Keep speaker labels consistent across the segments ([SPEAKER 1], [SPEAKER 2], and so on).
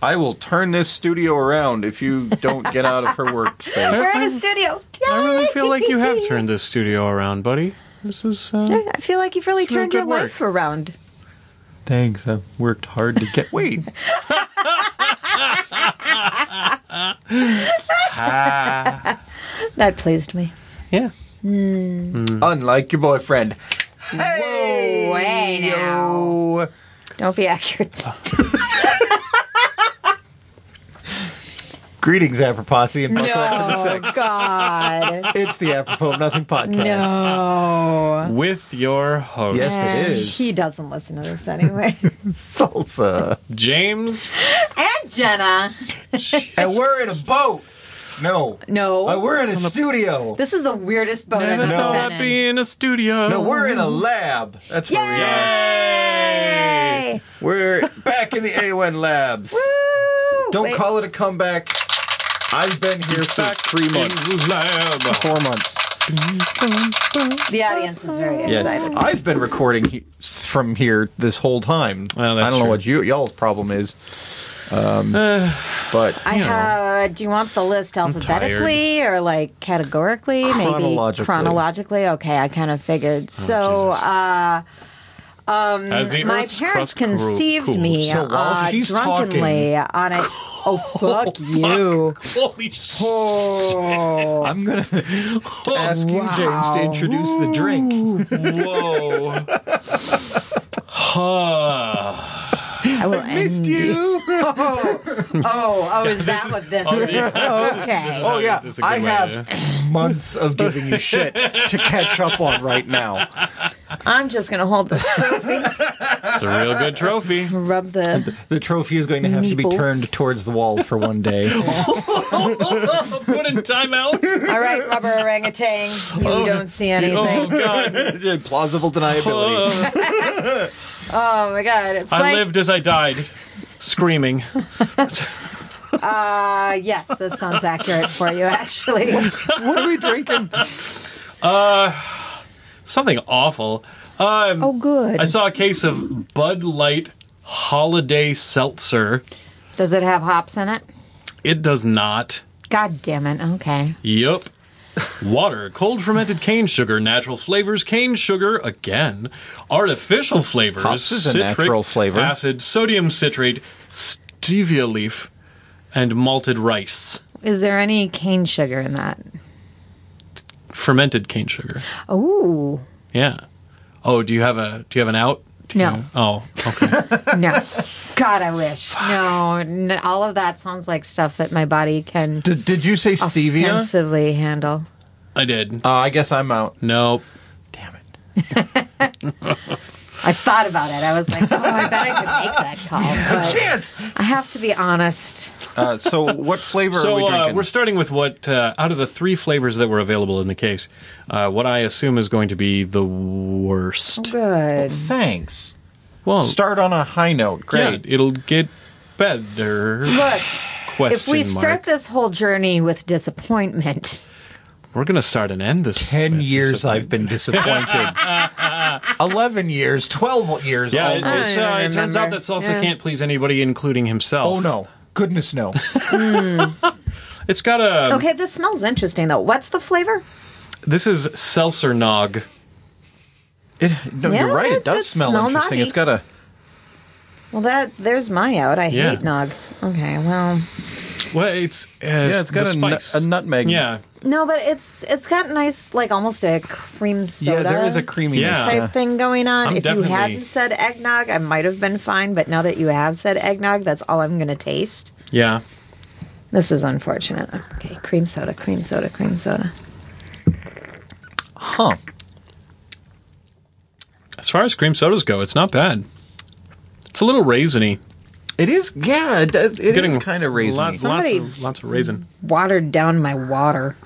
[SPEAKER 1] I will turn this studio around if you don't get out of her workspace.
[SPEAKER 2] We're in a studio. Yay!
[SPEAKER 3] I really feel like you have turned this studio around, buddy. This is...
[SPEAKER 2] I feel like you've really
[SPEAKER 3] doing
[SPEAKER 2] turned your
[SPEAKER 3] good work.
[SPEAKER 2] life around.
[SPEAKER 1] Thanks, I've worked hard to get... Wait.
[SPEAKER 2] That pleased me.
[SPEAKER 3] Yeah.
[SPEAKER 1] Unlike your boyfriend. Hey!
[SPEAKER 2] Whoa, hey now. Don't be accurate.
[SPEAKER 1] Greetings, Apropos, and buckle up for the
[SPEAKER 2] Oh,
[SPEAKER 1] sex.
[SPEAKER 2] God.
[SPEAKER 1] It's the Apropos Nothing podcast.
[SPEAKER 2] No.
[SPEAKER 3] With your host,
[SPEAKER 1] Yes, it is.
[SPEAKER 2] He doesn't listen to this anyway.
[SPEAKER 1] Salsa.
[SPEAKER 3] James.
[SPEAKER 2] And Jenna.
[SPEAKER 1] And we're in a boat. No.
[SPEAKER 2] No.
[SPEAKER 1] We're in a studio.
[SPEAKER 2] This is the weirdest boat I've
[SPEAKER 3] Never
[SPEAKER 2] ever
[SPEAKER 3] thought
[SPEAKER 2] been
[SPEAKER 3] I'd
[SPEAKER 2] in.
[SPEAKER 3] be in a studio.
[SPEAKER 1] No, we're in a lab. That's where we are.
[SPEAKER 2] Yay!
[SPEAKER 1] We're back in the AON labs.
[SPEAKER 2] Woo!
[SPEAKER 1] Don't
[SPEAKER 2] Wait.
[SPEAKER 1] call it a comeback. I've been here for
[SPEAKER 3] Back
[SPEAKER 1] 3 months.
[SPEAKER 3] in the lab.
[SPEAKER 1] 4 months.
[SPEAKER 2] The audience is very excited.
[SPEAKER 1] Yes. I've been recording from here this whole time.
[SPEAKER 3] Well, that's
[SPEAKER 1] I don't know
[SPEAKER 3] true.
[SPEAKER 1] what y'all's problem is. But
[SPEAKER 2] I have. Do you want the list alphabetically or like categorically?
[SPEAKER 1] Chronologically.
[SPEAKER 2] Maybe chronologically. Okay, I kind of figured. So,
[SPEAKER 3] Jesus. As the
[SPEAKER 2] my
[SPEAKER 3] Earth's
[SPEAKER 2] parents
[SPEAKER 3] crust
[SPEAKER 2] conceived
[SPEAKER 3] cools.
[SPEAKER 2] me
[SPEAKER 1] So while she's
[SPEAKER 2] drunkenly on a. Oh fuck you!
[SPEAKER 3] Holy shit.
[SPEAKER 2] Oh,
[SPEAKER 1] I'm going to ask you, James, to introduce the drink.
[SPEAKER 3] Whoa.
[SPEAKER 2] I will
[SPEAKER 1] Missed
[SPEAKER 2] end
[SPEAKER 1] you.
[SPEAKER 2] Is that what this is? Okay.
[SPEAKER 1] Oh, yeah.
[SPEAKER 3] This is a good
[SPEAKER 1] I
[SPEAKER 3] way
[SPEAKER 1] have months of giving you shit to catch up on right now.
[SPEAKER 2] I'm just gonna hold this trophy.
[SPEAKER 3] It's a real good trophy.
[SPEAKER 2] Rub the.
[SPEAKER 1] The trophy is going to have to be
[SPEAKER 2] Meeples.
[SPEAKER 1] turned towards the wall for one day.
[SPEAKER 3] Put in timeout.
[SPEAKER 2] All right, rubber orangutan. You don't see anything.
[SPEAKER 3] Oh, God.
[SPEAKER 1] Plausible deniability.
[SPEAKER 2] Oh my god, it's
[SPEAKER 3] I
[SPEAKER 2] like
[SPEAKER 3] lived as I died, screaming.
[SPEAKER 2] yes, this sounds accurate for you actually.
[SPEAKER 1] What are we drinking?
[SPEAKER 3] Something awful.
[SPEAKER 2] Oh good.
[SPEAKER 3] I saw a case of Bud Light Holiday Seltzer.
[SPEAKER 2] Does it have hops in it?
[SPEAKER 3] It does not.
[SPEAKER 2] God damn it. Okay.
[SPEAKER 3] Yup. Water, cold fermented cane sugar, natural flavors, cane sugar, again, artificial flavors,
[SPEAKER 1] Hops is a
[SPEAKER 3] citric
[SPEAKER 1] natural flavor.
[SPEAKER 3] acid, sodium citrate, stevia leaf, and malted rice.
[SPEAKER 2] Is there any cane sugar in that?
[SPEAKER 3] Fermented cane sugar.
[SPEAKER 2] Oh.
[SPEAKER 3] Yeah. Oh, do you have an out?
[SPEAKER 2] No.
[SPEAKER 3] Oh, okay.
[SPEAKER 2] No. God, I wish. No, all of that sounds like stuff that my body can
[SPEAKER 1] Did you say stevia?
[SPEAKER 2] ostensibly handle.
[SPEAKER 3] I did.
[SPEAKER 1] I guess I'm out.
[SPEAKER 3] Nope.
[SPEAKER 1] Damn it.
[SPEAKER 2] I thought about it. I was like, oh, I bet I could make that call. But
[SPEAKER 1] Chance!
[SPEAKER 2] I have to be honest.
[SPEAKER 1] So what flavor are we
[SPEAKER 3] So
[SPEAKER 1] drinking?
[SPEAKER 3] we're starting with what, out of the 3 flavors that were available in the case, what I assume is going to be the worst.
[SPEAKER 2] Good.
[SPEAKER 1] Thanks.
[SPEAKER 3] Well,
[SPEAKER 1] Start on a high note. Great.
[SPEAKER 3] yeah, it'll get better.
[SPEAKER 2] Look,
[SPEAKER 3] Question
[SPEAKER 2] if we start
[SPEAKER 3] mark.
[SPEAKER 2] this whole journey with disappointment,
[SPEAKER 3] We're going to start and end this.
[SPEAKER 1] 10
[SPEAKER 3] with
[SPEAKER 1] years
[SPEAKER 3] this-
[SPEAKER 1] I've been disappointed. 11 years, 12 years.
[SPEAKER 3] Yeah,
[SPEAKER 1] almost.
[SPEAKER 3] it turns out
[SPEAKER 2] remember.
[SPEAKER 3] that Salsa
[SPEAKER 2] Yeah.
[SPEAKER 3] can't please anybody, including himself.
[SPEAKER 1] Oh, no. Goodness, no.
[SPEAKER 3] It's got a...
[SPEAKER 2] okay, this smells interesting though. What's the flavor?
[SPEAKER 3] This is Seltzer Nog.
[SPEAKER 1] No,
[SPEAKER 2] Yeah,
[SPEAKER 1] you're right. It does
[SPEAKER 2] it
[SPEAKER 1] smell
[SPEAKER 2] smell
[SPEAKER 1] interesting.
[SPEAKER 2] noggy.
[SPEAKER 1] It's got a...
[SPEAKER 2] Well, there's my out. I
[SPEAKER 3] Yeah.
[SPEAKER 2] hate nog. Okay, well,
[SPEAKER 3] Well, it's...
[SPEAKER 1] Yeah, it's got
[SPEAKER 3] the
[SPEAKER 1] a,
[SPEAKER 3] spice.
[SPEAKER 1] a nutmeg.
[SPEAKER 3] Yeah.
[SPEAKER 2] no, but it's got nice, like almost a cream soda.
[SPEAKER 1] Yeah, there is a creaminess.
[SPEAKER 3] Yeah.
[SPEAKER 2] type thing going on.
[SPEAKER 3] I'm
[SPEAKER 2] If
[SPEAKER 3] definitely-
[SPEAKER 2] you hadn't said eggnog, I might have been fine. But now that you have said eggnog, that's all I'm going to taste.
[SPEAKER 3] Yeah.
[SPEAKER 2] This is unfortunate. Okay, cream soda, cream soda, cream soda.
[SPEAKER 1] Huh.
[SPEAKER 3] As far as cream sodas go, it's not bad. It's a little raisiny.
[SPEAKER 1] It is, yeah, it is kind of raisiny.
[SPEAKER 2] Somebody-
[SPEAKER 3] lots of raisin.
[SPEAKER 2] Watered down my water.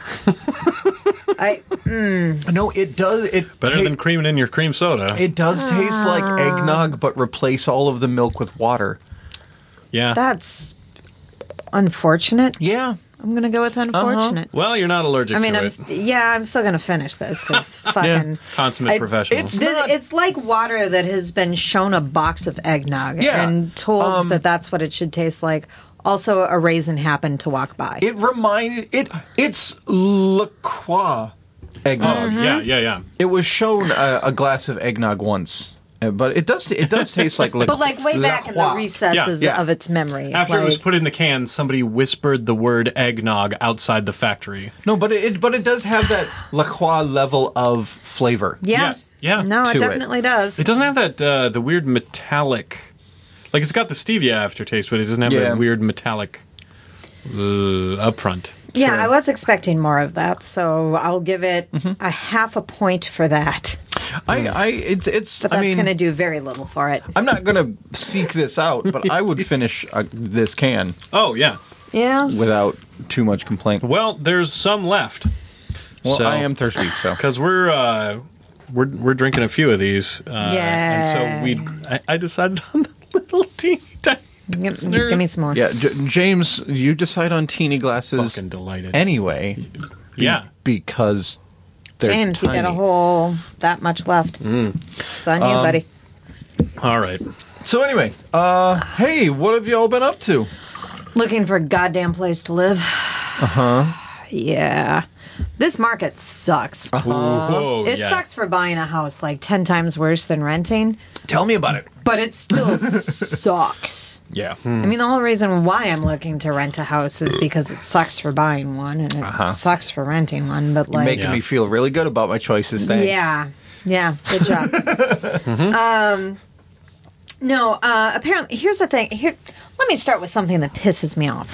[SPEAKER 1] No, it does.
[SPEAKER 3] Better than creaming in your cream soda.
[SPEAKER 1] It does taste like eggnog, but replace all of the milk with water.
[SPEAKER 3] Yeah.
[SPEAKER 2] That's unfortunate.
[SPEAKER 1] Yeah.
[SPEAKER 2] I'm going to go with unfortunate.
[SPEAKER 3] Well, you're not allergic
[SPEAKER 2] I mean,
[SPEAKER 3] to
[SPEAKER 2] I'm
[SPEAKER 3] it.
[SPEAKER 2] I'm still going to finish this because fucking
[SPEAKER 3] Consummate professional.
[SPEAKER 2] It's like water that has been shown a box of eggnog
[SPEAKER 1] Yeah,
[SPEAKER 2] and told that that's what it should taste like. Also, a raisin happened to walk by.
[SPEAKER 1] It's La Croix eggnog.
[SPEAKER 3] Yeah.
[SPEAKER 1] It was shown a glass of eggnog once, but it does taste like
[SPEAKER 2] but like way back in the recesses
[SPEAKER 1] Yeah.
[SPEAKER 2] of its memory.
[SPEAKER 3] After it was
[SPEAKER 2] like-
[SPEAKER 3] put in the can, somebody whispered the word eggnog outside the factory.
[SPEAKER 1] No, but it does have that La Croix level of flavor.
[SPEAKER 2] Yeah.
[SPEAKER 3] Yeah.
[SPEAKER 2] No,
[SPEAKER 1] To
[SPEAKER 2] it
[SPEAKER 1] it.
[SPEAKER 2] definitely does.
[SPEAKER 3] It doesn't have that the weird metallic. Like it's got the stevia aftertaste, but it doesn't have
[SPEAKER 1] Yeah.
[SPEAKER 3] that weird metallic up front.
[SPEAKER 2] Yeah,
[SPEAKER 1] Sure.
[SPEAKER 2] I was expecting more of that, so I'll give it a half a point for that.
[SPEAKER 1] It's.
[SPEAKER 2] But
[SPEAKER 1] I
[SPEAKER 2] that's
[SPEAKER 1] mean,
[SPEAKER 2] going to do very little for it.
[SPEAKER 1] I'm not gonna seek this out, but I would finish this can
[SPEAKER 3] Oh yeah.
[SPEAKER 2] Yeah.
[SPEAKER 1] without too much complaint.
[SPEAKER 3] Well, there's some left.
[SPEAKER 1] Well, I am thirsty, so
[SPEAKER 3] because we're drinking a few of these. And so I decided on the little teeny tiny.
[SPEAKER 2] Give me some more.
[SPEAKER 1] yeah. James, you decide on teeny glasses
[SPEAKER 3] Fucking delighted.
[SPEAKER 1] anyway.
[SPEAKER 3] Yeah.
[SPEAKER 1] because they're
[SPEAKER 2] James,
[SPEAKER 1] tiny.
[SPEAKER 2] you got a whole that much left. It's on you, buddy.
[SPEAKER 3] All right.
[SPEAKER 1] So anyway, hey, what have y'all been up to?
[SPEAKER 2] Looking for a goddamn place to live. Yeah. This market sucks.
[SPEAKER 3] Whoa,
[SPEAKER 2] It
[SPEAKER 3] yeah.
[SPEAKER 2] sucks for buying a house like 10 times worse than renting,
[SPEAKER 1] Tell me about it.
[SPEAKER 2] but it still sucks.
[SPEAKER 1] Yeah.
[SPEAKER 2] I mean, the whole reason why I'm looking to rent a house is because it sucks for buying one and it sucks for renting one. But like,
[SPEAKER 1] Making me feel really good about my choices. Thanks.
[SPEAKER 2] yeah, good job. No, apparently, here's the thing. Let me start with something that pisses me off.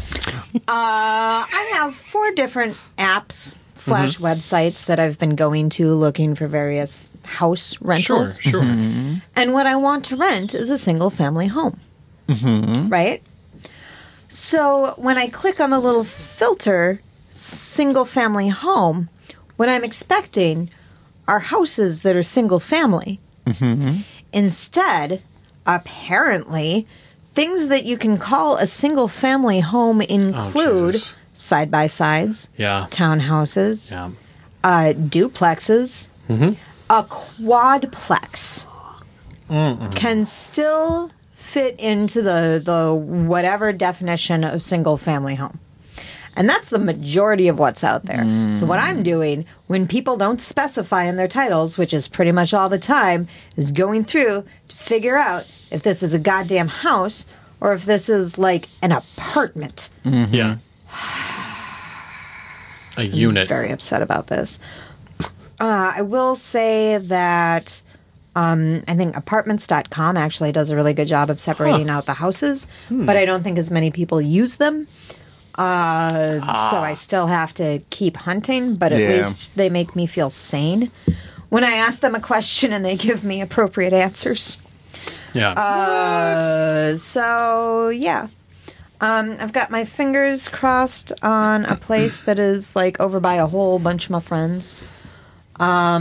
[SPEAKER 2] I have 4 different apps / websites that I've been going to looking for various house rentals.
[SPEAKER 3] Sure.
[SPEAKER 2] And what I want to rent is a single family home. Right? So when I click on the little filter, single family home, what I'm expecting are houses that are single family. Instead, apparently, things that you can call a single family home include
[SPEAKER 3] Jesus.
[SPEAKER 2] side by sides,
[SPEAKER 3] Yeah.
[SPEAKER 2] townhouses,
[SPEAKER 3] Yeah.
[SPEAKER 2] duplexes, a quadplex can still fit into the whatever definition of single family home. And that's the majority of what's out there. So what I'm doing when people don't specify in their titles, which is pretty much all the time, is going through to figure out if this is a goddamn house or if this is like an apartment.
[SPEAKER 3] Yeah. A unit.
[SPEAKER 2] Very upset about this. I will say that I think apartments.com actually does a really good job of separating out the houses, but I don't think as many people use them. So I still have to keep hunting, but at least they make me feel sane when I ask them a question and they give me appropriate answers.
[SPEAKER 3] Yeah.
[SPEAKER 2] So yeah. I've got my fingers crossed on a place that is like over by a whole bunch of my friends. I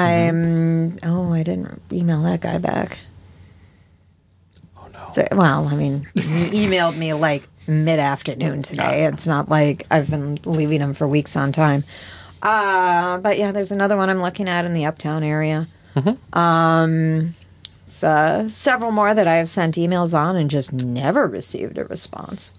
[SPEAKER 2] didn't email that guy back.
[SPEAKER 3] Oh no.
[SPEAKER 2] So, well, I mean, he emailed me like mid-afternoon today. It's not like I've been leaving him for weeks on time. But yeah, there's another one I'm looking at in the Uptown area. So several more that I have sent emails on and just never received a response.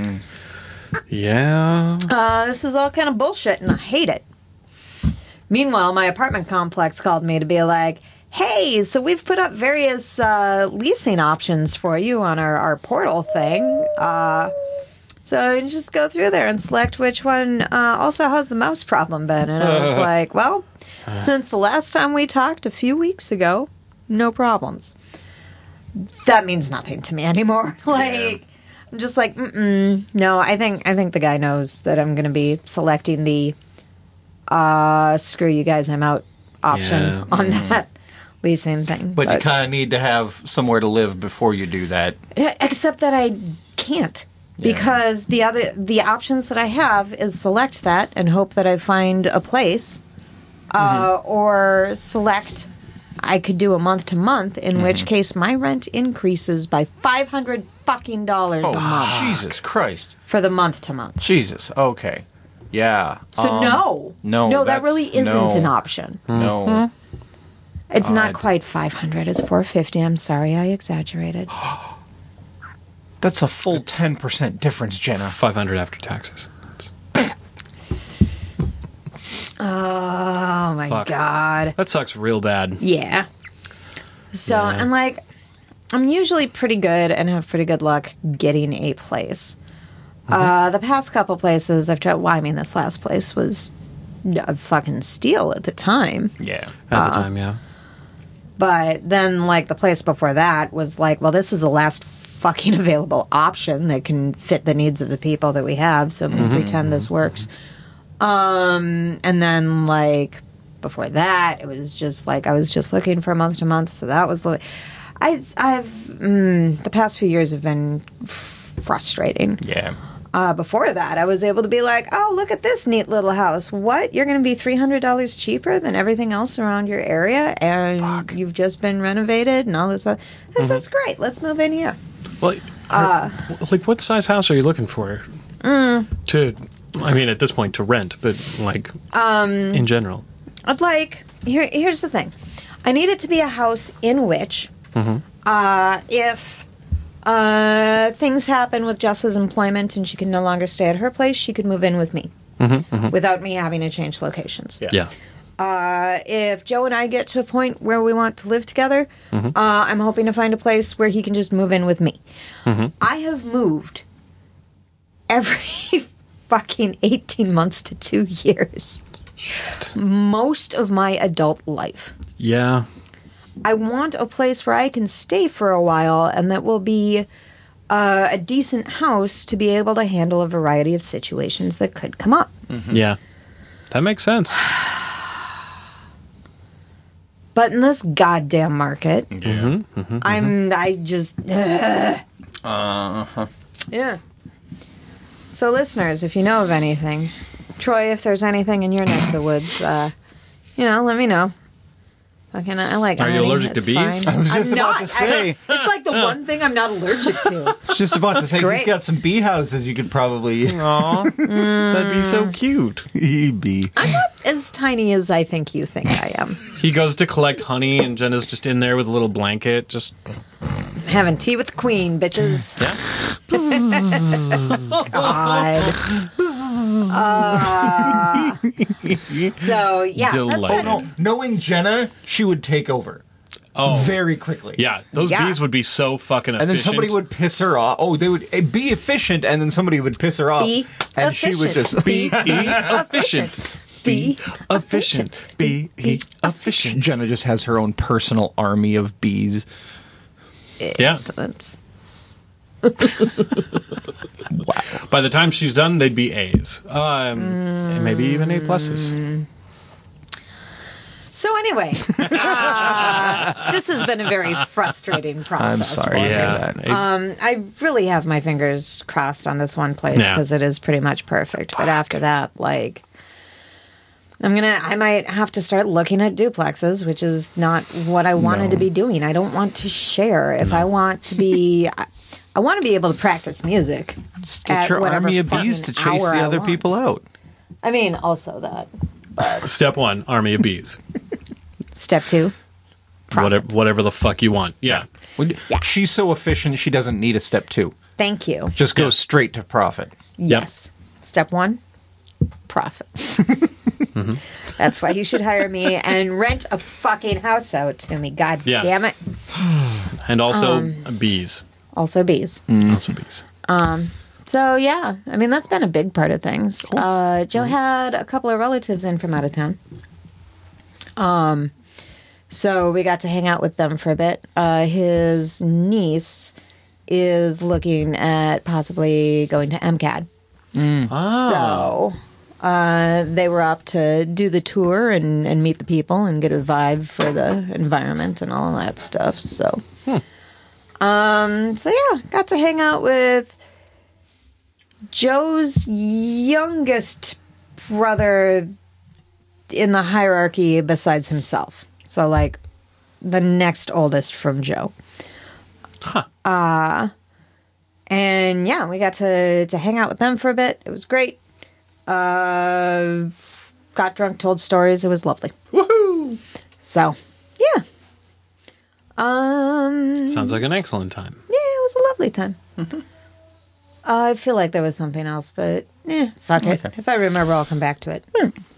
[SPEAKER 3] Yeah.
[SPEAKER 2] This is all kind of bullshit, and I hate it. Meanwhile, my apartment complex called me to be like, hey, so we've put up various leasing options for you on our portal thing. So you just go through there and select which one also has the mouse problem been. And I was like, well, since the last time we talked a few weeks ago, no problems. That means nothing to me anymore. I'm just like, no, I think the guy knows that I'm going to be selecting the screw you guys, I'm out option on that leasing thing.
[SPEAKER 1] But you kind of need to have somewhere to live before you do that.
[SPEAKER 2] Except that I can't. Because the options that I have is select that and hope that I find a place, or select I could do a month to month, in which case my rent increases by $500 fucking dollars a month
[SPEAKER 1] Jesus Christ.
[SPEAKER 2] for the month to month.
[SPEAKER 1] Jesus. Okay. Yeah.
[SPEAKER 2] So no, that
[SPEAKER 1] that's-
[SPEAKER 2] really isn't
[SPEAKER 1] no.
[SPEAKER 2] an option.
[SPEAKER 1] No.
[SPEAKER 2] It's not quite 500. It's 450. I'm sorry, I exaggerated.
[SPEAKER 1] That's a full 10% difference, Jenna.
[SPEAKER 3] $500 after taxes.
[SPEAKER 2] Oh my
[SPEAKER 3] Fuck.
[SPEAKER 2] God.
[SPEAKER 3] That sucks real bad.
[SPEAKER 2] Yeah. So,
[SPEAKER 3] Yeah.
[SPEAKER 2] and like, I'm usually pretty good and have pretty good luck getting a place. The past couple places I've tried, well, I mean, this last place was a fucking steal at the time.
[SPEAKER 1] Yeah.
[SPEAKER 3] At the time, yeah.
[SPEAKER 2] But then, like, the place before that was like, well, this is the last fucking available option that can fit the needs of the people that we have, so I'm going to pretend this works. And then, like, before that, it was just like, I was just looking for month to month, so that was the the past few years have been frustrating.
[SPEAKER 1] Yeah.
[SPEAKER 2] Before that, I was able to be like, oh, look at this neat little house. What? You're going to be $300 cheaper than everything else around your area, and you've just been renovated and all this other. This is great. Let's move in here.
[SPEAKER 3] Well, like, what size house are you looking for? To, I mean, at this point, to rent, but, like, in general.
[SPEAKER 2] I'd like, here's the thing. I need it to be a house in which, if things happen with Jess's employment and she can no longer stay at her place, she could move in with me without me having to change locations.
[SPEAKER 3] Yeah.
[SPEAKER 2] If Joe and I get to a point where we want to live together, I'm hoping to find a place where he can just move in with me. I have moved every fucking 18 months to 2 years. Most of my adult life.
[SPEAKER 3] Yeah.
[SPEAKER 2] I want a place where I can stay for a while and that will be a decent house to be able to handle a variety of situations that could come up.
[SPEAKER 3] Yeah. That makes sense.
[SPEAKER 2] But in this goddamn market, Yeah. So listeners, if you know of anything, Troy, if there's anything in your neck of the woods, let me know. Fucking, I like.
[SPEAKER 3] Are you
[SPEAKER 2] honey.
[SPEAKER 3] allergic to
[SPEAKER 2] It's
[SPEAKER 3] bees?
[SPEAKER 2] fine.
[SPEAKER 1] I was just
[SPEAKER 2] I'm
[SPEAKER 1] about
[SPEAKER 2] not.
[SPEAKER 1] to say.
[SPEAKER 2] It's like the one thing I'm not allergic to.
[SPEAKER 1] Just about to say,
[SPEAKER 2] great.
[SPEAKER 1] he's got some bee houses you could probably
[SPEAKER 3] Aw. That'd be so cute.
[SPEAKER 1] bee.
[SPEAKER 2] I'm not as tiny as I think you think I am.
[SPEAKER 3] He goes to collect honey, and Jenna's just in there with a little blanket, just...
[SPEAKER 2] Having tea with the queen, bitches.
[SPEAKER 3] Yeah.
[SPEAKER 2] God. So yeah,
[SPEAKER 3] Delighted.
[SPEAKER 2] that's
[SPEAKER 1] Oh,
[SPEAKER 2] been,
[SPEAKER 1] no. Knowing Jenna, she would take over
[SPEAKER 3] Oh.
[SPEAKER 1] very quickly.
[SPEAKER 3] Yeah, those
[SPEAKER 2] Yeah.
[SPEAKER 3] bees would be so fucking efficient.
[SPEAKER 1] And then somebody would piss her off. Oh, they would be efficient, and then somebody would piss her off.
[SPEAKER 2] Be
[SPEAKER 1] and she would
[SPEAKER 2] efficient.
[SPEAKER 1] just
[SPEAKER 3] Be efficient.
[SPEAKER 2] Be
[SPEAKER 3] efficient. Be efficient.
[SPEAKER 1] Jenna just has her own personal army of bees.
[SPEAKER 3] Yeah.
[SPEAKER 2] excellent.
[SPEAKER 1] Wow.
[SPEAKER 3] By the time she's done, they'd be A's. And maybe even A pluses.
[SPEAKER 2] So anyway, this has been a very frustrating process.
[SPEAKER 1] I'm sorry
[SPEAKER 2] for
[SPEAKER 1] to
[SPEAKER 2] me.
[SPEAKER 1] hear that.
[SPEAKER 2] I really have my fingers crossed on this one place
[SPEAKER 3] Yeah.
[SPEAKER 2] because it is pretty much perfect. But after that, like, I might have to start looking at duplexes, which is not what I wanted to be doing. I don't want to share. If I want to be, I want to be able to practice music.
[SPEAKER 1] Get
[SPEAKER 2] at
[SPEAKER 1] your
[SPEAKER 2] whatever
[SPEAKER 1] army of bees to
[SPEAKER 2] fucking
[SPEAKER 1] chase
[SPEAKER 2] hour
[SPEAKER 1] the
[SPEAKER 2] I
[SPEAKER 1] other
[SPEAKER 2] want.
[SPEAKER 1] people out.
[SPEAKER 2] I mean, also that.
[SPEAKER 3] Step 1, army of bees.
[SPEAKER 2] Step 2, profit.
[SPEAKER 3] Whatever the fuck you want. Yeah.
[SPEAKER 2] Yeah.
[SPEAKER 1] She's so efficient, she doesn't need a step 2.
[SPEAKER 2] Thank you.
[SPEAKER 1] Just goes
[SPEAKER 3] Yeah.
[SPEAKER 1] straight to profit.
[SPEAKER 2] Yes. Step 1, profit. That's why you should hire me and rent a fucking house out to me. God
[SPEAKER 3] Yeah.
[SPEAKER 2] damn it.
[SPEAKER 3] And also bees.
[SPEAKER 2] Also bees.
[SPEAKER 3] Also bees.
[SPEAKER 2] So yeah, I mean that's been a big part of things. Joe had a couple of relatives in from out of town. So we got to hang out with them for a bit. His niece is looking at possibly going to MCAD. So they were up to do the tour and meet the people and get a vibe for the environment and all that stuff. So, so yeah, got to hang out with Joe's youngest brother in the hierarchy besides himself. So, like, the next oldest from Joe. And yeah, we got to hang out with them for a bit. It was great. Got drunk, told stories. It was lovely.
[SPEAKER 1] Woohoo!
[SPEAKER 2] So, yeah.
[SPEAKER 3] Sounds like an excellent time.
[SPEAKER 2] Yeah, it was a lovely time. I feel like there was something else, but fuck it.
[SPEAKER 1] Okay.
[SPEAKER 2] If I remember, I'll come back to it.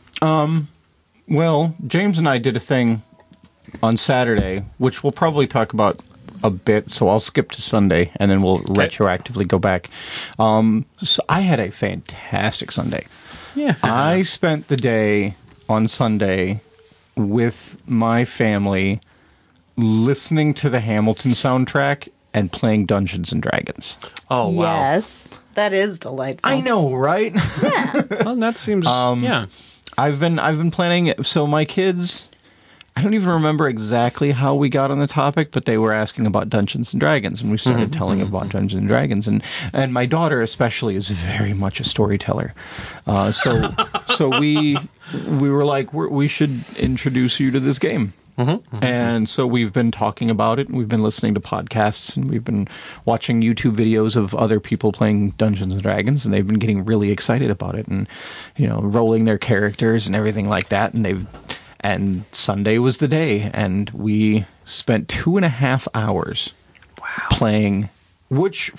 [SPEAKER 1] Well, James and I did a thing on Saturday, which we'll probably talk about a bit, so I'll skip to Sunday, and then we'll retroactively go back. So I had a fantastic Sunday.
[SPEAKER 3] Yeah.
[SPEAKER 1] I spent the day on Sunday with my family listening to the Hamilton soundtrack and playing Dungeons and Dragons.
[SPEAKER 3] Oh, wow.
[SPEAKER 2] Yes, that is delightful.
[SPEAKER 1] I know, right?
[SPEAKER 3] Well, that seems, yeah.
[SPEAKER 1] I've been planning. So my kids, I don't even remember exactly how we got on the topic, but they were asking about Dungeons and Dragons, and we started telling about Dungeons and Dragons, and my daughter especially is very much a storyteller. So we were like, we should introduce you to this game. And so we've been talking about it, and we've been listening to podcasts, and we've been watching YouTube videos of other people playing Dungeons and Dragons, and they've been getting really excited about it, and rolling their characters and everything like that. And Sunday was the day, and we spent 2.5 hours playing, which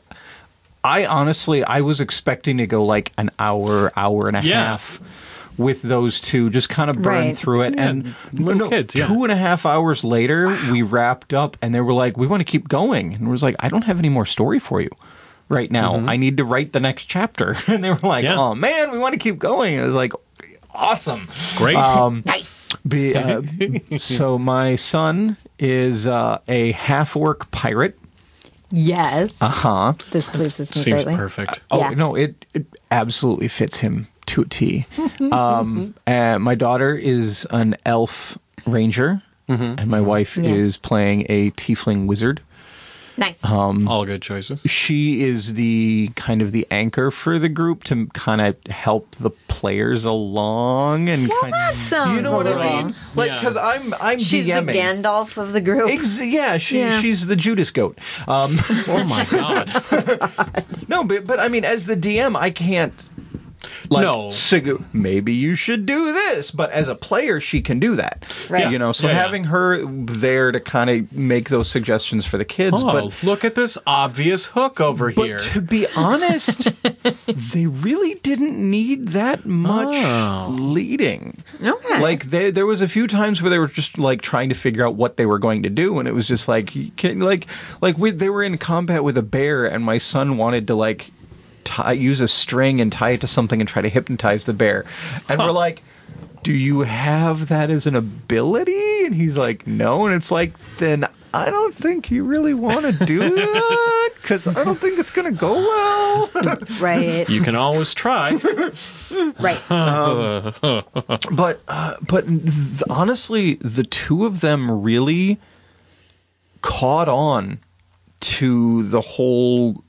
[SPEAKER 1] I was expecting to go like an hour and a half. With those two, just kind of burn through it.
[SPEAKER 3] Yeah,
[SPEAKER 1] and
[SPEAKER 3] kids,
[SPEAKER 1] 2.5 hours later, we wrapped up, and they were like, we want to keep going. And I was like, I don't have any more story for you right now. I need to write the next chapter. And they were like, oh, man, we want to keep going. And I was like, awesome.
[SPEAKER 3] Great.
[SPEAKER 2] Nice.
[SPEAKER 1] So my son is a half-orc pirate.
[SPEAKER 2] Yes.
[SPEAKER 1] Uh-huh.
[SPEAKER 2] This pleases me
[SPEAKER 3] Seems
[SPEAKER 2] greatly.
[SPEAKER 3] perfect.
[SPEAKER 1] Oh,
[SPEAKER 2] Yeah.
[SPEAKER 1] no, it absolutely fits him to a T. And my daughter is an elf ranger, and my wife is playing a tiefling wizard.
[SPEAKER 2] Nice.
[SPEAKER 3] All good choices.
[SPEAKER 1] She is the kind of the anchor for the group to kind of help the players along, and kind
[SPEAKER 2] that
[SPEAKER 1] of,
[SPEAKER 2] sounds
[SPEAKER 1] you know what
[SPEAKER 2] a
[SPEAKER 1] I mean?
[SPEAKER 2] little-
[SPEAKER 1] Like,
[SPEAKER 3] Yeah.
[SPEAKER 1] because I'm
[SPEAKER 2] She's
[SPEAKER 1] DMing.
[SPEAKER 2] the Gandalf of the group.
[SPEAKER 1] She's the Judas goat.
[SPEAKER 3] Oh, my God.
[SPEAKER 1] No, but I mean, as the DM, I can't. Like,
[SPEAKER 3] No.
[SPEAKER 1] Maybe you should do this, but as a player, she can do that.
[SPEAKER 2] Right.
[SPEAKER 1] So
[SPEAKER 3] Yeah.
[SPEAKER 1] having her there to kind of make those suggestions for the kids,
[SPEAKER 3] Oh,
[SPEAKER 1] but
[SPEAKER 3] look at this obvious hook over here.
[SPEAKER 1] to be honest, they really didn't need that much leading.
[SPEAKER 2] Okay.
[SPEAKER 1] Like there was a few times where they were just like trying to figure out what they were going to do, and it was just like they were in combat with a bear, and my son wanted to like use a string and tie it to something and try to hypnotize the bear, and we're like, do you have that as an ability? And he's like, no. And it's like, then I don't think you really want to do that, because I don't think it's going to go well.
[SPEAKER 2] Right.
[SPEAKER 3] You can always try.
[SPEAKER 2] Right.
[SPEAKER 1] But honestly, the two of them really caught on to the whole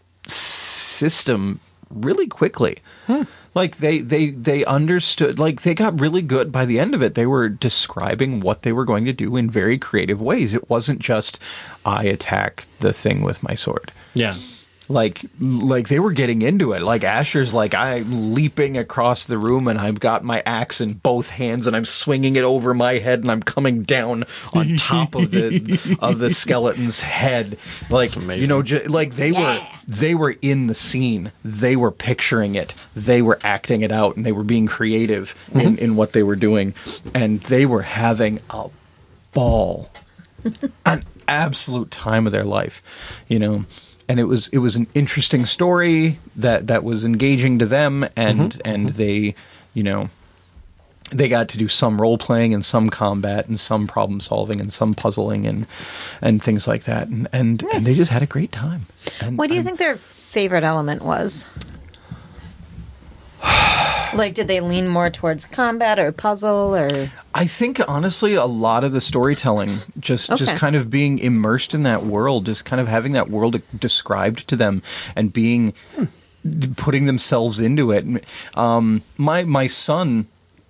[SPEAKER 1] system really quickly. Like they understood, like they got really good by the end of it. They were describing what they were going to do in very creative ways. It wasn't just I attack the thing with my sword.
[SPEAKER 3] Yeah.
[SPEAKER 1] Like they were getting into it. Like Asher's like, I'm leaping across the room and I've got my axe in both hands and I'm swinging it over my head and I'm coming down on top of the skeleton's head. Like,
[SPEAKER 3] amazing.
[SPEAKER 1] like they were in the scene. They were picturing it. They were acting it out, and they were being creative in what they were doing, and they were having a ball, an absolute time of their life, And it was an interesting story that was engaging to them, and they, they got to do some role playing and some combat and some problem solving and some puzzling and things like that, and they just had a great time. And
[SPEAKER 2] What do you think their favorite element was? Like, did they lean more towards combat or puzzle or?
[SPEAKER 1] I think honestly, a lot of the storytelling, just kind of being immersed in that world, just kind of having that world described to them, and being putting themselves into it. My son,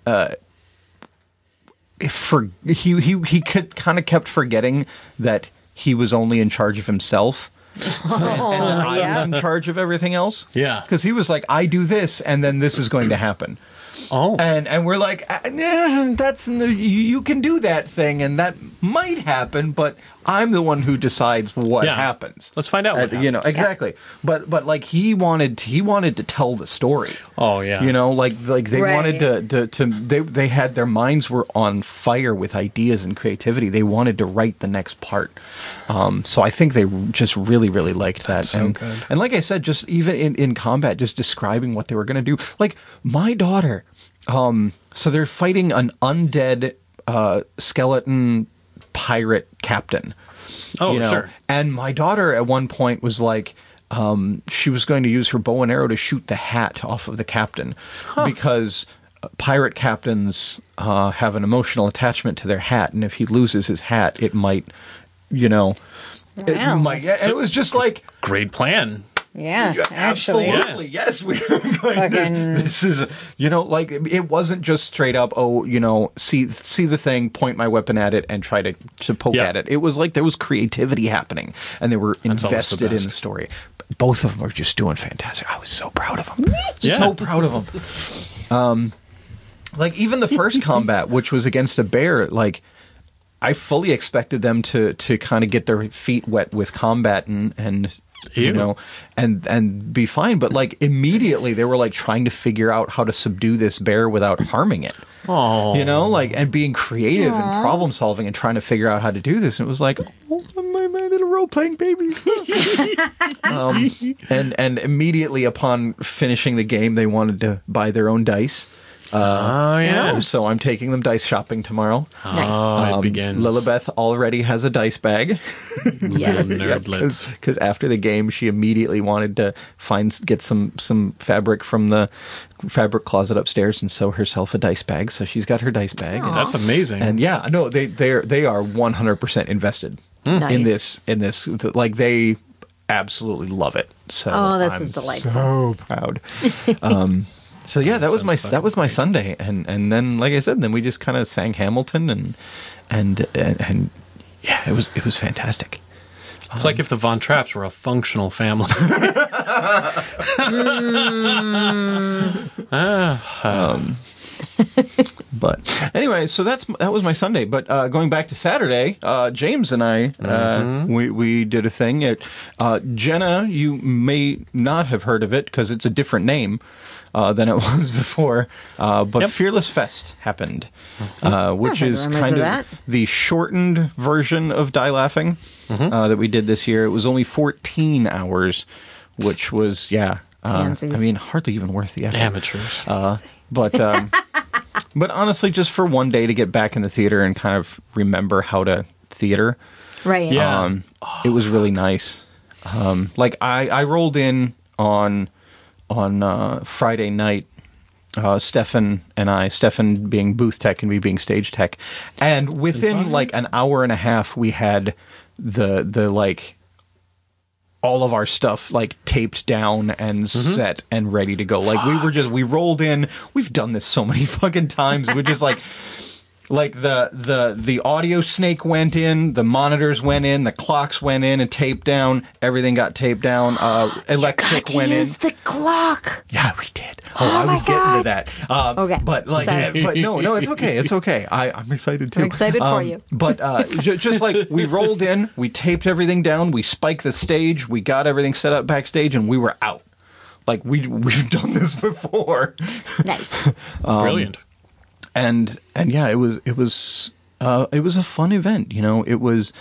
[SPEAKER 1] he kind of kept forgetting that he was only in charge of himself. And I was in charge of everything else.
[SPEAKER 3] Yeah.
[SPEAKER 1] Because he was like, I do this, and then this is going to happen.
[SPEAKER 3] Oh.
[SPEAKER 1] And we're like, that's you can do that thing, and that might happen, but I'm the one who decides what happens.
[SPEAKER 3] Let's find out what happens.
[SPEAKER 1] You know, exactly. But like he wanted to tell the story.
[SPEAKER 3] Oh yeah.
[SPEAKER 1] You know, like they wanted to they had their minds were on fire with ideas and creativity. They wanted to write the next part. So I think they just really, really liked that.
[SPEAKER 3] So good.
[SPEAKER 1] And like I said, just even in combat, just describing what they were going to do. Like my daughter, so they're fighting an undead skeleton pirate captain.
[SPEAKER 3] Oh, sure.
[SPEAKER 1] And my daughter at one point was like, she was going to use her bow and arrow to shoot the hat off of the captain because pirate captains have an emotional attachment to their hat, and if he loses his hat, it might, you know, it might. And it was just like
[SPEAKER 3] great plan.
[SPEAKER 2] Yeah,
[SPEAKER 1] absolutely.
[SPEAKER 2] Actually.
[SPEAKER 1] Yes, we are going to. This is, you know, like it wasn't just straight up. Oh, you know, see the thing, point my weapon at it, and try to poke at it. It was like there was creativity happening, and they were invested in the story. Both of them are just doing fantastic. I was so proud of them. So proud of them. Like even the first combat, which was against a bear, like I fully expected them to kind of get their feet wet with combat and you know, and be fine. But like immediately they were like trying to figure out how to subdue this bear without harming it.
[SPEAKER 3] Oh,
[SPEAKER 1] you know, like and being creative and problem solving and trying to figure out how to do this. And it was like, oh, my little role playing baby. And immediately upon finishing the game, they wanted to buy their own dice. So I'm taking them dice shopping tomorrow.
[SPEAKER 2] Nice.
[SPEAKER 3] It begins.
[SPEAKER 1] Lilibeth already has a dice bag.
[SPEAKER 2] Yes.
[SPEAKER 3] Nerdlets.
[SPEAKER 1] Because after the game, she immediately wanted to get some fabric from the fabric closet upstairs and sew herself a dice bag. So she's got her dice bag. And,
[SPEAKER 3] that's amazing.
[SPEAKER 1] and yeah, no, they are 100% invested in this. Like they absolutely love it. So
[SPEAKER 2] this
[SPEAKER 1] I'm
[SPEAKER 2] is delightful.
[SPEAKER 1] So proud. So yeah, that was my Sunday, and then like I said, then we just kind of sang Hamilton and yeah, it was fantastic.
[SPEAKER 3] It's like if the Von Trapps were a functional family.
[SPEAKER 1] But anyway, so that was my Sunday. But going back to Saturday, James and I we did a thing at Jenna. You may not have heard of it because it's a different name than it was before. But Fearless Fest happened, which is kind of the shortened version of Die Laughing that we did this year. It was only 14 hours, which was I mean, hardly even worth the effort.
[SPEAKER 3] Amateurs.
[SPEAKER 1] But honestly, just for one day to get back in the theater and kind of remember how to theater,
[SPEAKER 2] right?
[SPEAKER 3] Yeah,
[SPEAKER 1] it was really nice. Like I rolled in on Friday night. Stefan being booth tech and me being stage tech, and within like an hour and a half, we had the like all of our stuff like taped down and set and ready to go. Like we rolled in. We've done this so many fucking times. We're just like the audio snake went in, the monitors went in, the clocks went in and taped down. Everything got taped down. Electric went in.
[SPEAKER 2] Use the clock.
[SPEAKER 1] Yeah, we did. I was getting to that.
[SPEAKER 2] Okay,
[SPEAKER 1] but like, but no, it's okay. It's okay. I'm excited too.
[SPEAKER 2] I'm excited for you.
[SPEAKER 1] But just like we rolled in, we taped everything down, we spiked the stage, we got everything set up backstage, and we were out. Like we've done this before.
[SPEAKER 2] Nice.
[SPEAKER 3] Brilliant.
[SPEAKER 1] And yeah, it was a fun event. You know, it was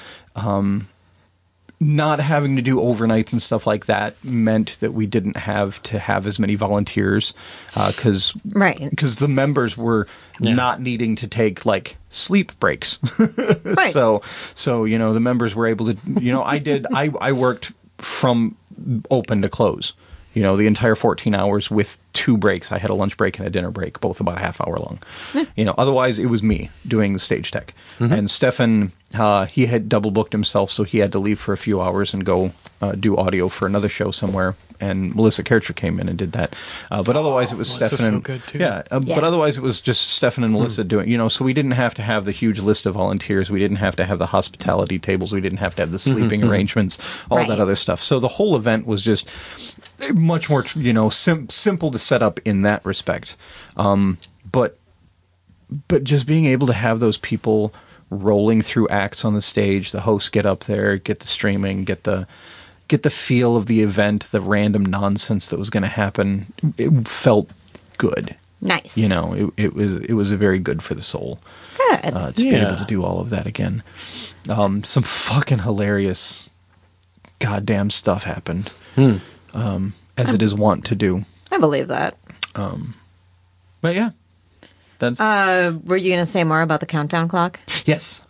[SPEAKER 1] not having to do overnights and stuff like that meant that we didn't have to have as many volunteers because the members were not needing to take like sleep breaks.
[SPEAKER 2] Right.
[SPEAKER 1] So you know, the members were able to. You know, I worked from open to close. You know, the entire 14 hours with 2 breaks. I had a lunch break and a dinner break, both about a half hour long. You know, otherwise it was me doing the stage tech. And Stefan, he had double booked himself, so he had to leave for a few hours and go do audio for another show somewhere. And Melissa Kercher came in and did that. But otherwise it was Stefan.
[SPEAKER 3] So good too.
[SPEAKER 1] But otherwise it was just Stefan and Melissa doing, you know, so we didn't have to have the huge list of volunteers. We didn't have to have the hospitality tables. We didn't have to have the sleeping arrangements, all that other stuff. So the whole event was just much more, you know, simple to set up in that respect. But just being able to have those people rolling through acts on the stage. The hosts get up there, get the streaming, get the feel of the event, the random nonsense that was going to happen. It felt good.
[SPEAKER 2] Nice.
[SPEAKER 1] You know, it was very good for the soul.
[SPEAKER 2] Good.
[SPEAKER 1] To be able to do all of that again. Some fucking hilarious goddamn stuff happened. As it is wont to do.
[SPEAKER 2] I believe that.
[SPEAKER 1] But yeah. That's
[SPEAKER 2] Were you going to say more about the countdown clock?
[SPEAKER 1] yes.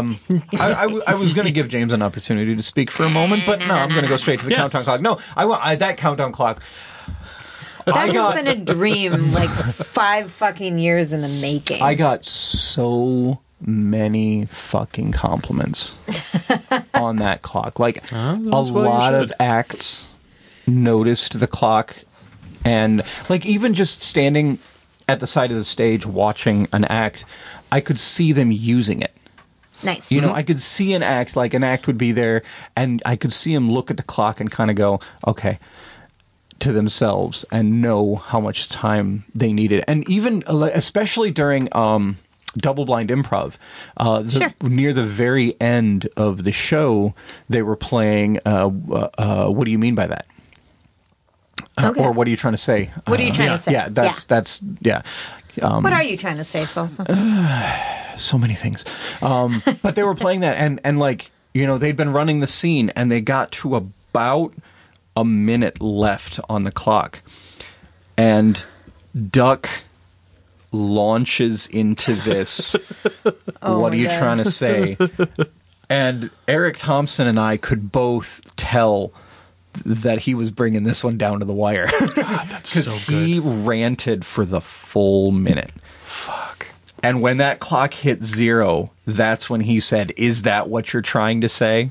[SPEAKER 1] I was going to give James an opportunity to speak for a moment, but no, I'm going to go straight to the countdown clock. No, that countdown clock.
[SPEAKER 2] That has been a dream, like 5 fucking years in the making.
[SPEAKER 1] I got so many fucking compliments on that clock. Like, a lot of acts noticed the clock, and like even just standing at the side of the stage watching an act, I could see them using it.
[SPEAKER 2] Nice.
[SPEAKER 1] You know, I could see an act would be there, and I could see him look at the clock and kind of go, okay, to themselves, and know how much time they needed. And even, especially during double-blind improv, near the very end of the show, they were playing, what do you mean by that?
[SPEAKER 2] Okay.
[SPEAKER 1] Or what are you trying to say?
[SPEAKER 2] What are you trying to say?
[SPEAKER 1] Yeah, that's.
[SPEAKER 2] What are you trying to say, Salsa?
[SPEAKER 1] So many things. But they were playing that, and like, you know, they'd been running the scene, and they got to about a minute left on the clock, and Duck launches into this. What are you trying to say? And Eric Thompson and I could both tell that he was bringing this one down to the wire.
[SPEAKER 3] God, that's so good. Because
[SPEAKER 1] he ranted for the full minute.
[SPEAKER 3] Fuck.
[SPEAKER 1] And when that clock hit 0, that's when he said, "Is that what you're trying to say?"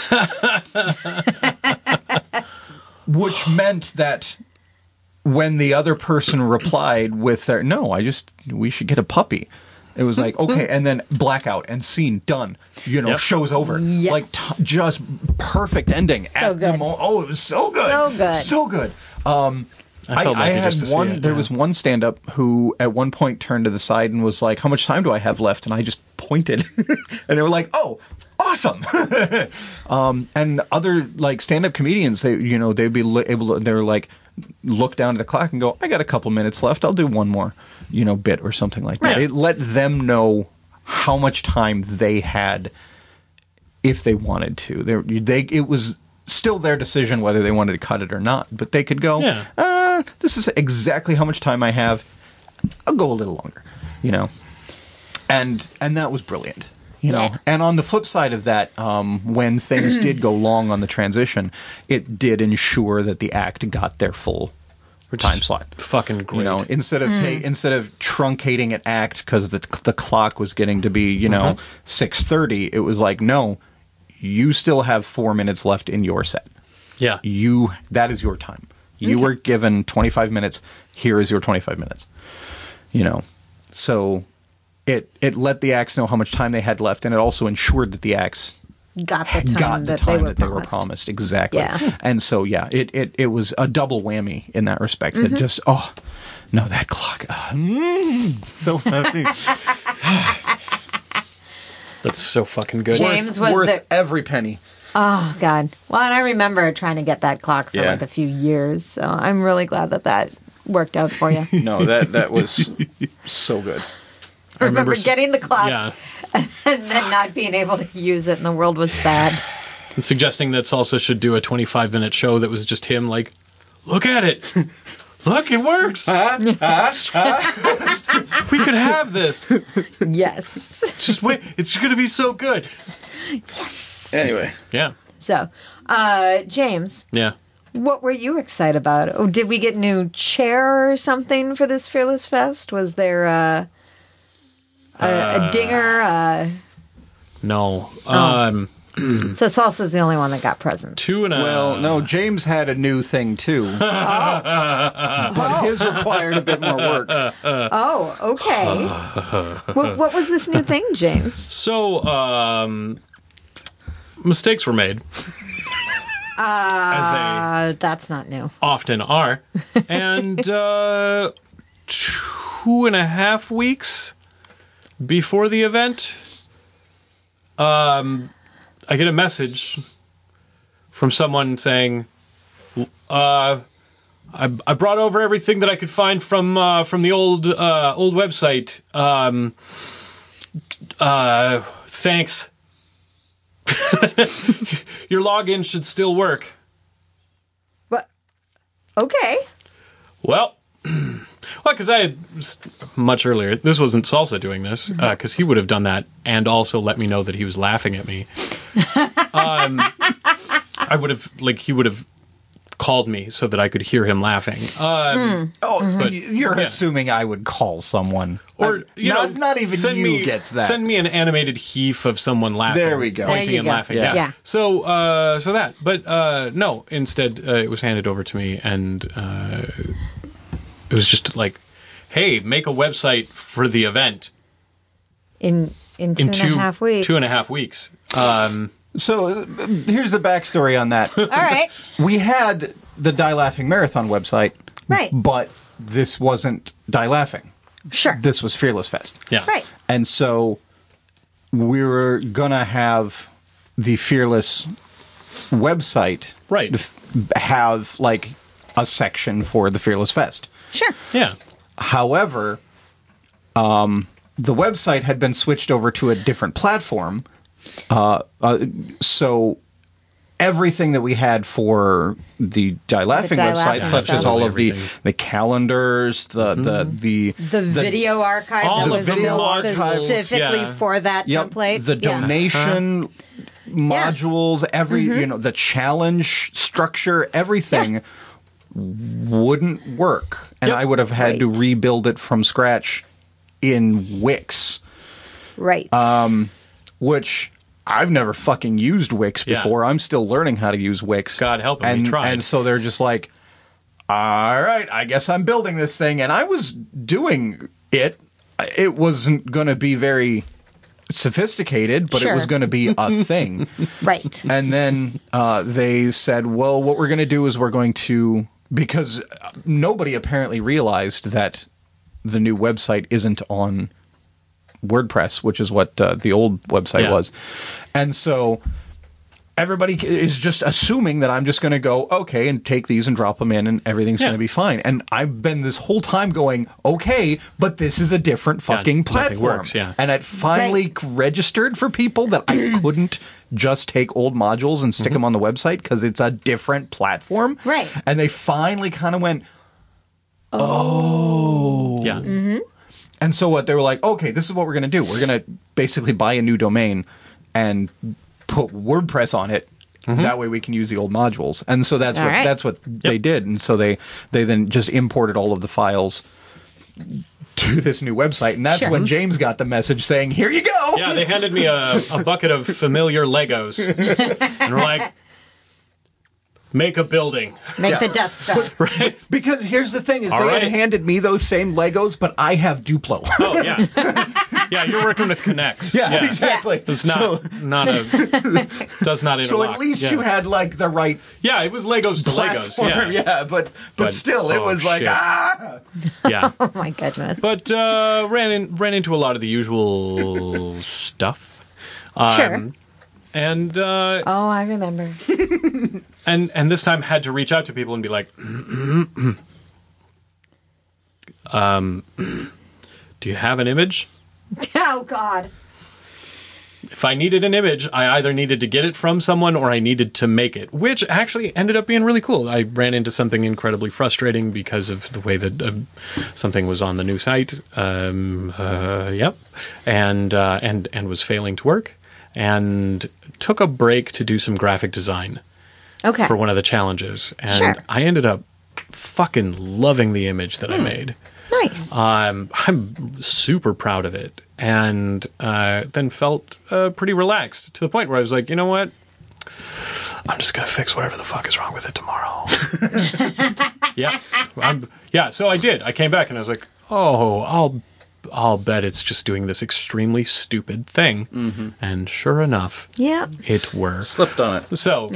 [SPEAKER 1] Which meant that when the other person replied with their, "No, we should get a puppy." It was like, okay, and then blackout and scene done. You know, show's over.
[SPEAKER 2] Yes.
[SPEAKER 1] Like just perfect ending.
[SPEAKER 2] So good.
[SPEAKER 1] It was so good.
[SPEAKER 2] So good.
[SPEAKER 1] So good.
[SPEAKER 3] I
[SPEAKER 1] had
[SPEAKER 3] just to see
[SPEAKER 1] one.
[SPEAKER 3] it,
[SPEAKER 1] There was one stand-up who at one point turned to the side and was like, "How much time do I have left?" And I just pointed, and they were like, "Oh, awesome!" And other like stand-up comedians, they'd be able to. They were like, look down at the clock and go, "I got a couple minutes left. I'll do one more, bit or something like that."
[SPEAKER 3] Right.
[SPEAKER 1] It let them know how much time they had if they wanted to. It was still their decision whether they wanted to cut it or not, but they could go, "This is exactly how much time I have. I'll go a little longer," and that was brilliant. And on the flip side of that, when things did go long on the transition, it did ensure that the act got their full time slot.
[SPEAKER 3] Fucking great.
[SPEAKER 1] Instead of truncating an act because the clock was getting to be 6:30, it was like, no, you still have 4 minutes left in your set.
[SPEAKER 3] Yeah,
[SPEAKER 1] that is your time. You were given 25 minutes. Here is your 25 minutes. So. It let the acts know how much time they had left, and it also ensured that the acts
[SPEAKER 2] got the time that they were promised.
[SPEAKER 1] Exactly.
[SPEAKER 2] Yeah.
[SPEAKER 1] And so, it was a double whammy in that respect. It just, that clock. So happy.
[SPEAKER 3] That's so fucking good.
[SPEAKER 2] James
[SPEAKER 1] worth every penny.
[SPEAKER 2] Oh, God. Well, and I remember trying to get that clock for like a few years, so I'm really glad that worked out for you.
[SPEAKER 1] No, that was so good.
[SPEAKER 2] I remember getting the clock
[SPEAKER 3] and
[SPEAKER 2] then not being able to use it, and the world was sad.
[SPEAKER 3] And suggesting that Salsa should do a 25-minute show that was just him, like, look at it. Look, it works. We could have this.
[SPEAKER 2] Yes.
[SPEAKER 3] Just wait. It's going to be so good.
[SPEAKER 2] Yes.
[SPEAKER 1] Anyway.
[SPEAKER 3] Yeah.
[SPEAKER 2] So, James.
[SPEAKER 3] Yeah.
[SPEAKER 2] What were you excited about? Oh, did we get new chair or something for this Fearless Fest? Was there a dinger?
[SPEAKER 3] No.
[SPEAKER 2] So Salsa's the only one that got presents.
[SPEAKER 1] Well, no, James had a new thing too. But his required a bit more work.
[SPEAKER 2] Oh, okay. What was this new thing, James?
[SPEAKER 3] So, mistakes were made. As they
[SPEAKER 2] that's not new.
[SPEAKER 3] often are. And 2.5 weeks before the event, I get a message from someone saying, I brought over everything that I could find from the old website. Thanks. Your login should still work.
[SPEAKER 2] But okay.
[SPEAKER 3] Well, because I had much earlier. This wasn't Salsa doing this, because he would have done that and also let me know that he was laughing at me. I would have he would have called me so that I could hear him laughing.
[SPEAKER 1] But you're assuming I would call someone,
[SPEAKER 3] or
[SPEAKER 1] not even you gets that.
[SPEAKER 3] Send me an animated heaf of someone laughing.
[SPEAKER 1] There we go.
[SPEAKER 3] Pointing and laughing.
[SPEAKER 2] Yeah.
[SPEAKER 3] So that, but no. Instead, it was handed over to me, and it was just like, "Hey, make a website for the event."
[SPEAKER 2] In 2.5 weeks.
[SPEAKER 3] 2.5 weeks.
[SPEAKER 1] So here's the backstory on that.
[SPEAKER 2] All right.
[SPEAKER 1] We had the Die Laughing Marathon website,
[SPEAKER 2] Right.
[SPEAKER 1] But this wasn't Die Laughing.
[SPEAKER 2] Sure.
[SPEAKER 1] This was Fearless Fest.
[SPEAKER 3] Yeah.
[SPEAKER 2] Right.
[SPEAKER 1] And so we were gonna have the Fearless website
[SPEAKER 3] Right.
[SPEAKER 1] have like a section for the Fearless Fest.
[SPEAKER 2] Sure.
[SPEAKER 3] Yeah.
[SPEAKER 1] However, the website had been switched over to a different platform. So everything that we had for the Die Laughing
[SPEAKER 2] Die
[SPEAKER 1] website,
[SPEAKER 2] Laughing
[SPEAKER 1] such
[SPEAKER 2] stuff.
[SPEAKER 1] as all of
[SPEAKER 3] Everything.
[SPEAKER 1] the calendars, the
[SPEAKER 2] video archive
[SPEAKER 3] all
[SPEAKER 2] that
[SPEAKER 3] the
[SPEAKER 2] was
[SPEAKER 1] video
[SPEAKER 2] built
[SPEAKER 1] archives,
[SPEAKER 2] specifically
[SPEAKER 3] yeah.
[SPEAKER 2] for that
[SPEAKER 1] Yep,
[SPEAKER 2] template.
[SPEAKER 1] the donation modules, the challenge structure, everything wouldn't work, and
[SPEAKER 3] Yep.
[SPEAKER 1] I would have had to
[SPEAKER 2] Right.
[SPEAKER 1] rebuild it from scratch in Wix.
[SPEAKER 2] Right.
[SPEAKER 1] Which I've never fucking used Wix
[SPEAKER 3] Yeah.
[SPEAKER 1] before. I'm still learning how to use Wix.
[SPEAKER 3] God help 'em, we tried.
[SPEAKER 1] And so they're just like, all right, I guess I'm building this thing. And I was doing it. It wasn't going to be very sophisticated, but it was
[SPEAKER 2] Sure.
[SPEAKER 1] going to be a thing.
[SPEAKER 2] Right.
[SPEAKER 1] And then they said, well, what we're going to do is we're going to, because nobody apparently realized that the new website isn't on WordPress, which is what the old website was. And so everybody is just assuming that I'm just going to go, okay, and take these and drop them in and everything's going to be fine. And I've been this whole time going, okay, but this is a different fucking
[SPEAKER 3] nothing
[SPEAKER 1] platform.
[SPEAKER 3] works, yeah.
[SPEAKER 1] And it finally registered for people that I couldn't just take old modules and stick them on the website because it's a different platform.
[SPEAKER 2] Right.
[SPEAKER 1] And they finally kind of went,
[SPEAKER 3] Yeah.
[SPEAKER 1] and so what they were like, okay, this is what we're going to do. We're going to basically buy a new domain and put WordPress on it. That way we can use the old modules. And so that's
[SPEAKER 2] All
[SPEAKER 1] what
[SPEAKER 2] right.
[SPEAKER 1] that's what they did. And so they then just imported all of the files to this new website. And that's
[SPEAKER 2] Sure.
[SPEAKER 1] when James got the message saying, here you go.
[SPEAKER 3] Yeah, they handed me a bucket of familiar Legos. And were like, make a building.
[SPEAKER 2] Make the Death Star.
[SPEAKER 3] Right?
[SPEAKER 1] Because here's the thing is
[SPEAKER 3] All
[SPEAKER 1] they had
[SPEAKER 3] right.
[SPEAKER 1] handed me those same Legos, but I have Duplo.
[SPEAKER 3] Oh, yeah. Yeah, you're working with Connects.
[SPEAKER 1] Yeah, exactly.
[SPEAKER 3] It's not a, does not interlock.
[SPEAKER 1] So at least you had like the right
[SPEAKER 3] Yeah, it was Legos to Legos.
[SPEAKER 1] platform.
[SPEAKER 3] Yeah.
[SPEAKER 1] But still, it
[SPEAKER 3] oh,
[SPEAKER 1] was like,
[SPEAKER 3] shit. Yeah.
[SPEAKER 2] Oh my goodness.
[SPEAKER 3] But ran into a lot of the usual stuff.
[SPEAKER 2] Sure.
[SPEAKER 3] And
[SPEAKER 2] Oh, I remember.
[SPEAKER 3] and this time had to reach out to people and be like, do you have an image?
[SPEAKER 2] Oh God.
[SPEAKER 3] If I needed an image, I either needed to get it from someone or I needed to make it, which actually ended up being really cool. I ran into something incredibly frustrating because of the way that something was on the new site. Yep. And was failing to work, and took a break to do some graphic design
[SPEAKER 2] Okay.
[SPEAKER 3] for one of the challenges. And
[SPEAKER 2] Sure.
[SPEAKER 3] I ended up fucking loving the image that I made.
[SPEAKER 2] Nice.
[SPEAKER 3] I'm super proud of it, and then felt pretty relaxed to the point where I was like, you know what? I'm just gonna fix whatever the fuck is wrong with it tomorrow. Yeah. So I did. I came back and I was like, oh, I'll bet it's just doing this extremely stupid thing, and sure enough,
[SPEAKER 2] yeah.
[SPEAKER 3] it worked.
[SPEAKER 1] slipped on it.
[SPEAKER 3] So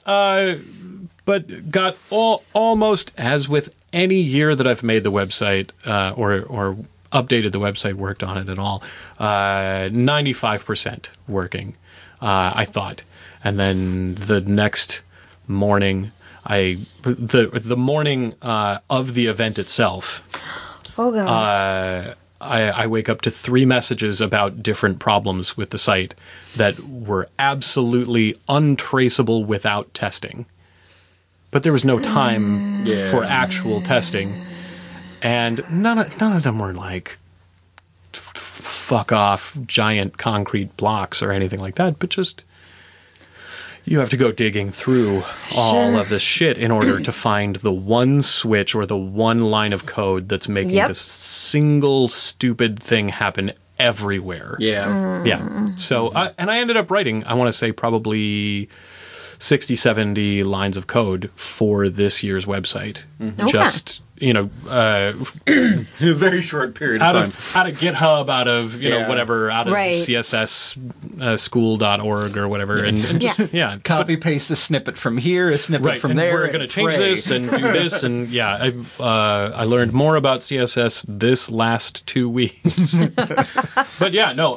[SPEAKER 3] but got almost, as with any year that I've made the website or updated the website, worked on it at all, 95% working. I thought. And then the next morning, the morning of the event itself,
[SPEAKER 2] Oh god.
[SPEAKER 3] I wake up to 3 messages about different problems with the site that were absolutely untraceable without testing. But there was no time for actual testing. And none of them were like fuck off giant concrete blocks or anything like that, but just you have to go digging through all of this shit in order to find the one switch or the one line of code that's making this single stupid thing happen everywhere.
[SPEAKER 4] Yeah.
[SPEAKER 3] Yeah. So, and I ended up writing, I want to say probably 60, 70 lines of code for this year's website. Just, in
[SPEAKER 4] a very short period of time.
[SPEAKER 3] Out of GitHub, out of, whatever, out of
[SPEAKER 2] Right.
[SPEAKER 3] CSS school.org or whatever. And just,
[SPEAKER 1] Copy paste a snippet from here, a snippet from
[SPEAKER 3] and
[SPEAKER 1] there.
[SPEAKER 3] we're going to change this and do this. And I learned more about CSS this last 2 weeks. But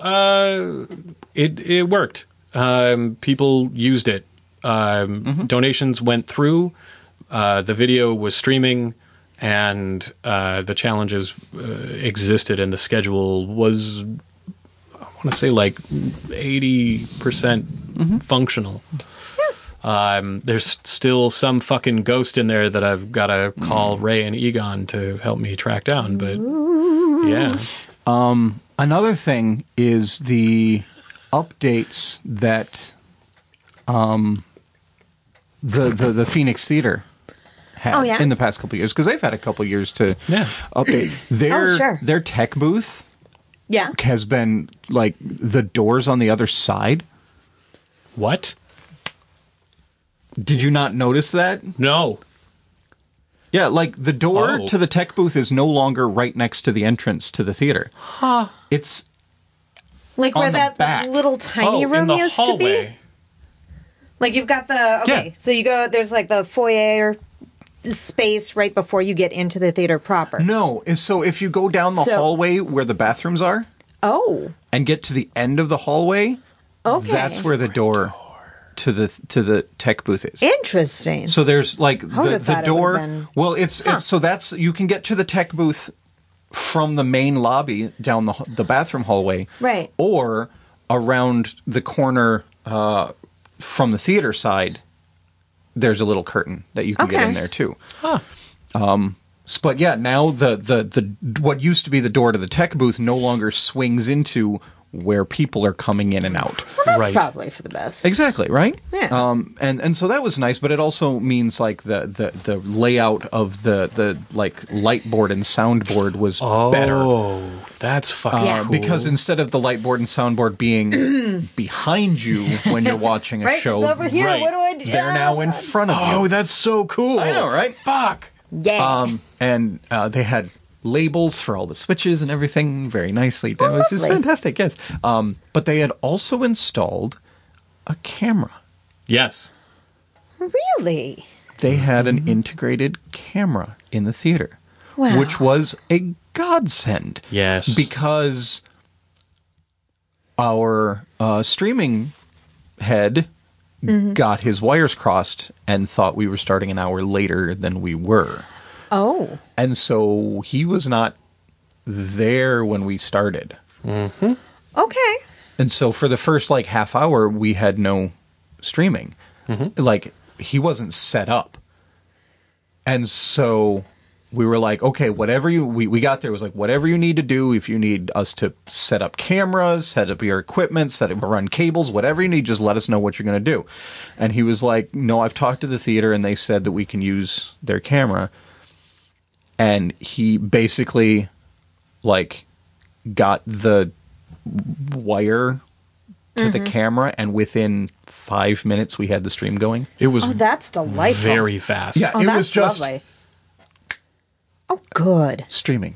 [SPEAKER 3] it worked. People used it. Donations went through. The video was streaming. And the challenges existed, and the schedule was, I want to say, like 80% functional. There's still some fucking ghost in there that I've got to call Ray and Egon to help me track down. But yeah.
[SPEAKER 1] Another thing is the updates that the Phoenix Theater had in the past couple of years, because they've had a couple of years to update their tech booth.
[SPEAKER 2] Yeah.
[SPEAKER 1] Has been like the doors on the other side.
[SPEAKER 3] What?
[SPEAKER 1] Did you not notice that?
[SPEAKER 3] No.
[SPEAKER 1] Yeah, like the door to the tech booth is no longer right next to the entrance to the theater.
[SPEAKER 2] Huh.
[SPEAKER 1] It's
[SPEAKER 2] like
[SPEAKER 1] on
[SPEAKER 2] where
[SPEAKER 1] the
[SPEAKER 2] that
[SPEAKER 1] back.
[SPEAKER 2] little tiny room
[SPEAKER 3] in the
[SPEAKER 2] used
[SPEAKER 3] hallway.
[SPEAKER 2] to be. Like you've got the so you go. There's like the foyer space right before you get into the theater proper.
[SPEAKER 1] No, so if you go down the hallway where the bathrooms are, and get to the end of the hallway, that's where the door to the tech booth is.
[SPEAKER 2] Interesting.
[SPEAKER 1] So there's like the door. Well, it's so that's you can get to the tech booth from the main lobby down the bathroom hallway,
[SPEAKER 2] right?
[SPEAKER 1] Or around the corner from the theater side. There's a little curtain that you can get in there too.
[SPEAKER 3] Huh.
[SPEAKER 1] But yeah, now the what used to be the door to the tech booth no longer swings into where people are coming in and out.
[SPEAKER 2] Well, that's probably for the best.
[SPEAKER 1] Exactly, right?
[SPEAKER 2] Yeah.
[SPEAKER 1] And so that was nice, but it also means like the layout of the like light board and soundboard was better.
[SPEAKER 3] Oh, that's fucking cool.
[SPEAKER 1] Because instead of the light board and soundboard being behind you when you're watching a show,
[SPEAKER 2] it's over here. What do I do?
[SPEAKER 1] They're now in front of you.
[SPEAKER 3] Oh, that's so cool.
[SPEAKER 1] I know, right?
[SPEAKER 3] Fuck.
[SPEAKER 2] Yeah.
[SPEAKER 1] And they had labels for all the switches and everything very nicely. It was just fantastic, yes. But they had also installed a camera.
[SPEAKER 3] Yes.
[SPEAKER 2] Really?
[SPEAKER 1] They had an integrated camera in the theater, which was a godsend.
[SPEAKER 3] Yes.
[SPEAKER 1] Because our streaming head got his wires crossed and thought we were starting an hour later than we were.
[SPEAKER 2] Oh.
[SPEAKER 1] And so he was not there when we started.
[SPEAKER 3] Mm-hmm.
[SPEAKER 2] Okay.
[SPEAKER 1] And so for the first like half hour, we had no streaming. Mm-hmm. Like he wasn't set up. And so we were like, okay, whatever we got there was like, whatever you need to do, if you need us to set up cameras, set up your equipment, run cables, whatever you need, just let us know what you're going to do. And he was like, no, I've talked to the theater and they said that we can use their camera. And he basically like got the wire to the camera, and within 5 minutes we had the stream going.
[SPEAKER 3] It was
[SPEAKER 2] that's delightful.
[SPEAKER 3] Very fast.
[SPEAKER 1] Yeah, it was just
[SPEAKER 2] lovely. Oh, good.
[SPEAKER 1] streaming.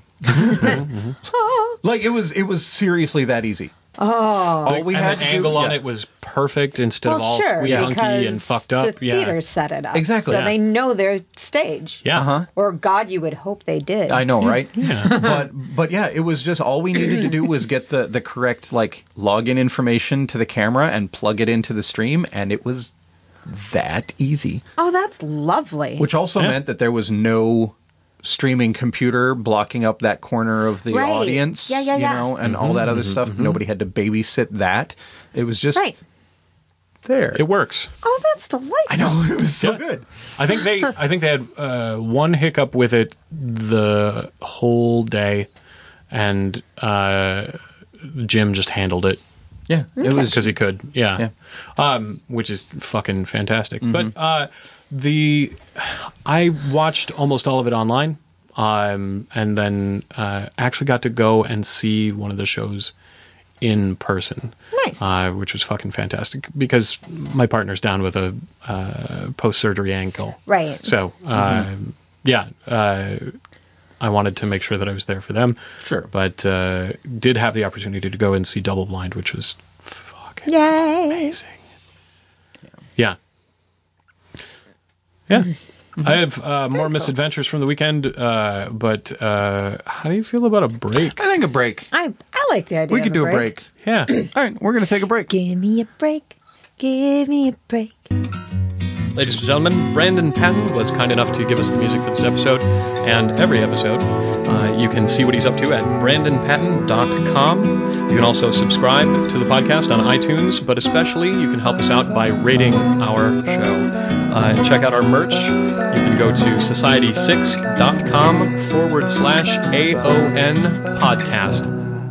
[SPEAKER 1] Like it was seriously that easy.
[SPEAKER 2] Oh,
[SPEAKER 1] All we had
[SPEAKER 3] the
[SPEAKER 1] to
[SPEAKER 3] angle
[SPEAKER 1] do,
[SPEAKER 3] on it was perfect instead of all
[SPEAKER 2] sure,
[SPEAKER 3] squeaky
[SPEAKER 2] because
[SPEAKER 3] and fucked up.
[SPEAKER 2] the theater set it up.
[SPEAKER 1] Exactly.
[SPEAKER 2] So
[SPEAKER 3] Yeah.
[SPEAKER 2] they know their stage.
[SPEAKER 3] Yeah.
[SPEAKER 2] Or God, you would hope they did.
[SPEAKER 1] I know, right?
[SPEAKER 3] Yeah.
[SPEAKER 1] But yeah, it was just all we needed to do was get the correct login information to the camera and plug it into the stream, and it was that easy.
[SPEAKER 2] Oh, that's lovely.
[SPEAKER 1] Which also
[SPEAKER 3] Yeah.
[SPEAKER 1] meant that there was no streaming computer blocking up that corner of the
[SPEAKER 2] Right.
[SPEAKER 1] audience,
[SPEAKER 2] Yeah,
[SPEAKER 1] you know, and all that other stuff. Nobody had to babysit that. It was just
[SPEAKER 2] right.
[SPEAKER 1] there.
[SPEAKER 3] It works.
[SPEAKER 2] Oh, that's delightful.
[SPEAKER 1] I know, it was so
[SPEAKER 3] Yeah.
[SPEAKER 1] good.
[SPEAKER 3] I think they had one hiccup with it the whole day, and Jim just handled it
[SPEAKER 1] Yeah, it was
[SPEAKER 3] because he could. Yeah. Which is fucking fantastic. But I watched almost all of it online, and then actually got to go and see one of the shows in person.
[SPEAKER 2] Nice.
[SPEAKER 3] Which was fucking fantastic because my partner's down with a post-surgery ankle.
[SPEAKER 2] Right.
[SPEAKER 3] So, I wanted to make sure that I was there for them.
[SPEAKER 1] Sure.
[SPEAKER 3] But did have the opportunity to go and see Double Blind, which was fucking
[SPEAKER 2] Yay.
[SPEAKER 3] amazing. Yeah. Yeah. I have more misadventures from the weekend, but how do you feel about a break?
[SPEAKER 1] I think a break.
[SPEAKER 2] I like the idea
[SPEAKER 1] We
[SPEAKER 2] of
[SPEAKER 1] could do a break.
[SPEAKER 3] Yeah.
[SPEAKER 1] All right, we're going to take a break.
[SPEAKER 2] Give me a break. Give me a break.
[SPEAKER 3] Ladies and gentlemen, Brandon Patton was kind enough to give us the music for this episode and every episode. You can see what he's up to at brandonpatton.com. You can also subscribe to the podcast on iTunes, but especially you can help us out by rating our show. Check out our merch. You can go to society6.com/AON podcast.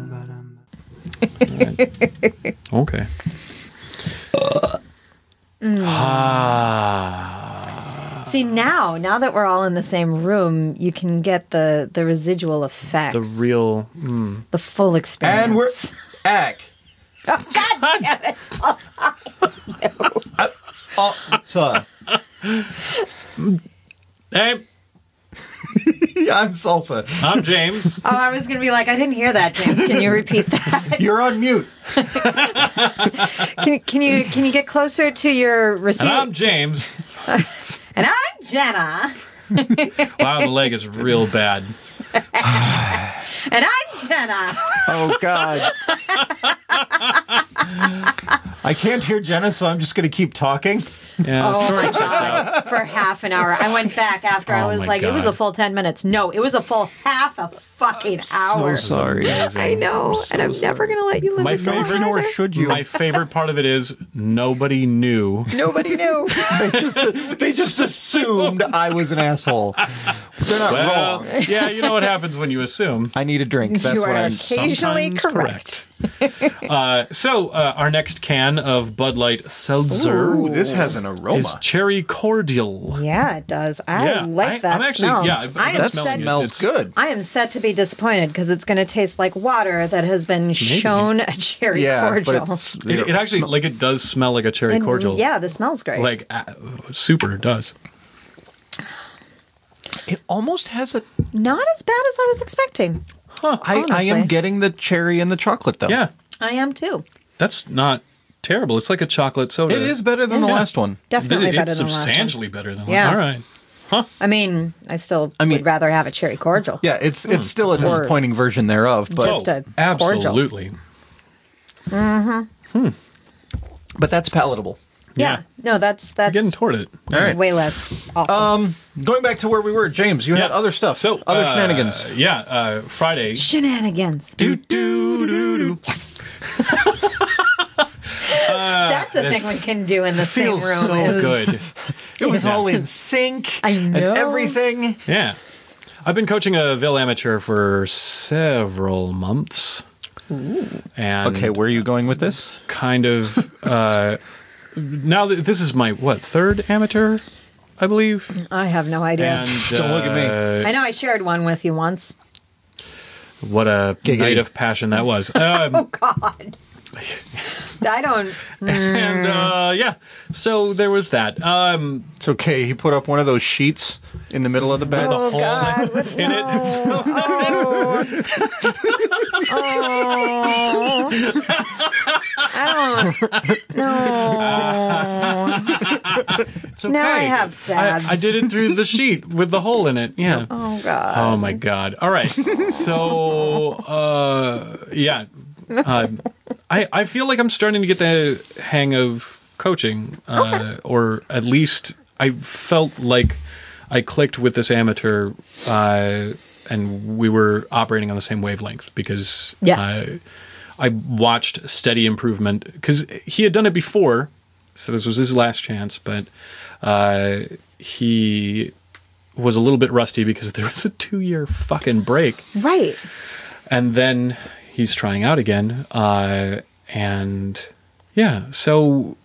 [SPEAKER 3] Okay.
[SPEAKER 2] See, now that we're all in the same room, you can get the residual effects.
[SPEAKER 3] The real.
[SPEAKER 2] the full experience.
[SPEAKER 1] And we're back.
[SPEAKER 2] Oh, God damn it.
[SPEAKER 1] So,
[SPEAKER 3] Hey,
[SPEAKER 1] I'm Salsa.
[SPEAKER 3] I'm James.
[SPEAKER 2] Oh, I was going to be like, I didn't hear that, James. Can you repeat that?
[SPEAKER 1] You're on mute.
[SPEAKER 2] Can you get closer to your receiver?
[SPEAKER 3] And I'm James.
[SPEAKER 2] And I'm Jenna.
[SPEAKER 3] Wow, the leg is real bad.
[SPEAKER 2] And I'm Jenna.
[SPEAKER 1] Oh, God. I can't hear Jenna, so I'm just going to keep talking.
[SPEAKER 3] Yeah,
[SPEAKER 2] Oh,
[SPEAKER 3] story
[SPEAKER 2] my
[SPEAKER 3] checks out.
[SPEAKER 2] God. For half an hour. I went back after I
[SPEAKER 3] Oh,
[SPEAKER 2] was
[SPEAKER 3] my
[SPEAKER 2] like, it was a
[SPEAKER 3] God.
[SPEAKER 2] full 10 minutes. No, it was a full half a fucking hour.
[SPEAKER 1] So sorry.
[SPEAKER 2] I know. And I'm never going to let you live
[SPEAKER 3] My
[SPEAKER 2] with that
[SPEAKER 3] favorite,
[SPEAKER 2] either.
[SPEAKER 1] Nor should you.
[SPEAKER 3] My favorite part of it is nobody knew.
[SPEAKER 2] Nobody knew.
[SPEAKER 1] They just assumed I was an asshole. They're not
[SPEAKER 3] Well,
[SPEAKER 1] wrong.
[SPEAKER 3] yeah, you know what happens when you assume.
[SPEAKER 1] I need a drink. That's
[SPEAKER 2] You
[SPEAKER 1] what
[SPEAKER 2] are
[SPEAKER 1] I'm.
[SPEAKER 2] occasionally
[SPEAKER 3] Sometimes
[SPEAKER 2] correct.
[SPEAKER 3] So, our next can of Bud Light Seltzer
[SPEAKER 1] Ooh, this has an aroma.
[SPEAKER 3] is cherry cordial.
[SPEAKER 2] Yeah, it does. I
[SPEAKER 3] Yeah,
[SPEAKER 2] like that
[SPEAKER 3] I'm actually,
[SPEAKER 2] smell.
[SPEAKER 3] yeah, I've
[SPEAKER 2] I
[SPEAKER 3] been
[SPEAKER 2] am
[SPEAKER 1] that
[SPEAKER 3] smelling
[SPEAKER 2] set,
[SPEAKER 3] it.
[SPEAKER 1] smells
[SPEAKER 3] It's-
[SPEAKER 1] good.
[SPEAKER 2] I am set to be disappointed because it's going to taste like water that has been shown a cherry
[SPEAKER 1] Yeah,
[SPEAKER 2] cordial.
[SPEAKER 1] but it's
[SPEAKER 3] It actually, like, it does smell like a cherry
[SPEAKER 2] And,
[SPEAKER 3] cordial.
[SPEAKER 2] yeah, this smells great.
[SPEAKER 3] Like, super does.
[SPEAKER 1] it almost has a.
[SPEAKER 2] Not as bad as I was expecting.
[SPEAKER 1] I am
[SPEAKER 2] Honestly.
[SPEAKER 1] getting the cherry and the chocolate though.
[SPEAKER 3] Yeah,
[SPEAKER 2] I am too.
[SPEAKER 3] that's not terrible. It's like a chocolate soda.
[SPEAKER 1] It is better than the
[SPEAKER 2] Yeah.
[SPEAKER 1] last one.
[SPEAKER 2] Definitely better
[SPEAKER 3] It's
[SPEAKER 2] than the last one.
[SPEAKER 3] substantially better than
[SPEAKER 2] Yeah.
[SPEAKER 3] one. All right.
[SPEAKER 2] I mean, I still
[SPEAKER 1] mean-
[SPEAKER 2] would rather have a cherry cordial.
[SPEAKER 1] Yeah, it's still a disappointing version thereof, but
[SPEAKER 2] Just a cordial.
[SPEAKER 3] absolutely.
[SPEAKER 1] but that's palatable.
[SPEAKER 2] Yeah. No, that's
[SPEAKER 3] Getting toward it.
[SPEAKER 1] All right.
[SPEAKER 2] way less awful.
[SPEAKER 1] Going back to where we were, James, you had other stuff.
[SPEAKER 3] So
[SPEAKER 1] other shenanigans.
[SPEAKER 3] Yeah, Friday.
[SPEAKER 2] Shenanigans.
[SPEAKER 3] Do do do do.
[SPEAKER 2] That's a thing we can do in the same room.
[SPEAKER 3] Feels so
[SPEAKER 2] is-
[SPEAKER 3] good.
[SPEAKER 1] It was all in sync.
[SPEAKER 2] I
[SPEAKER 1] And
[SPEAKER 2] know.
[SPEAKER 1] everything.
[SPEAKER 3] Yeah. I've been coaching a Ville amateur for several months. And
[SPEAKER 1] Okay, where are you going with this?
[SPEAKER 3] kind of now this is my third amateur, I believe.
[SPEAKER 2] I have no idea.
[SPEAKER 3] And
[SPEAKER 1] Don't look at me.
[SPEAKER 2] I know I shared one with you once.
[SPEAKER 3] What a
[SPEAKER 1] Giggity.
[SPEAKER 3] night of passion that was.
[SPEAKER 2] Oh, God. I don't.
[SPEAKER 3] And yeah, so there was that.
[SPEAKER 1] It's okay. He put up one of those sheets in the middle of the bed.
[SPEAKER 2] Oh,
[SPEAKER 3] whole
[SPEAKER 2] God.
[SPEAKER 3] in it.
[SPEAKER 2] I don't. No.
[SPEAKER 3] It's okay.
[SPEAKER 2] Now I have SADS.
[SPEAKER 3] I did it through the sheet with the hole in it. Yeah.
[SPEAKER 2] Oh, God.
[SPEAKER 3] Oh my God. All right. So, yeah. I feel like I'm starting to get the hang of coaching, or at least I felt like I clicked with this amateur, and we were operating on the same wavelength because I watched steady improvement because he had done it before. So this was his last chance, but he was a little bit rusty because there was a 2-year fucking break.
[SPEAKER 2] Right.
[SPEAKER 3] And then he's trying out again. And yeah, so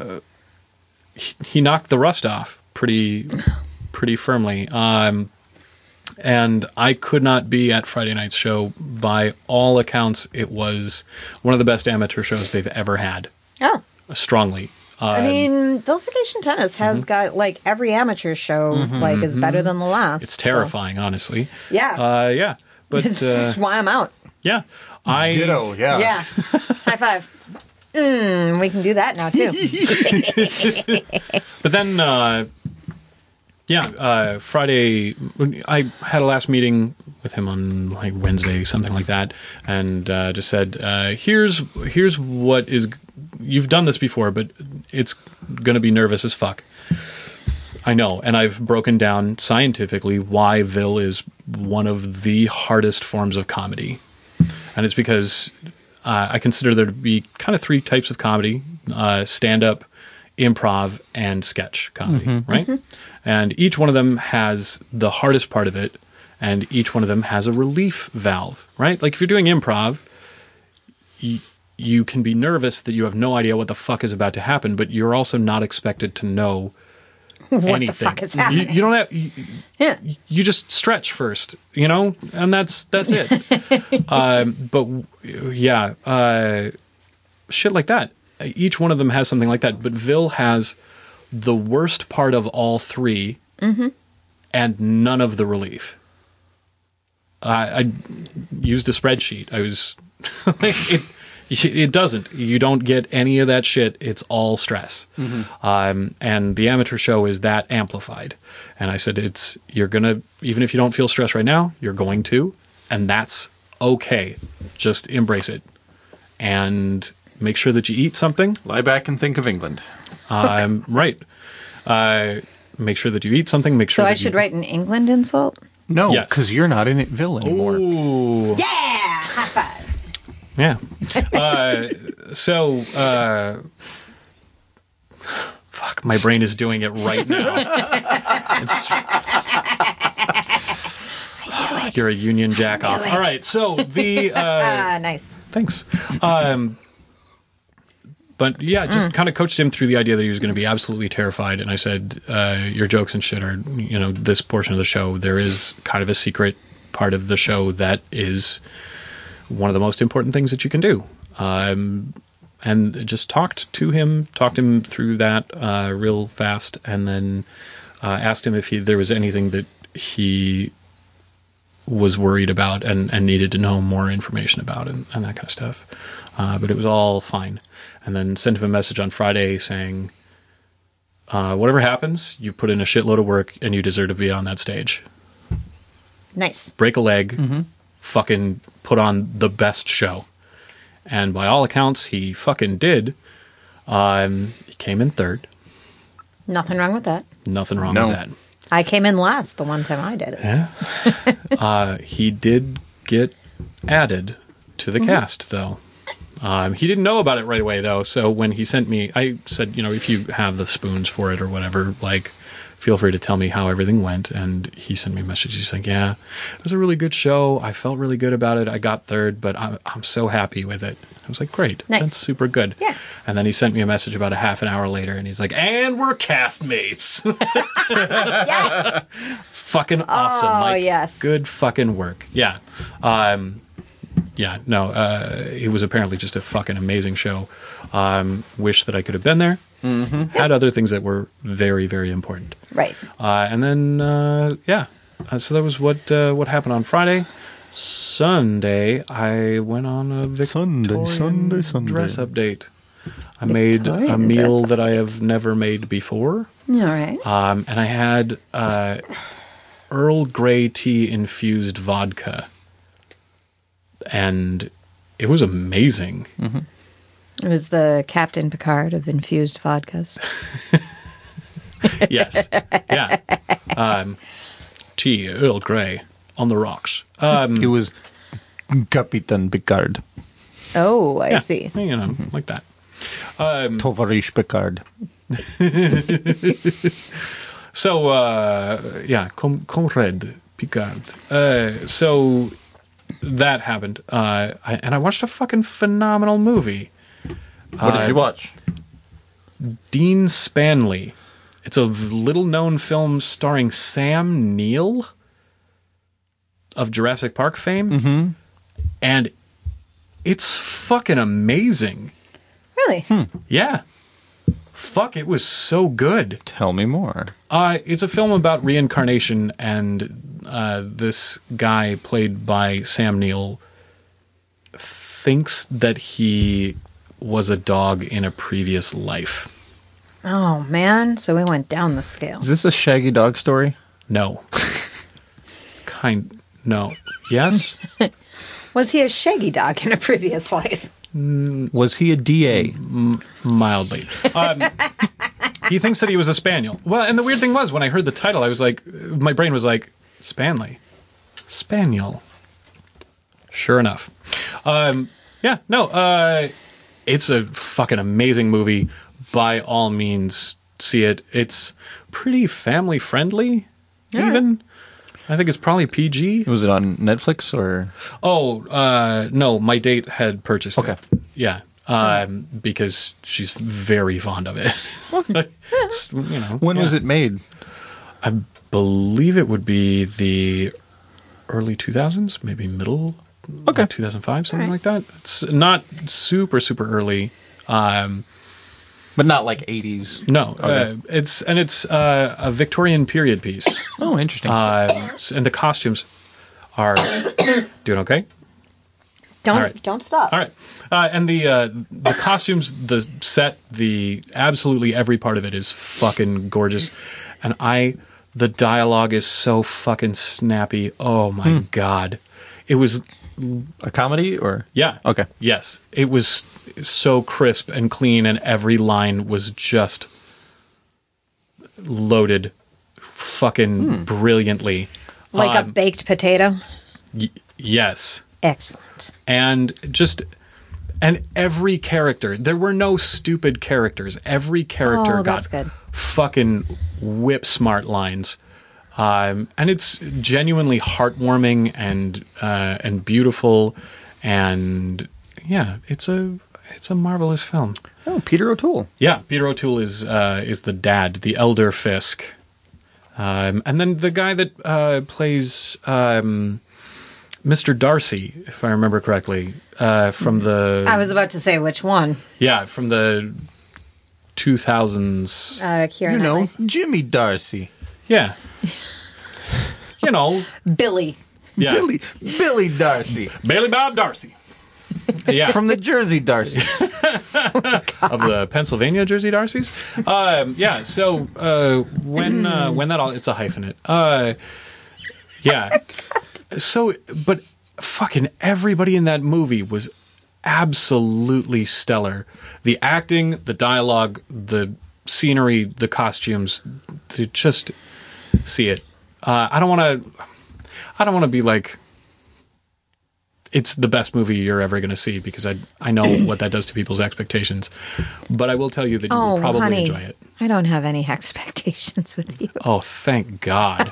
[SPEAKER 3] he knocked the rust off pretty firmly. And I could not be at Friday night's show. By all accounts, it was one of the best amateur shows they've ever had.
[SPEAKER 2] Oh.
[SPEAKER 3] Strongly.
[SPEAKER 2] I mean, Vilification Tennis has got, like, every amateur show, like, is better than the last.
[SPEAKER 3] It's terrifying, honestly.
[SPEAKER 2] Yeah.
[SPEAKER 3] Yeah. But
[SPEAKER 2] It's just why I'm out.
[SPEAKER 3] yeah.
[SPEAKER 4] Ditto, yeah.
[SPEAKER 2] Yeah. High five. We can do that now, too.
[SPEAKER 3] But then, Friday, I had a last meeting with him on like Wednesday, something like that, and just said, here's what is, you've done this before, but it's going to be nervous as fuck. I know, and I've broken down scientifically why Vil is one of the hardest forms of comedy. And it's because I consider there to be kind of 3 types of comedy, stand-up, improv, and sketch comedy, right? And each one of them has the hardest part of it, and each one of them has a relief valve, right? Like if you're doing improv, you can be nervous that you have no idea what the fuck is about to happen, but you're also not expected to know
[SPEAKER 2] What
[SPEAKER 3] anything.
[SPEAKER 2] the fuck is happening?
[SPEAKER 3] You don't have... You just stretch first, and that's it. But yeah, shit like that. Each one of them has something like that. But Vil has the worst part of all 3 and none of the relief. I used a spreadsheet. I was it doesn't. You don't get any of that shit. It's all stress. And the amateur show is that amplified. And I said, you're going to, even if you don't feel stress right now, you're going to, and that's okay. Just embrace it. And make sure that you eat something.
[SPEAKER 1] Lie back and think of England.
[SPEAKER 3] Right. Make sure that you eat something. Make sure.
[SPEAKER 2] So I should write an England insult?
[SPEAKER 1] No,
[SPEAKER 3] Yes.
[SPEAKER 1] because you're not in Ville anymore.
[SPEAKER 3] Ooh.
[SPEAKER 2] Yeah! High five.
[SPEAKER 3] Yeah. Fuck, my brain is doing it right now. You're a union jack off. All right, so the
[SPEAKER 2] Nice.
[SPEAKER 3] thanks. But yeah, just kind of coached him through the idea that he was going to be absolutely terrified. And I said, your jokes and shit are, this portion of the show, there is kind of a secret part of the show that is one of the most important things that you can do. And just talked him through that real fast, and then asked him if there was anything that he was worried about and needed to know more information about and that kind of stuff. But it was all fine. And then sent him a message on Friday saying, whatever happens, you've put in a shitload of work and you deserve to be on that stage.
[SPEAKER 2] Nice.
[SPEAKER 3] Break a leg, fucking put on the best show. And by all accounts, he fucking did. He came in 3rd.
[SPEAKER 2] Nothing wrong with that.
[SPEAKER 3] Nothing wrong
[SPEAKER 1] No.
[SPEAKER 3] with that.
[SPEAKER 2] I came in last the one time I did it.
[SPEAKER 3] Yeah. He did get added to the cast, though. He didn't know about it right away, though. So when he sent me, I said, if you have the spoons for it or whatever, feel free to tell me how everything went. And he sent me a message. He's like, yeah, it was a really good show. I felt really good about it. I got 3rd, but I'm so happy with it. I was like, great.
[SPEAKER 2] Nice.
[SPEAKER 3] That's super good.
[SPEAKER 2] Yeah.
[SPEAKER 3] And then he sent me a message about a half an hour later, and he's like, and we're castmates.
[SPEAKER 2] Yes.
[SPEAKER 3] Fucking awesome.
[SPEAKER 2] Oh, yes.
[SPEAKER 3] Good fucking work. Yeah. It was apparently just a fucking amazing show. Wish that I could have been there. Had other things that were very, very important.
[SPEAKER 2] Right.
[SPEAKER 3] And then, so that was what happened on Friday. Sunday, I went on a Victorian
[SPEAKER 1] Sunday.
[SPEAKER 3] dress update. I made a
[SPEAKER 2] Victorian
[SPEAKER 3] meal
[SPEAKER 2] dress
[SPEAKER 3] that I
[SPEAKER 2] up.
[SPEAKER 3] have never made before.
[SPEAKER 2] All right.
[SPEAKER 3] And I had Earl Grey tea infused vodka. And it was amazing.
[SPEAKER 2] It was the Captain Picard of infused vodkas.
[SPEAKER 3] Yes. Yeah. Tea, Earl Grey, on the rocks.
[SPEAKER 1] It was Capitan Picard.
[SPEAKER 2] Oh, I
[SPEAKER 3] Yeah,
[SPEAKER 2] see.
[SPEAKER 3] you know, like that.
[SPEAKER 1] Tovarish Picard.
[SPEAKER 3] So, yeah, Comrade Picard. So that happened. And I watched a fucking phenomenal movie.
[SPEAKER 1] What did you watch?
[SPEAKER 3] Dean Spanley. It's a little-known film starring Sam Neill of Jurassic Park fame. Mm-hmm. And it's fucking amazing.
[SPEAKER 2] Really?
[SPEAKER 3] Yeah. Fuck, it was so good.
[SPEAKER 1] Tell me more.
[SPEAKER 3] It's a film about reincarnation, and this guy, played by Sam Neill, thinks that he was a dog in a previous life.
[SPEAKER 2] Oh, man. So we went down the scale.
[SPEAKER 1] Is this a Shaggy Dog story?
[SPEAKER 3] No. No. Yes?
[SPEAKER 2] Was he a shaggy dog in a previous life?
[SPEAKER 1] Was he a DA?
[SPEAKER 3] Mildly. He thinks that he was a spaniel. Well, and the weird thing was, when I heard the title, I was like, my brain was like, Spanley. Spaniel. Sure enough. Yeah, no, it's a fucking amazing movie. By all means, see it. It's pretty family friendly, even. I think it's probably PG.
[SPEAKER 1] Was it on Netflix or?
[SPEAKER 3] Oh, no, my date had purchased
[SPEAKER 1] Okay.
[SPEAKER 3] it. Yeah. Because she's very fond of it. It's, you know,
[SPEAKER 1] When was
[SPEAKER 3] yeah.
[SPEAKER 1] it made?
[SPEAKER 3] I believe it would be the early 2000s, maybe middle,
[SPEAKER 1] Okay.
[SPEAKER 3] like 2005, something like that. It's not super, super early.
[SPEAKER 1] But not like 80s.
[SPEAKER 3] No,
[SPEAKER 1] Okay.
[SPEAKER 3] it's a Victorian period piece.
[SPEAKER 1] Oh, interesting.
[SPEAKER 3] And the costumes are doing okay.
[SPEAKER 2] Don't
[SPEAKER 3] All right.
[SPEAKER 2] don't stop.
[SPEAKER 3] All right, and the costumes, the set, absolutely every part of it is fucking gorgeous, and the dialogue is so fucking snappy. Oh my god, it was.
[SPEAKER 1] A comedy or?
[SPEAKER 3] Yeah.
[SPEAKER 1] Okay.
[SPEAKER 3] Yes, it was so crisp and clean, and every line was just loaded, fucking brilliantly.
[SPEAKER 2] Like a baked potato?
[SPEAKER 3] Yes.
[SPEAKER 2] Excellent.
[SPEAKER 3] And every character, there were no stupid characters. Every character
[SPEAKER 2] Oh,
[SPEAKER 3] got
[SPEAKER 2] that's good.
[SPEAKER 3] fucking whip smart lines. And it's genuinely heartwarming and beautiful, and yeah, it's a marvelous film.
[SPEAKER 1] Oh, Peter O'Toole.
[SPEAKER 3] Yeah, Peter O'Toole is the dad, the elder Fisk, and then the guy that plays Mr. Darcy, if I remember correctly, from the
[SPEAKER 2] I was about to say which one.
[SPEAKER 3] from the 2000s.
[SPEAKER 2] Keira Knightley.
[SPEAKER 1] Jimmy Darcy.
[SPEAKER 3] Yeah, you know,
[SPEAKER 2] Billy.
[SPEAKER 3] yeah,
[SPEAKER 1] Billy Darcy.
[SPEAKER 3] Bailey Bob Darcy. Yeah,
[SPEAKER 1] From the Jersey Darcys.
[SPEAKER 3] of the Pennsylvania Jersey Darcys. Yeah, so when that all, it's a hyphenate. Yeah. So, but fucking everybody in that movie was absolutely stellar. The acting, the dialogue, the scenery, the costumes, to just see it. I don't want to be like, it's the best movie you're ever going to see, because I know what that does to people's expectations. But I will tell you that you will probably
[SPEAKER 2] honey,
[SPEAKER 3] enjoy it.
[SPEAKER 2] I don't have any expectations with you.
[SPEAKER 3] Oh, thank God.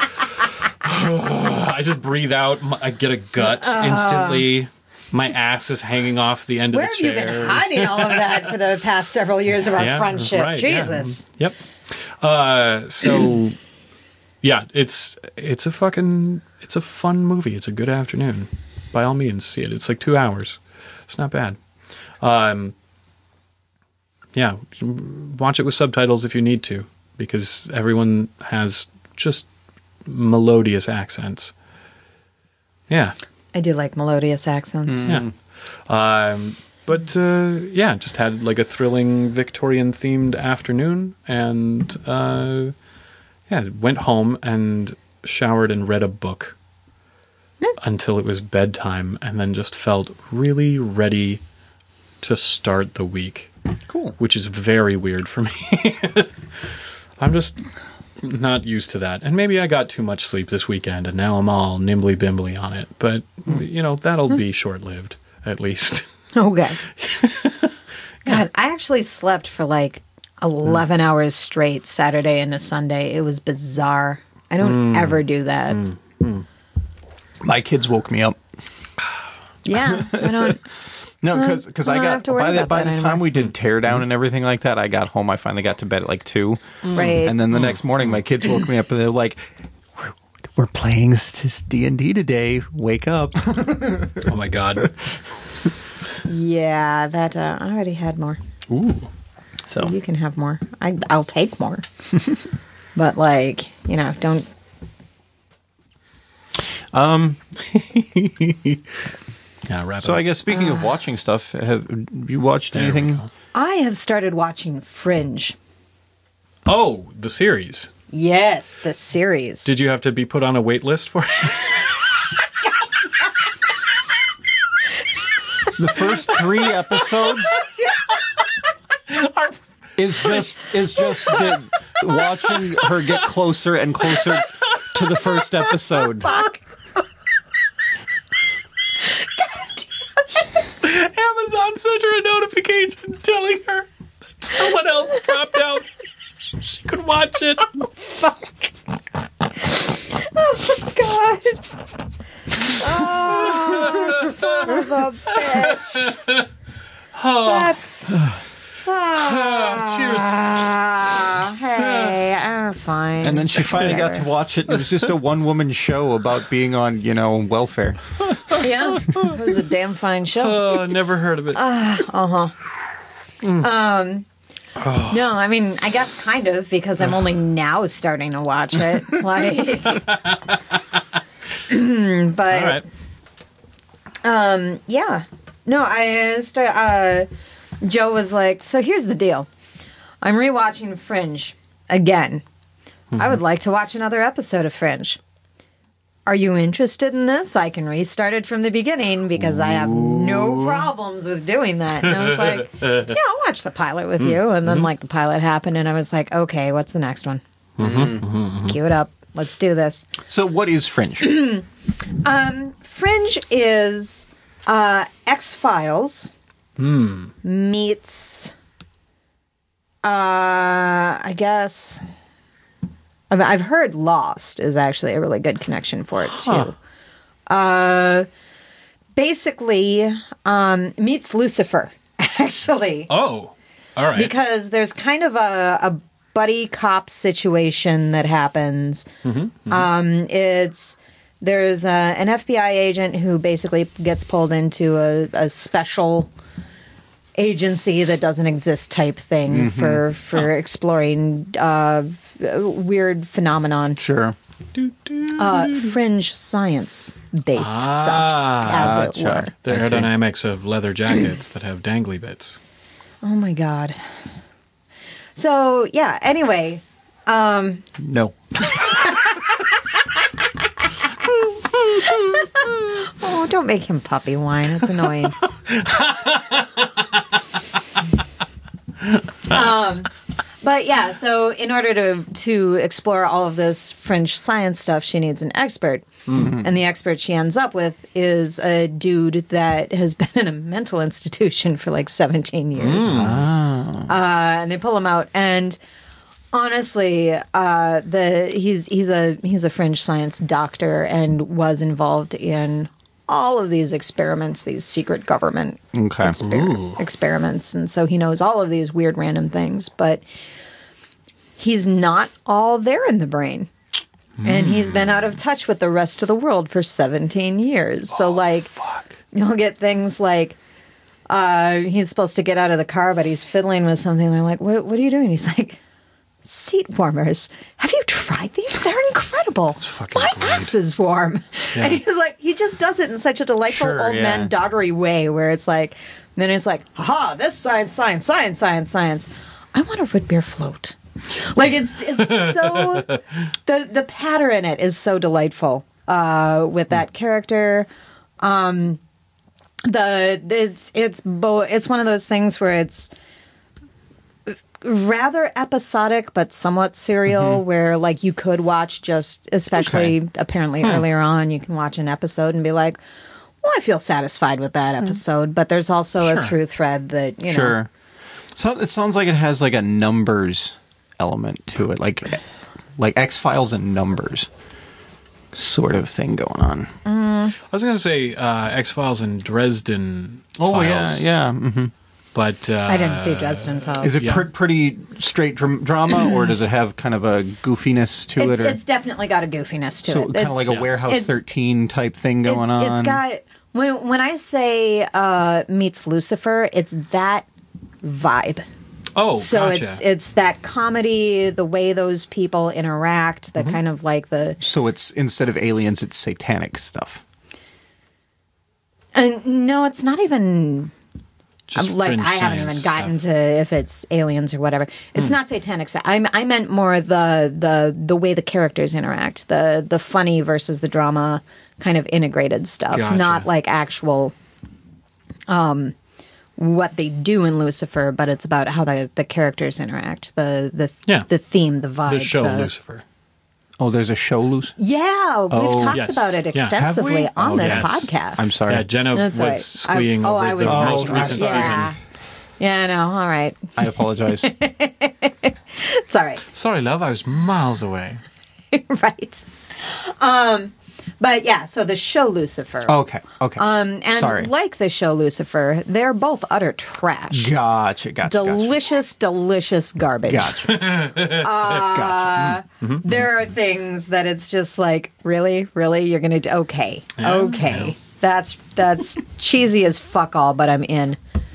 [SPEAKER 3] I just breathe out. I get a gut instantly. My ass is hanging off the end
[SPEAKER 2] Where
[SPEAKER 3] of
[SPEAKER 2] have
[SPEAKER 3] the
[SPEAKER 2] you
[SPEAKER 3] chair.
[SPEAKER 2] been hiding all of that for the past several years of our
[SPEAKER 3] Yeah,
[SPEAKER 2] friendship?
[SPEAKER 3] right, yeah.
[SPEAKER 2] Jesus.
[SPEAKER 3] Yep. So, yeah, it's a fun movie. It's a good afternoon. By all means, see it. It's like 2 hours. It's not bad. Yeah, watch it with subtitles if you need to, because everyone has just melodious accents. Yeah.
[SPEAKER 2] I do like melodious accents.
[SPEAKER 3] Yeah. But yeah, just had like a thrilling Victorian-themed afternoon, and yeah, went home and showered and read a book until it was bedtime, and then just felt really ready to start the week.
[SPEAKER 4] Cool.
[SPEAKER 3] Which is very weird for me. I'm just not used to that. And maybe I got too much sleep this weekend, and now I'm all nimbly-bimbly on it. But, you know, that'll be short-lived, at least.
[SPEAKER 2] Okay. God, I actually slept for like 11 hours straight Saturday into Sunday. It was bizarre. I don't ever do that.
[SPEAKER 1] My kids woke me up.
[SPEAKER 2] Yeah, I don't.
[SPEAKER 1] No, because I
[SPEAKER 2] don't have
[SPEAKER 1] got
[SPEAKER 2] to worry
[SPEAKER 1] by
[SPEAKER 2] about
[SPEAKER 1] the
[SPEAKER 2] that
[SPEAKER 1] time we did teardown and everything like that, I got home. I finally got to bed at like 2,
[SPEAKER 2] Right.
[SPEAKER 1] and then the next morning, my kids woke me up and they're like, "We're playing D&D today. Wake up!"
[SPEAKER 3] Oh, my God.
[SPEAKER 2] Yeah, that I already had more.
[SPEAKER 3] Ooh.
[SPEAKER 1] So
[SPEAKER 2] You can have more. I'll take more. But like, you know, don't.
[SPEAKER 3] Yeah, wrap it
[SPEAKER 1] So
[SPEAKER 3] up.
[SPEAKER 1] I guess speaking of watching stuff, have you watched
[SPEAKER 3] There we
[SPEAKER 1] anything?
[SPEAKER 3] go.
[SPEAKER 2] I have started watching Fringe.
[SPEAKER 3] Oh, the series.
[SPEAKER 2] Yes, the series.
[SPEAKER 3] Did you have to be put on a wait list for it?
[SPEAKER 1] The first 3 episodes is just watching her get closer and closer to the first episode.
[SPEAKER 2] Fuck.
[SPEAKER 3] Amazon sent her a notification telling her that someone else dropped out. She could watch it.
[SPEAKER 2] Fuck. Oh, God. Oh, son of a bitch. That's...
[SPEAKER 3] Cheers.
[SPEAKER 2] Hey, I'm fine.
[SPEAKER 1] And then she finally got to watch it, and it was just a one-woman show about being on, welfare.
[SPEAKER 2] Yeah, it was a damn fine show.
[SPEAKER 3] Never heard of it.
[SPEAKER 2] No, I mean, I guess kind of, because I'm only now starting to watch it. Like, but
[SPEAKER 3] All right.
[SPEAKER 2] yeah, no, Joe was like, so here's the deal. I'm rewatching Fringe again. I would like to watch another episode of Fringe. Are you interested in this? I can restart it from the beginning because I have no problems with doing that. And I was like, yeah, I'll watch the pilot with you. And then like the pilot happened and I was like, okay, what's the next one? Cue it up. Let's do this.
[SPEAKER 1] So what is Fringe?
[SPEAKER 2] Fringe is X-Files meets, I guess, I've heard Lost is actually a really good connection for it too. Basically, meets Lucifer, actually.
[SPEAKER 3] Oh, all right.
[SPEAKER 2] Because there's kind of a buddy cop situation that happens. There's an FBI agent who basically gets pulled into a special agency that doesn't exist type thing for exploring weird phenomenon.
[SPEAKER 1] Sure.
[SPEAKER 2] Fringe science based stuff, as it were.
[SPEAKER 3] The aerodynamics of leather jackets that have dangly bits.
[SPEAKER 2] Oh my god. So yeah, anyway.
[SPEAKER 1] No.
[SPEAKER 2] Oh, don't make him puppy whine. It's annoying. But yeah, so in order to explore all of this Fringe science stuff, she needs an expert. And the expert she ends up with is a dude that has been in a mental institution for like 17 years. And they pull him out, and honestly, he's a Fringe science doctor and was involved in all of these experiments, these secret government experiments, and so he knows all of these weird random things, but he's not all there in the brain. And he's been out of touch with the rest of the world for 17 years. So, you'll get things like, he's supposed to get out of the car, but he's fiddling with something. They're like, what are you doing? He's like, seat warmers. Have you tried these? They're incredible.
[SPEAKER 3] fucking
[SPEAKER 2] My
[SPEAKER 3] great.
[SPEAKER 2] ass is warm.
[SPEAKER 3] Yeah.
[SPEAKER 2] And he's like, he just does it in such a delightful
[SPEAKER 1] Sure,
[SPEAKER 2] old
[SPEAKER 1] yeah.
[SPEAKER 2] man doddery way where it's like, then it's like, haha, this science. I want a root beer float. Like it's so the patter in it is so delightful with that character. It's one of those things where it's rather episodic but somewhat serial, where like you could watch just, especially apparently earlier on, you can watch an episode and be like, well, I feel satisfied with that episode, but there's also a through thread that, you know.
[SPEAKER 1] Sure. So it sounds like it has like a numbers element to it, like X-Files and numbers sort of thing going on.
[SPEAKER 3] I was going to say X-Files and Dresden Files.
[SPEAKER 1] yeah. Mm-hmm.
[SPEAKER 3] But
[SPEAKER 2] I didn't see Dresden Files.
[SPEAKER 1] Is it pretty straight drama, or does it have kind of a goofiness to it? Or?
[SPEAKER 2] It's definitely got a goofiness to
[SPEAKER 1] So
[SPEAKER 2] it.
[SPEAKER 1] kind of like a Warehouse 13 type thing going on.
[SPEAKER 2] It's got when I say meets Lucifer, it's that vibe.
[SPEAKER 3] oh,
[SPEAKER 2] So
[SPEAKER 3] gotcha.
[SPEAKER 2] it's that comedy, the way those people interact, the kind of like the.
[SPEAKER 1] So it's, instead of aliens, it's satanic stuff.
[SPEAKER 2] And no, it's not even.
[SPEAKER 3] Just
[SPEAKER 2] Like
[SPEAKER 3] fringe
[SPEAKER 2] I haven't even
[SPEAKER 3] science
[SPEAKER 2] gotten
[SPEAKER 3] stuff.
[SPEAKER 2] to if it's aliens or whatever. It's not satanic stuff. I meant more the way the characters interact, the funny versus the drama kind of integrated stuff,
[SPEAKER 3] Gotcha.
[SPEAKER 2] not like actual what they do in Lucifer, but it's about how the characters interact, the theme, the vibe,
[SPEAKER 3] the show Lucifer.
[SPEAKER 1] Oh, there's a show loose?
[SPEAKER 2] Yeah, we've talked
[SPEAKER 3] yes.
[SPEAKER 2] about it
[SPEAKER 3] Yeah.
[SPEAKER 2] extensively
[SPEAKER 1] Have we?
[SPEAKER 2] on
[SPEAKER 1] Oh,
[SPEAKER 2] this
[SPEAKER 3] yes.
[SPEAKER 2] podcast.
[SPEAKER 1] I'm sorry.
[SPEAKER 3] Yeah, Jenna
[SPEAKER 2] That's
[SPEAKER 3] was
[SPEAKER 2] all right.
[SPEAKER 3] squeeing
[SPEAKER 2] I
[SPEAKER 3] over
[SPEAKER 2] was
[SPEAKER 3] the most recent
[SPEAKER 2] yeah.
[SPEAKER 3] season.
[SPEAKER 2] Yeah, no, all right.
[SPEAKER 1] I apologize.
[SPEAKER 2] It's all right.
[SPEAKER 3] Sorry, love, I was miles away.
[SPEAKER 2] Right. But yeah, so the show Lucifer.
[SPEAKER 1] Okay.
[SPEAKER 2] And
[SPEAKER 1] Sorry.
[SPEAKER 2] like the show Lucifer, they're both utter trash.
[SPEAKER 1] Gotcha.
[SPEAKER 2] Delicious garbage.
[SPEAKER 1] Gotcha. Gotcha.
[SPEAKER 2] There are things that it's just like, really, you're gonna do? Okay, okay, that's cheesy as fuck all, but I'm in.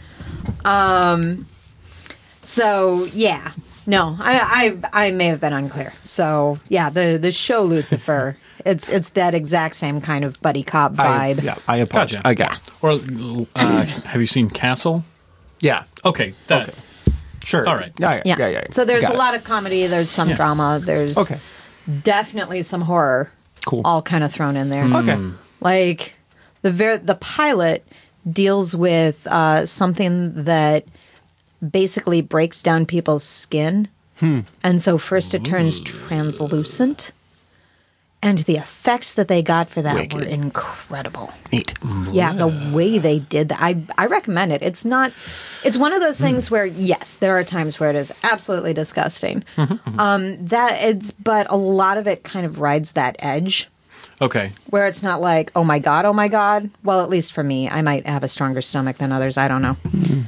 [SPEAKER 2] So yeah, no, I may have been unclear. So yeah, the show Lucifer, it's that exact same kind of buddy cop vibe.
[SPEAKER 1] I apologize.
[SPEAKER 3] Gotcha.
[SPEAKER 1] I got it.
[SPEAKER 3] Or have you seen Castle?
[SPEAKER 1] Yeah.
[SPEAKER 3] Okay, that.
[SPEAKER 1] Okay. Sure.
[SPEAKER 3] All right.
[SPEAKER 1] Yeah.
[SPEAKER 2] So there's
[SPEAKER 1] Got
[SPEAKER 2] a
[SPEAKER 1] it.
[SPEAKER 2] lot of comedy. There's some drama. There's
[SPEAKER 1] Okay.
[SPEAKER 2] definitely some horror.
[SPEAKER 1] Cool.
[SPEAKER 2] All kind of thrown in there.
[SPEAKER 1] Okay.
[SPEAKER 2] Like the pilot deals with something that basically breaks down people's skin, and so first it turns translucent, and the effects that they got for that were incredible.
[SPEAKER 1] Neat.
[SPEAKER 2] Yeah, the way they did that, I recommend it. It's one of those things where yes, there are times where it is absolutely disgusting. But a lot of it kind of rides that edge.
[SPEAKER 3] Okay.
[SPEAKER 2] Where it's not like, oh my God. Well, at least for me, I might have a stronger stomach than others. I don't know.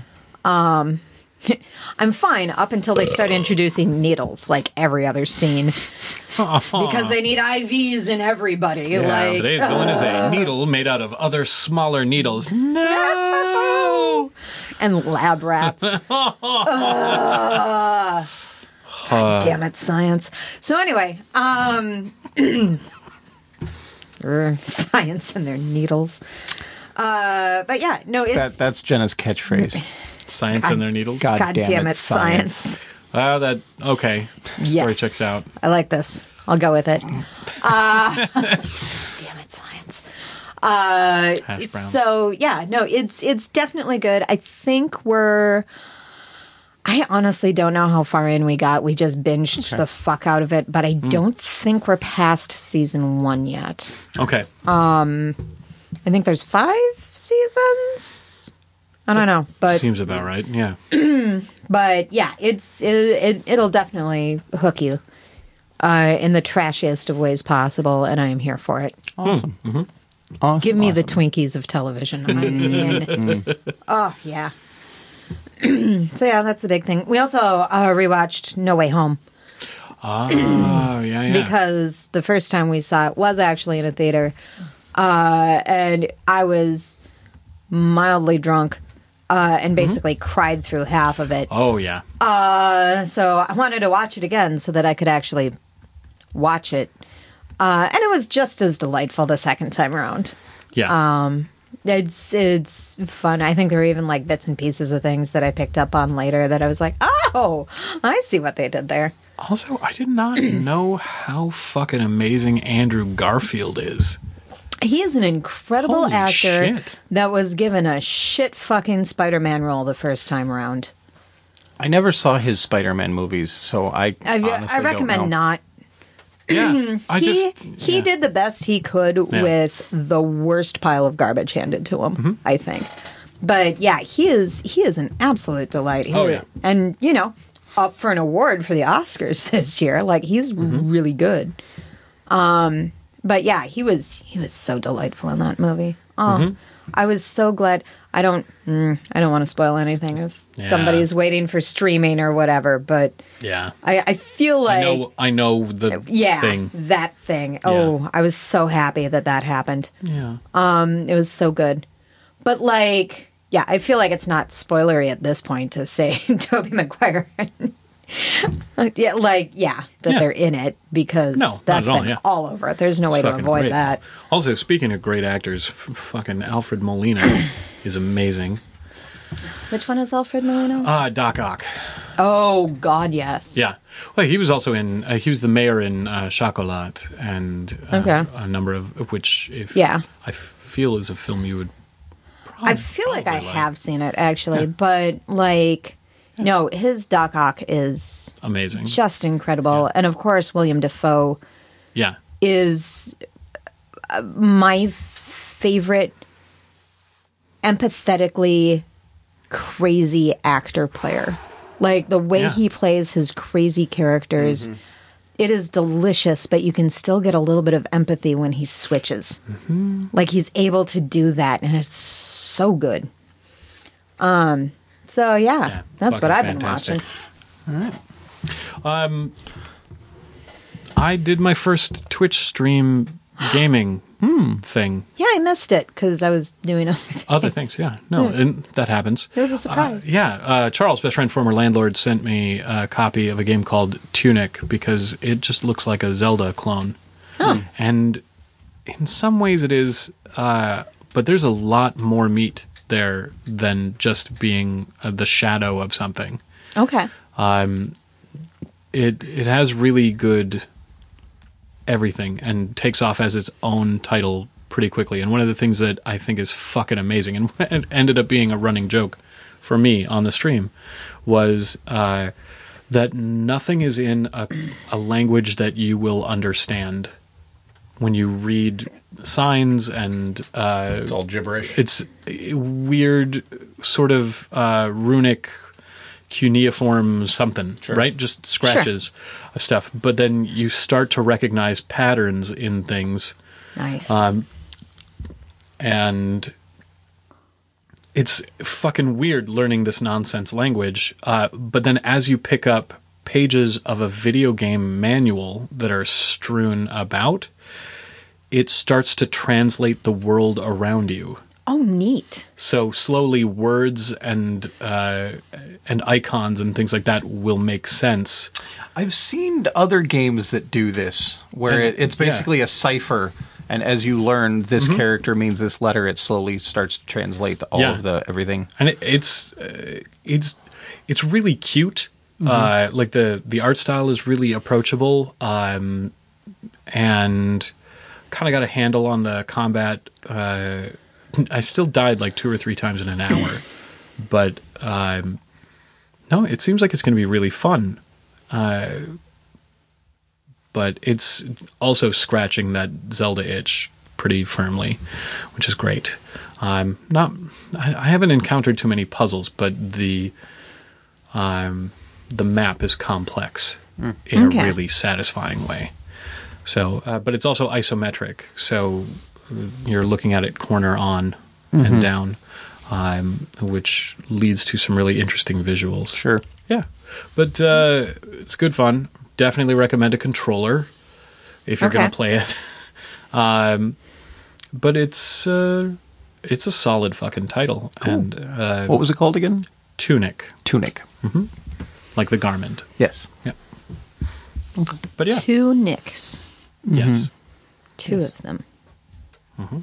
[SPEAKER 2] I'm fine up until they start introducing needles like every other scene. Because they need IVs in everybody. Like
[SPEAKER 3] Today's villain is a needle made out of other smaller needles. No!
[SPEAKER 2] and lab rats. Damn it, science. So anyway, science and their needles. But yeah, no, it's
[SPEAKER 1] That's Jenna's catchphrase.
[SPEAKER 3] Science in their needles.
[SPEAKER 1] God
[SPEAKER 2] damn it, science.
[SPEAKER 3] Okay. Story
[SPEAKER 2] Yes.
[SPEAKER 3] checks out.
[SPEAKER 2] I like this. I'll go with it. Damn it, science.
[SPEAKER 3] Hash browns.
[SPEAKER 2] So yeah, no, it's definitely good. I think I honestly don't know how far in we got. We just binged the fuck out of it, but I don't think we're past season 1 yet.
[SPEAKER 3] Okay.
[SPEAKER 2] I think there's 5 seasons. I don't know, but
[SPEAKER 3] Seems about right. Yeah.
[SPEAKER 2] But yeah, it'll definitely hook you in the trashiest of ways possible, and I am here for it.
[SPEAKER 1] Awesome.
[SPEAKER 3] Mm-hmm.
[SPEAKER 1] Awesome.
[SPEAKER 2] Give me the Twinkies of television. I'm in. Oh yeah. So yeah, that's the big thing. We also rewatched No Way Home
[SPEAKER 3] Oh, yeah.
[SPEAKER 2] because the first time we saw it was actually in a theater, and I was mildly drunk. and basically cried through half of it.
[SPEAKER 3] Oh, yeah.
[SPEAKER 2] So I wanted to watch it again so that I could actually watch it. And it was just as delightful the second time around.
[SPEAKER 3] Yeah.
[SPEAKER 2] It's fun. I think there were even like bits and pieces of things that I picked up on later that I was like, oh, I see what they did there.
[SPEAKER 3] Also, I did not know how fucking amazing Andrew Garfield is.
[SPEAKER 2] He is an incredible
[SPEAKER 3] Holy
[SPEAKER 2] actor
[SPEAKER 3] shit.
[SPEAKER 2] that was given a shit fucking Spider-Man role the first time around.
[SPEAKER 1] I never saw his Spider-Man movies, so I honestly
[SPEAKER 2] recommend
[SPEAKER 1] don't know.
[SPEAKER 2] not.
[SPEAKER 3] Yeah.
[SPEAKER 2] He did the best he could with the worst pile of garbage handed to him, I think. But yeah, he is an absolute delight.
[SPEAKER 3] Oh, yeah.
[SPEAKER 2] And, up for an award for the Oscars this year. Like, he's really good. But yeah, he was so delightful in that movie. Oh, I was so glad. I don't want to spoil anything if somebody's waiting for streaming or whatever, but
[SPEAKER 3] Yeah.
[SPEAKER 2] I feel like
[SPEAKER 3] I know the thing.
[SPEAKER 2] that thing. Oh, I was so happy that happened.
[SPEAKER 3] Yeah.
[SPEAKER 2] It was so good. But like, yeah, I feel like it's not spoilery at this point to say Tobey Maguire. that they're in it because that's been all over it. There's no way to avoid
[SPEAKER 3] great.
[SPEAKER 2] that.
[SPEAKER 3] Also, speaking of great actors, fucking Alfred Molina is amazing.
[SPEAKER 2] Which one is Alfred Molina?
[SPEAKER 3] Doc Ock.
[SPEAKER 2] Oh God, yes.
[SPEAKER 3] Yeah. Well, he was also in. He was the mayor in Chocolat, and a number of which, I feel is a film you would.
[SPEAKER 2] I feel like I have seen it actually, but like. No, his Doc Ock is
[SPEAKER 3] amazing,
[SPEAKER 2] just incredible, and of course William Dafoe. Is my favorite empathetically crazy actor player. Like the way he plays his crazy characters, it is delicious. But you can still get a little bit of empathy when he switches. Like he's able to do that, and it's so good. So yeah, that's what I've been watching.
[SPEAKER 1] All right.
[SPEAKER 3] I did my first Twitch stream gaming thing.
[SPEAKER 2] Yeah, I missed it because I was doing other things.
[SPEAKER 3] Yeah. No, and that happens.
[SPEAKER 2] It was a surprise.
[SPEAKER 3] Charles, best friend, former landlord, sent me a copy of a game called Tunic because it just looks like a Zelda clone.
[SPEAKER 2] Oh.
[SPEAKER 3] And in some ways it is, but there's a lot more meat there than just being the shadow of something.
[SPEAKER 2] Okay.
[SPEAKER 3] It has really good everything and takes off as its own title pretty quickly. And one of the things that I think is fucking amazing, and it ended up being a running joke for me on the stream, was that nothing is in a language that you will understand when you read signs, and
[SPEAKER 4] It's all gibberish.
[SPEAKER 3] it's weird sort of runic cuneiform something, right? Just scratches of stuff. But then you start to recognize patterns in things.
[SPEAKER 2] Nice.
[SPEAKER 3] And it's fucking weird learning this nonsense language. But then as you pick up pages of a video game manual that are strewn about, it starts to translate the world around you.
[SPEAKER 2] Oh, neat.
[SPEAKER 3] So slowly words and icons and things like that will make sense.
[SPEAKER 1] I've seen other games that do this, where it's basically a cipher, and as you learn this character means this letter, it slowly starts to translate all of the everything.
[SPEAKER 3] And it's really cute. Like the art style is really approachable, and kind of got a handle on the combat. I still died like 2 or 3 times in an hour, but no, it seems like it's going to be really fun. But it's also scratching that Zelda itch pretty firmly, which is great. I haven't encountered too many puzzles, but the map is complex in a really satisfying way. So, but it's also isometric, so you're looking at it corner on and down, which leads to some really interesting visuals.
[SPEAKER 1] Sure.
[SPEAKER 3] Yeah. But it's good fun. Definitely recommend a controller if you're going to play it. But it's It's a solid fucking title. Cool. And
[SPEAKER 1] what was it called again?
[SPEAKER 3] Tunic.
[SPEAKER 1] Tunic.
[SPEAKER 3] Mm-hmm. Like the garment.
[SPEAKER 1] Yes.
[SPEAKER 3] Yeah. Okay. But yeah.
[SPEAKER 2] Two Nicks.
[SPEAKER 3] Yes.
[SPEAKER 2] Two of them. Mm-hmm.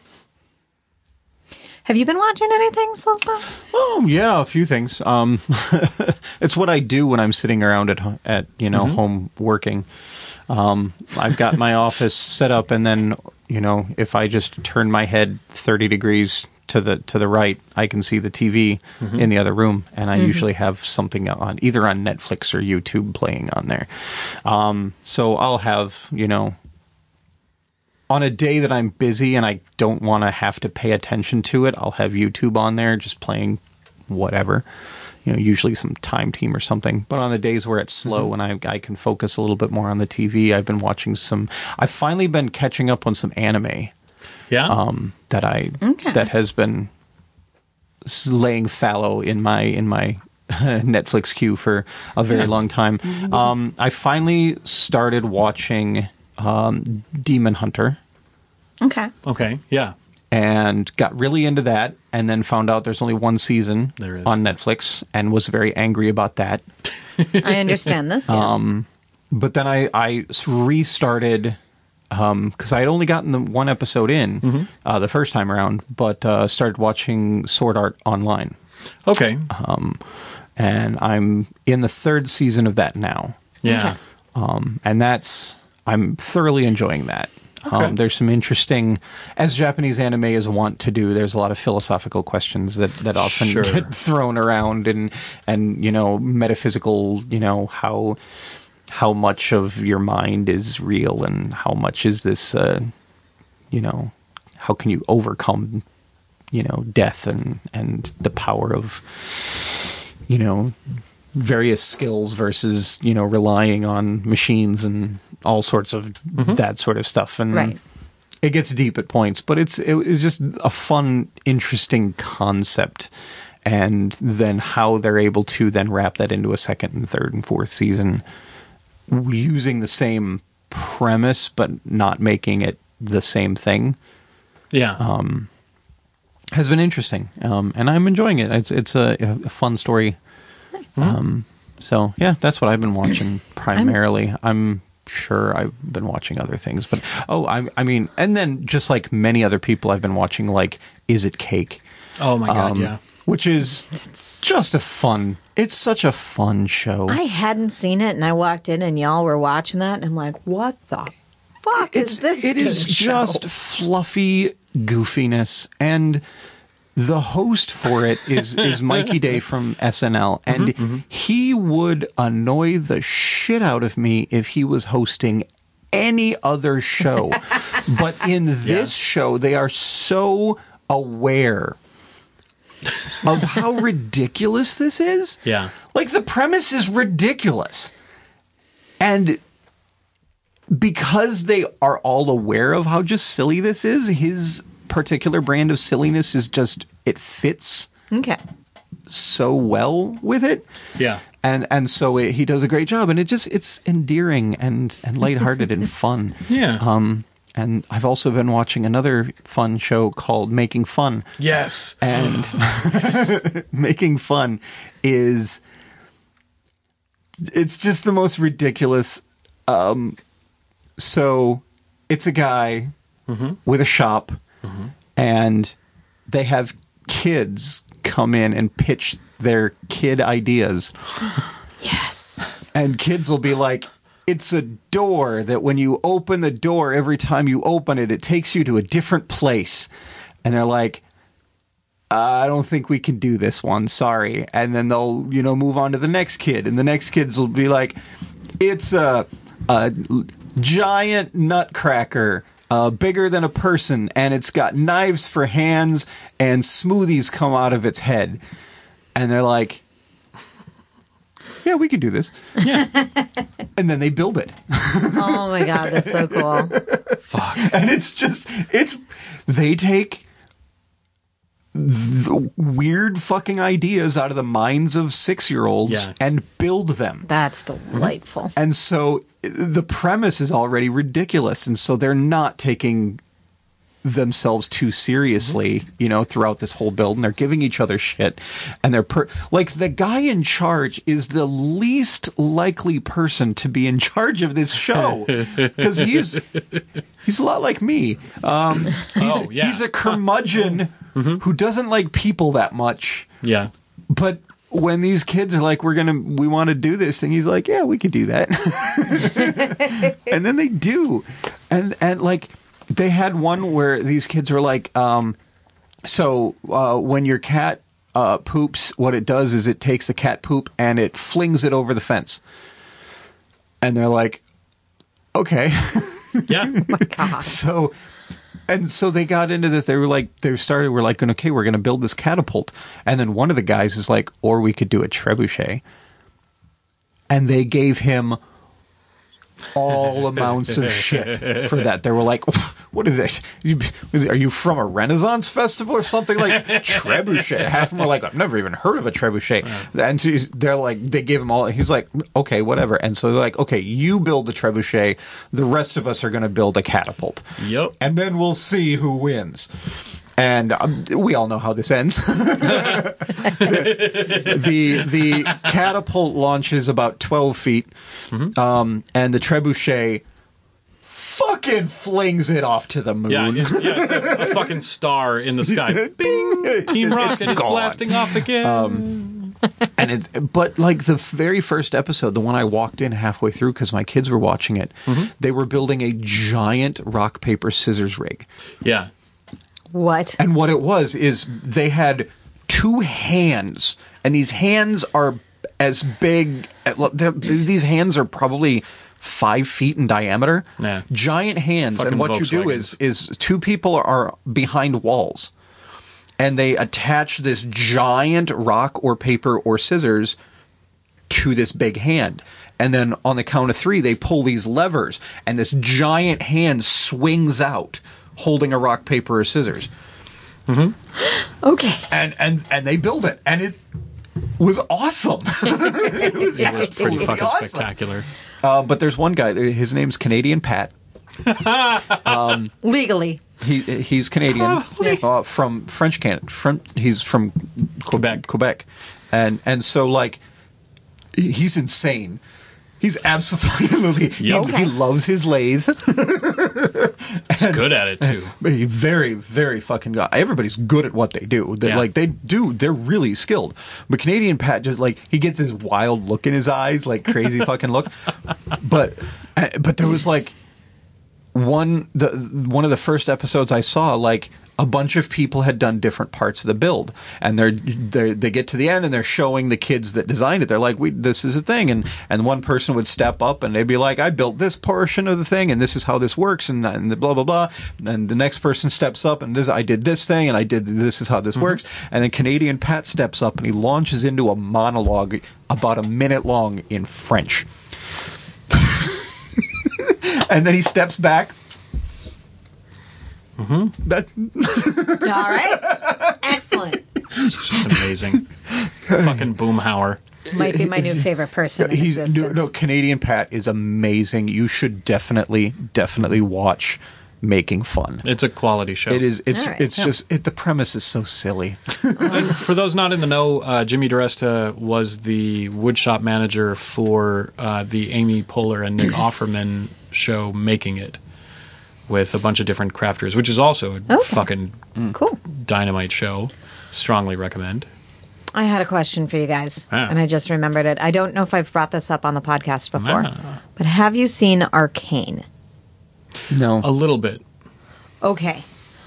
[SPEAKER 2] Have you been watching anything, Salsa?
[SPEAKER 1] Oh yeah, a few things. It's what I do when I'm sitting around at home working. I've got my office set up, and then if I just turn my head 30 degrees to the right, I can see the TV in the other room, and I usually have something on either on Netflix or YouTube playing on there. So I'll have on a day that I'm busy and I don't want to have to pay attention to it, I'll have YouTube on there just playing whatever, usually some Time Team or something. But on the days where it's slow and I can focus a little bit more on the TV, I've been watching I've finally been catching up on some anime.
[SPEAKER 3] Yeah.
[SPEAKER 1] That has been laying fallow in my Netflix queue for a very long time. I finally started watching Demon Hunter.
[SPEAKER 2] Okay.
[SPEAKER 3] Yeah.
[SPEAKER 1] And got really into that, and then found out there's only one season
[SPEAKER 3] on
[SPEAKER 1] Netflix, and was very angry about that.
[SPEAKER 2] I understand this. Yes.
[SPEAKER 1] But then I restarted because I had only gotten the one episode in the first time around, but started watching Sword Art Online.
[SPEAKER 3] Okay.
[SPEAKER 1] And I'm in the third season of that now.
[SPEAKER 3] Yeah.
[SPEAKER 1] And I'm thoroughly enjoying that.
[SPEAKER 3] Okay.
[SPEAKER 1] There's some interesting, as Japanese anime is wont to do, there's a lot of philosophical questions that often get thrown around, and metaphysical, how much of your mind is real, and how much is this, how can you overcome, death and the power of, various skills versus, relying on machines and all sorts of that sort of stuff. And it gets deep at points, but it was just a fun, interesting concept. And then how they're able to then wrap that into a second and third and fourth season using the same premise, but not making it the same thing.
[SPEAKER 3] Yeah.
[SPEAKER 1] Has been interesting. And I'm enjoying it. It's a fun story.
[SPEAKER 2] Nice.
[SPEAKER 1] So yeah, that's what I've been watching primarily. I'm sure I've been watching other things, but I mean, and then just like many other people, I've been watching like Is It Cake?
[SPEAKER 3] Oh my god, yeah.
[SPEAKER 1] Which is just it's such a fun show.
[SPEAKER 2] I hadn't seen it, and I walked in, and y'all were watching that, and I'm like, what the fuck is this?
[SPEAKER 1] It is just fluffy goofiness, and the host for it is Mikey Day from SNL, and he would annoy the shit out of me if he was hosting any other show. But in this show, they are so aware of how ridiculous this is.
[SPEAKER 3] Yeah.
[SPEAKER 1] Like, the premise is ridiculous. And because they are all aware of how just silly this is, his particular brand of silliness is just, it fits so well with it.
[SPEAKER 3] Yeah.
[SPEAKER 1] And so he does a great job, and it's endearing and lighthearted and fun.
[SPEAKER 3] Yeah.
[SPEAKER 1] And I've also been watching another fun show called Making Fun.
[SPEAKER 3] Yes.
[SPEAKER 1] And Making Fun it's just the most ridiculous. So it's a guy with a shop, and they have kids come in and pitch their kid ideas.
[SPEAKER 2] Yes.
[SPEAKER 1] And kids will be like, it's a door that when you open the door, every time you open it, it takes you to a different place. And they're like, I don't think we can do this one. Sorry. And then they'll, move on to the next kid. And the next kids will be like, it's a giant nutcracker, bigger than a person. And it's got knives for hands and smoothies come out of its head. And they're like, yeah, we could do this.
[SPEAKER 3] Yeah.
[SPEAKER 1] And then they build it.
[SPEAKER 2] Oh my god, that's so cool.
[SPEAKER 3] Fuck.
[SPEAKER 1] And they take the weird fucking ideas out of the minds of 6-year-olds and build them.
[SPEAKER 2] That's delightful.
[SPEAKER 1] And so the premise is already ridiculous. And so they're not taking themselves too seriously, throughout this whole build, and they're giving each other shit, and they're like, the guy in charge is the least likely person to be in charge of this show, because he's a lot like me. He's a curmudgeon who doesn't like people that much.
[SPEAKER 3] Yeah.
[SPEAKER 1] But when these kids are like, we want to do this thing, he's like, yeah, we could do that. And then they do. And like, they had one where these kids were like, when your cat poops, what it does is it takes the cat poop and it flings it over the fence. And they're like, okay.
[SPEAKER 3] Yeah.
[SPEAKER 2] Oh my God.
[SPEAKER 1] So they got into this. We're like, okay, we're going to build this catapult. And then one of the guys is like, or we could do a trebuchet. And they gave him all amounts of shit for that. They were like, what is that? Are you from a Renaissance festival or something? Like, trebuchet. Half of them are like, I've never even heard of a trebuchet. And so they're like, they gave him all. He's like, okay, whatever. And so they're like, okay, you build the trebuchet. The rest of us are going to build a catapult.
[SPEAKER 3] Yep.
[SPEAKER 1] And then we'll see who wins. And we all know how this ends. The catapult launches about 12 feet, and the trebuchet fucking flings it off to the moon.
[SPEAKER 3] Yeah, it's a fucking star in the sky. Bing! Team Rocket is blasting off again.
[SPEAKER 1] But like the very first episode, the one I walked in halfway through because my kids were watching it, they were building a giant rock, paper, scissors rig.
[SPEAKER 3] Yeah.
[SPEAKER 2] What?
[SPEAKER 1] And what it was is they had two hands, and these hands are as big. These hands are probably 5 feet in diameter.
[SPEAKER 3] Yeah.
[SPEAKER 1] Giant hands.
[SPEAKER 3] Fucking
[SPEAKER 1] and what you do
[SPEAKER 3] Volkswagens.
[SPEAKER 1] is two people are behind walls, and they attach this giant rock or paper or scissors to this big hand. And then on the count of 3, they pull these levers, and this giant hand swings out, holding a rock, paper, or scissors.
[SPEAKER 2] Okay.
[SPEAKER 1] And they build it, and it was awesome. It was
[SPEAKER 3] Pretty
[SPEAKER 1] absolutely
[SPEAKER 3] fucking
[SPEAKER 1] awesome.
[SPEAKER 3] spectacular.
[SPEAKER 1] But there's one guy. His name's Canadian Pat.
[SPEAKER 2] Legally.
[SPEAKER 1] He's Canadian from French Canada. He's from Quebec, and so like he's insane. He's absolutely he loves his lathe.
[SPEAKER 3] He's good at it too.
[SPEAKER 1] He very, very fucking good. Everybody's good at what they do. They're really skilled. But Canadian Pat just like he gets this wild look in his eyes, like crazy fucking look. But there was like one of the first episodes I saw, like a bunch of people had done different parts of the build, and they get to the end and they're showing the kids that designed it. They're like, this is a thing, and one person would step up and they'd be like, I built this portion of the thing, and this is how this works, and the blah blah blah. And the next person steps up and I did this thing, and this is how this works. And then Canadian Pat steps up and he launches into a monologue about a minute long in French. And then he steps back.
[SPEAKER 2] All right. Excellent.
[SPEAKER 3] It's just amazing. Fucking Boomhauer.
[SPEAKER 2] Might be my new favorite person in existence.
[SPEAKER 1] Canadian Pat is amazing. You should definitely watch Making Fun.
[SPEAKER 3] It's a quality show.
[SPEAKER 1] It is. It's
[SPEAKER 2] All right.
[SPEAKER 1] it's just the premise is so silly.
[SPEAKER 3] And for those not in the know, Jimmy DiResta was the woodshop manager for the Amy Poehler and Nick Offerman show Making It, with a bunch of different crafters, which is also a fucking
[SPEAKER 2] Cool.
[SPEAKER 3] dynamite show. Strongly recommend.
[SPEAKER 2] I had a question for you guys, and I just remembered it. I don't know if I've brought this up on the podcast before, but have you seen Arcane?
[SPEAKER 1] No.
[SPEAKER 3] A little bit.
[SPEAKER 2] Okay.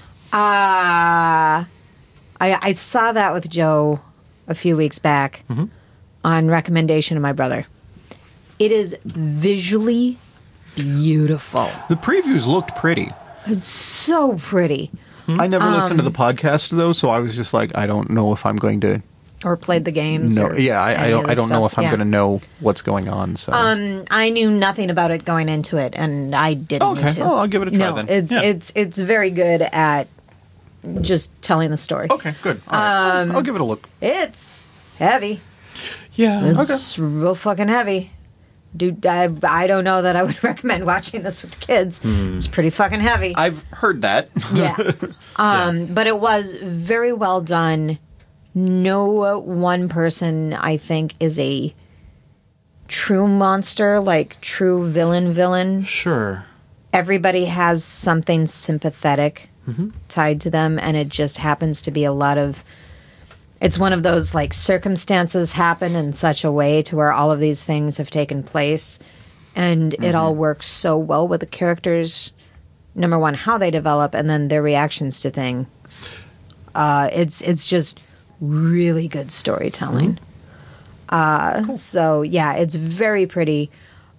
[SPEAKER 2] I saw that with Joe a few weeks back on recommendation of my brother. It is visually beautiful.
[SPEAKER 1] The previews looked pretty.
[SPEAKER 2] It's so pretty.
[SPEAKER 1] I never listened to the podcast though, so I was just like, I don't know if I'm going to.
[SPEAKER 2] Or played the games.
[SPEAKER 1] No,
[SPEAKER 2] or
[SPEAKER 1] I
[SPEAKER 2] any of
[SPEAKER 1] don't.
[SPEAKER 2] the
[SPEAKER 1] I don't know
[SPEAKER 2] stuff.
[SPEAKER 1] if I'm going to know what's going on. So.
[SPEAKER 2] I knew nothing about it going into it, and I didn't need to.
[SPEAKER 1] Oh, I'll give it a try
[SPEAKER 2] no,
[SPEAKER 1] then.
[SPEAKER 2] It's very good at just telling the story.
[SPEAKER 1] Okay, good. All right. I'll give it a look.
[SPEAKER 2] It's heavy.
[SPEAKER 3] Yeah.
[SPEAKER 2] It's real fucking heavy. Dude, I don't know that I would recommend watching this with the kids. It's pretty fucking heavy.
[SPEAKER 1] I've heard that.
[SPEAKER 2] Yeah. But it was very well done. No one person, I think, is a true monster, like true villain.
[SPEAKER 3] Sure.
[SPEAKER 2] Everybody has something sympathetic tied to them, and it just happens to be a lot of... It's one of those, like, circumstances happen in such a way to where all of these things have taken place, and it all works so well with the characters. Number one, how they develop, and then their reactions to things. It's just really good storytelling. Cool. So, yeah, it's very pretty.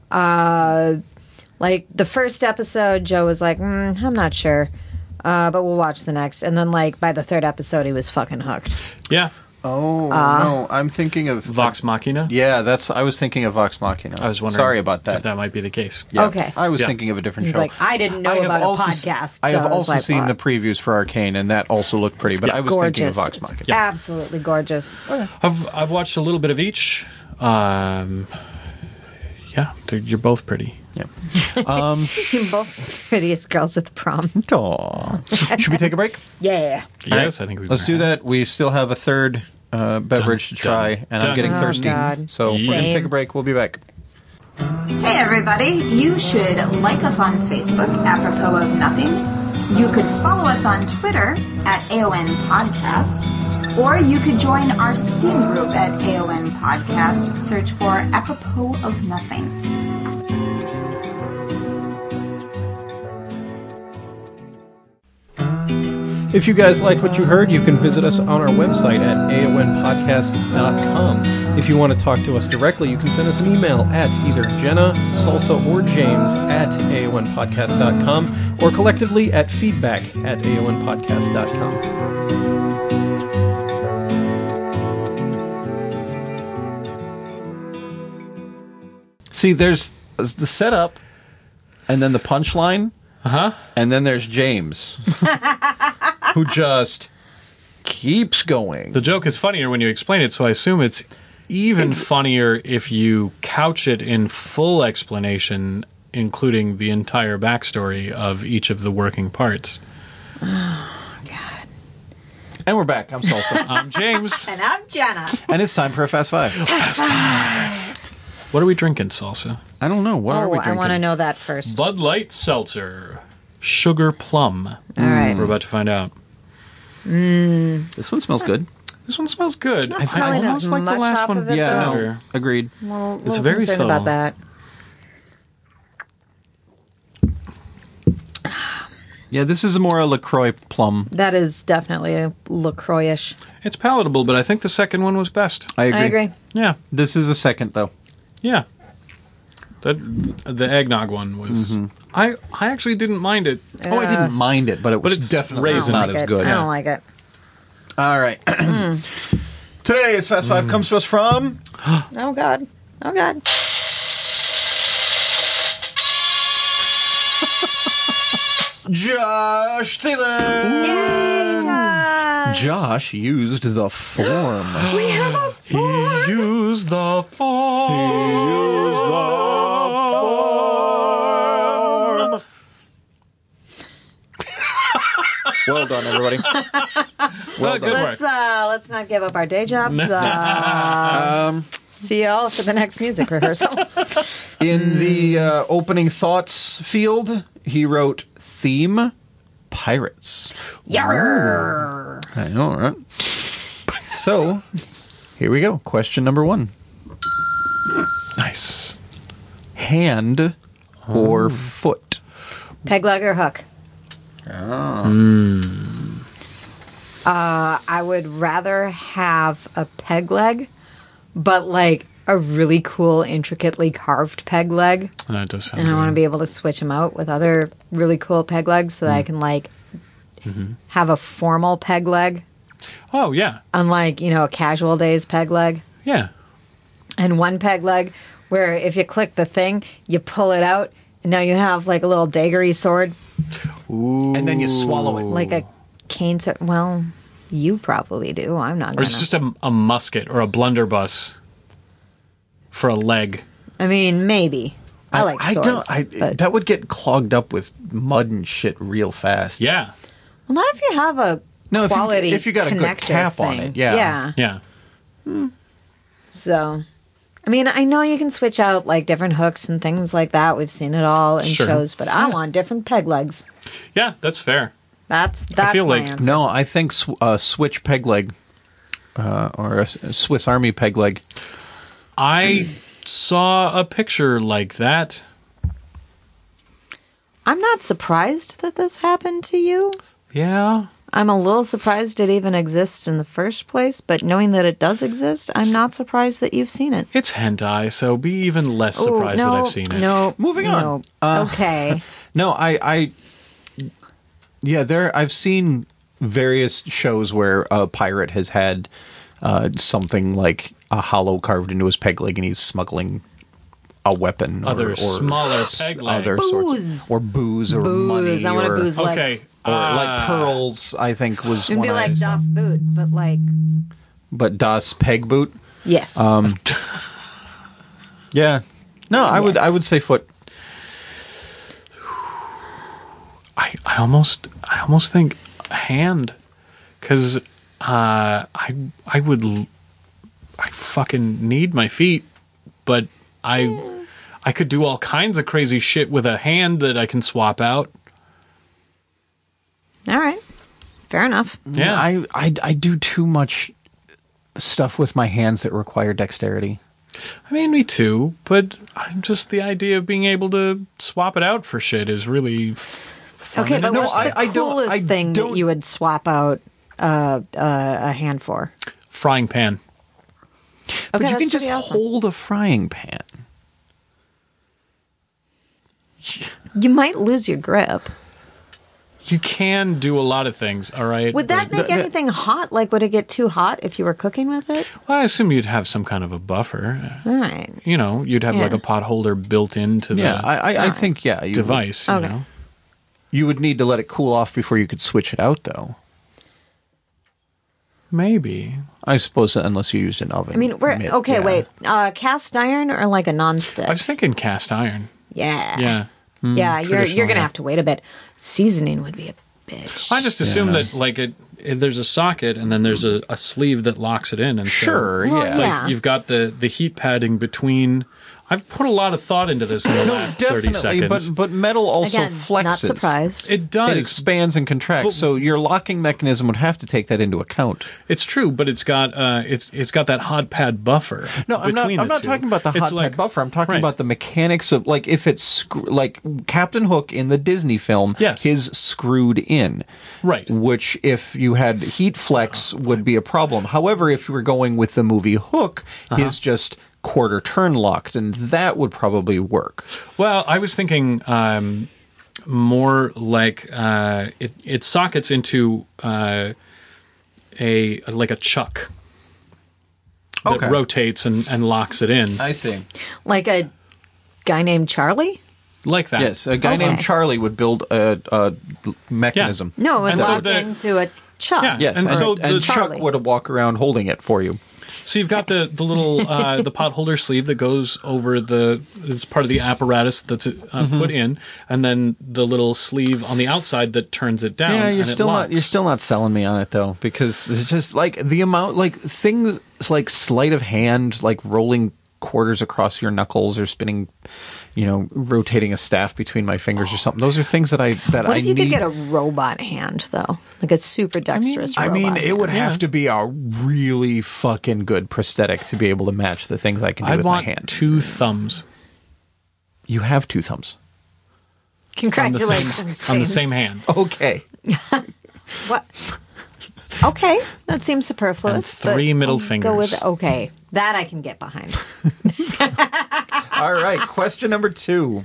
[SPEAKER 2] Like, the first episode, Joe was like, I'm not sure. But we'll watch the next. And then, like, by the third episode, he was fucking hooked.
[SPEAKER 3] Yeah.
[SPEAKER 1] Oh, no. I'm thinking of...
[SPEAKER 3] Vox Machina?
[SPEAKER 1] Yeah, I was thinking of Vox Machina.
[SPEAKER 3] I was wondering.
[SPEAKER 1] Sorry about that.
[SPEAKER 3] If that might be the case.
[SPEAKER 1] Yeah.
[SPEAKER 2] Okay.
[SPEAKER 1] I was thinking of a different
[SPEAKER 2] He's
[SPEAKER 1] show.
[SPEAKER 2] like, I didn't know about a podcast.
[SPEAKER 1] I have
[SPEAKER 2] was
[SPEAKER 1] also
[SPEAKER 2] like,
[SPEAKER 1] seen
[SPEAKER 2] "What?"
[SPEAKER 1] the previews for Arcane, and that also looked pretty, but I was thinking of
[SPEAKER 2] Gorgeous.
[SPEAKER 1] Vox
[SPEAKER 2] It's
[SPEAKER 1] Machina.
[SPEAKER 2] absolutely gorgeous.
[SPEAKER 3] I've watched a little bit of each. Yeah, you're both pretty.
[SPEAKER 1] Yeah.
[SPEAKER 2] Both prettiest girls at the prom.
[SPEAKER 1] Aw. Should we take a break?
[SPEAKER 2] Yeah.
[SPEAKER 3] Yes, I think we
[SPEAKER 1] Let's do that. We still have a third beverage to try, and I'm getting
[SPEAKER 2] Oh,
[SPEAKER 1] thirsty.
[SPEAKER 2] God.
[SPEAKER 1] So we're going to
[SPEAKER 2] Same.
[SPEAKER 1] take a break. We'll be back.
[SPEAKER 5] Hey everybody, you should like us on Facebook, apropos of nothing. You could follow us on Twitter at AON Podcast, or you could join our Steam group at AON Podcast. Search for apropos of nothing.
[SPEAKER 1] If you guys like what you heard, you can visit us on our website at aonpodcast.com. If you want to talk to us directly, you can send us an email at either Jenna, Salsa, or James at aonpodcast.com, or collectively at feedback at aonpodcast.com. See, there's the setup, and then the punchline, and then there's James, who just keeps going.
[SPEAKER 3] The joke is funnier when you explain it, so I assume it's even funnier if you couch it in full explanation, including the entire backstory of each of the working parts.
[SPEAKER 1] And we're back. I'm Salsa.
[SPEAKER 3] I'm James.
[SPEAKER 2] And I'm Jenna.
[SPEAKER 1] And it's time for a Fast Five.
[SPEAKER 3] What are we drinking, Salsa?
[SPEAKER 1] I don't know. What are we
[SPEAKER 2] I
[SPEAKER 1] drinking?
[SPEAKER 2] want to know that first.
[SPEAKER 3] Bud Light Seltzer. Sugar Plum.
[SPEAKER 2] All right.
[SPEAKER 3] We're about to find out.
[SPEAKER 1] This one smells good.
[SPEAKER 3] This one smells good.
[SPEAKER 2] Not smelling
[SPEAKER 3] almost
[SPEAKER 2] as
[SPEAKER 3] like the
[SPEAKER 2] much
[SPEAKER 3] last
[SPEAKER 2] off
[SPEAKER 3] one
[SPEAKER 2] of it,
[SPEAKER 1] Yeah,
[SPEAKER 2] though.
[SPEAKER 3] better.
[SPEAKER 1] no. Agreed.
[SPEAKER 3] It's very
[SPEAKER 2] concerned
[SPEAKER 3] subtle.
[SPEAKER 2] about that.
[SPEAKER 1] Yeah, this is more a LaCroix plum.
[SPEAKER 2] That is definitely a LaCroix-ish.
[SPEAKER 3] It's palatable, but I think the second one was best.
[SPEAKER 1] I agree.
[SPEAKER 2] I agree.
[SPEAKER 3] Yeah.
[SPEAKER 1] This is a second, though.
[SPEAKER 3] Yeah. The eggnog one was... I actually didn't mind it.
[SPEAKER 1] Oh, I didn't mind it, but it was
[SPEAKER 3] it's
[SPEAKER 1] definitely
[SPEAKER 3] raisin.
[SPEAKER 1] not
[SPEAKER 2] I don't
[SPEAKER 1] as
[SPEAKER 2] like it.
[SPEAKER 1] good.
[SPEAKER 2] I don't like it.
[SPEAKER 1] All right. Today's Fast Five comes to us from...
[SPEAKER 2] Oh, God. Oh, God.
[SPEAKER 1] Josh Thielen. Josh used the form.
[SPEAKER 2] We have a
[SPEAKER 3] He used the form.
[SPEAKER 1] Well done, everybody. Well
[SPEAKER 3] Good
[SPEAKER 1] done.
[SPEAKER 3] work.
[SPEAKER 2] let's not give up our day jobs. See y'all for the next music rehearsal.
[SPEAKER 1] In the opening thoughts field, he wrote theme pirates.
[SPEAKER 2] Yarr.
[SPEAKER 1] I know, right? So, here we go. Question number 1.
[SPEAKER 3] Nice.
[SPEAKER 1] Hand or foot?
[SPEAKER 2] Peg leg or hook? I would rather have a peg leg, but like a really cool, intricately carved peg leg.
[SPEAKER 3] That does sound
[SPEAKER 2] And I
[SPEAKER 3] good.
[SPEAKER 2] want to be able to switch them out with other really cool peg legs so that I can like have a formal peg leg,
[SPEAKER 3] Oh, yeah.
[SPEAKER 2] unlike, a casual days peg leg.
[SPEAKER 3] Yeah.
[SPEAKER 2] And one peg leg where if you click the thing, you pull it out, and now you have like a little daggery sword,
[SPEAKER 1] And then you swallow it.
[SPEAKER 2] like a cane sword. Well, you probably do. I'm not
[SPEAKER 3] Or
[SPEAKER 2] going
[SPEAKER 3] it's just a musket or a blunderbuss for a leg.
[SPEAKER 2] I mean, maybe. I like
[SPEAKER 1] I
[SPEAKER 2] swords. But,
[SPEAKER 1] that would get clogged up with mud and shit real fast.
[SPEAKER 3] Yeah.
[SPEAKER 2] well, not if you have a
[SPEAKER 1] No,
[SPEAKER 2] quality
[SPEAKER 1] if you got a good
[SPEAKER 2] connector
[SPEAKER 1] cap on
[SPEAKER 2] thing.
[SPEAKER 1] it, yeah.
[SPEAKER 3] Yeah.
[SPEAKER 2] So, I mean, I know you can switch out like different hooks and things like that. We've seen it all in
[SPEAKER 3] Sure.
[SPEAKER 2] shows, but I want different peg legs.
[SPEAKER 3] Yeah, that's fair.
[SPEAKER 2] That's
[SPEAKER 3] feel
[SPEAKER 2] my
[SPEAKER 3] like-
[SPEAKER 2] answer.
[SPEAKER 1] No, I think switch peg leg or a Swiss Army peg leg.
[SPEAKER 3] I saw a picture like that.
[SPEAKER 2] I'm not surprised that this happened to you.
[SPEAKER 3] Yeah.
[SPEAKER 2] I'm a little surprised it even exists in the first place, but knowing that it does exist, I'm not surprised that you've seen it.
[SPEAKER 3] It's hentai, so be even less surprised that I've seen it.
[SPEAKER 2] No,
[SPEAKER 1] Moving on.
[SPEAKER 2] no. Okay.
[SPEAKER 1] No, I've seen various shows where a pirate has had something like a hollow carved into his peg leg, and he's smuggling a weapon
[SPEAKER 3] Other
[SPEAKER 1] or
[SPEAKER 3] smaller peg legs.
[SPEAKER 1] other
[SPEAKER 2] Booze.
[SPEAKER 1] sorts, or booze or
[SPEAKER 2] Booze.
[SPEAKER 1] money.
[SPEAKER 2] I want a
[SPEAKER 1] or,
[SPEAKER 2] booze leg.
[SPEAKER 3] Okay.
[SPEAKER 1] Or like pearls. I think was
[SPEAKER 2] It'd
[SPEAKER 1] one
[SPEAKER 2] be
[SPEAKER 1] I
[SPEAKER 2] like
[SPEAKER 1] saw.
[SPEAKER 2] Das Boot, but like
[SPEAKER 1] But Das Peg Boot.
[SPEAKER 2] yes.
[SPEAKER 1] Yeah. No, I would say foot.
[SPEAKER 3] I almost think hand, because I fucking need my feet, but I could do all kinds of crazy shit with a hand that I can swap out.
[SPEAKER 2] All right. Fair enough.
[SPEAKER 3] Yeah.
[SPEAKER 1] I do too much stuff with my hands that require dexterity.
[SPEAKER 3] I mean, me too, but I'm just the idea of being able to swap it out for shit is really fun.
[SPEAKER 2] Okay,
[SPEAKER 3] and
[SPEAKER 2] but what's
[SPEAKER 1] I
[SPEAKER 2] the
[SPEAKER 1] don't-
[SPEAKER 2] coolest
[SPEAKER 1] I
[SPEAKER 2] thing
[SPEAKER 1] don't-
[SPEAKER 2] that you would swap out a hand for?
[SPEAKER 3] frying pan.
[SPEAKER 1] But
[SPEAKER 2] Okay,
[SPEAKER 1] you
[SPEAKER 2] that's
[SPEAKER 1] can just
[SPEAKER 2] pretty awesome.
[SPEAKER 1] hold a frying pan.
[SPEAKER 2] You might lose your grip.
[SPEAKER 3] You can do a lot of things, all right?
[SPEAKER 2] Would that
[SPEAKER 3] but-
[SPEAKER 2] make anything hot? Like, would it get too hot if you were cooking with it?
[SPEAKER 3] Well, I assume you'd have some kind of a buffer.
[SPEAKER 2] All right.
[SPEAKER 3] You know, you'd have like
[SPEAKER 2] Yeah.
[SPEAKER 3] a pot holder built into the
[SPEAKER 1] Yeah, I think you
[SPEAKER 3] device.
[SPEAKER 2] Okay.
[SPEAKER 3] You know?
[SPEAKER 1] You would need to let it cool off before you could switch it out, though.
[SPEAKER 3] Maybe.
[SPEAKER 1] I suppose unless you used an oven.
[SPEAKER 2] I mean,
[SPEAKER 1] mitt,
[SPEAKER 2] okay.
[SPEAKER 1] yeah.
[SPEAKER 2] Wait, cast iron or like a nonstick?
[SPEAKER 3] I was thinking cast iron.
[SPEAKER 2] Yeah,
[SPEAKER 3] Yeah.
[SPEAKER 2] yeah. You're
[SPEAKER 3] traditional,
[SPEAKER 2] gonna
[SPEAKER 3] yeah.
[SPEAKER 2] have to wait a bit. Seasoning would be a bitch.
[SPEAKER 3] I just assume that like there's a socket and then there's a sleeve that locks it in. And so,
[SPEAKER 1] Sure,
[SPEAKER 2] Well,
[SPEAKER 1] yeah.
[SPEAKER 2] yeah.
[SPEAKER 3] you've got the heat padding between. I've put a lot of thought into this in the last 30 seconds.
[SPEAKER 1] but metal also
[SPEAKER 2] Again,
[SPEAKER 1] flexes.
[SPEAKER 2] not surprised.
[SPEAKER 3] It
[SPEAKER 1] It
[SPEAKER 3] does.
[SPEAKER 1] expands and contracts, so your locking mechanism would have to take that into account.
[SPEAKER 3] It's true, but it's got it's got that hot pad buffer.
[SPEAKER 1] No, I'm not.
[SPEAKER 3] between
[SPEAKER 1] I'm
[SPEAKER 3] the
[SPEAKER 1] not
[SPEAKER 3] two.
[SPEAKER 1] talking about the
[SPEAKER 3] It's
[SPEAKER 1] hot
[SPEAKER 3] like-
[SPEAKER 1] pad buffer. I'm talking
[SPEAKER 3] right.
[SPEAKER 1] about the mechanics of like if it's like Captain Hook in the Disney film.
[SPEAKER 3] Yes.
[SPEAKER 1] His screwed in.
[SPEAKER 3] Right.
[SPEAKER 1] Which, if you had heat flex, would be a problem. However, if you were going with the movie Hook, his just quarter turn locked, and that would probably work.
[SPEAKER 3] Well, I was thinking more like it sockets into a chuck that
[SPEAKER 1] Okay.
[SPEAKER 3] rotates and locks it in
[SPEAKER 1] I see.
[SPEAKER 2] Like a guy named Charlie?
[SPEAKER 3] like that.
[SPEAKER 1] Yes, a guy
[SPEAKER 2] Okay.
[SPEAKER 1] named Charlie would build a mechanism.
[SPEAKER 2] No, it would
[SPEAKER 3] And so
[SPEAKER 2] lock
[SPEAKER 3] the-
[SPEAKER 2] into a chuck.
[SPEAKER 3] Yeah.
[SPEAKER 1] Yes,
[SPEAKER 3] And
[SPEAKER 1] and,
[SPEAKER 3] so
[SPEAKER 1] and
[SPEAKER 3] the-
[SPEAKER 1] Chuck
[SPEAKER 2] Charlie.
[SPEAKER 1] would walk around holding it for you.
[SPEAKER 3] So you've got the little the pot holder sleeve that goes over it's part of the apparatus that's put in, and then the little sleeve on the outside that turns it down.
[SPEAKER 1] Yeah,
[SPEAKER 3] and it locks.
[SPEAKER 1] you're still not selling me on it though, because it's just like the amount, like things like sleight of hand, like rolling quarters across your knuckles or spinning, rotating a staff between my fingers or something. Those are things that
[SPEAKER 2] What
[SPEAKER 1] I
[SPEAKER 2] if you
[SPEAKER 1] need.
[SPEAKER 2] could get a robot hand, though? Like a super dexterous
[SPEAKER 1] I
[SPEAKER 2] robot
[SPEAKER 1] mean, it would
[SPEAKER 2] hand.
[SPEAKER 1] have to be a really fucking good prosthetic to be able to match the things I can do
[SPEAKER 3] I'd
[SPEAKER 1] with my
[SPEAKER 3] want
[SPEAKER 1] hand.
[SPEAKER 3] 2 thumbs
[SPEAKER 1] You have 2 thumbs.
[SPEAKER 2] Congratulations,
[SPEAKER 3] on the
[SPEAKER 2] James.
[SPEAKER 3] same hand.
[SPEAKER 1] Okay.
[SPEAKER 2] What? Okay, that seems superfluous.
[SPEAKER 3] And 3
[SPEAKER 2] but
[SPEAKER 3] middle
[SPEAKER 2] I'll
[SPEAKER 3] fingers.
[SPEAKER 2] Go with okay. That I can get behind.
[SPEAKER 1] All right. Question number 2.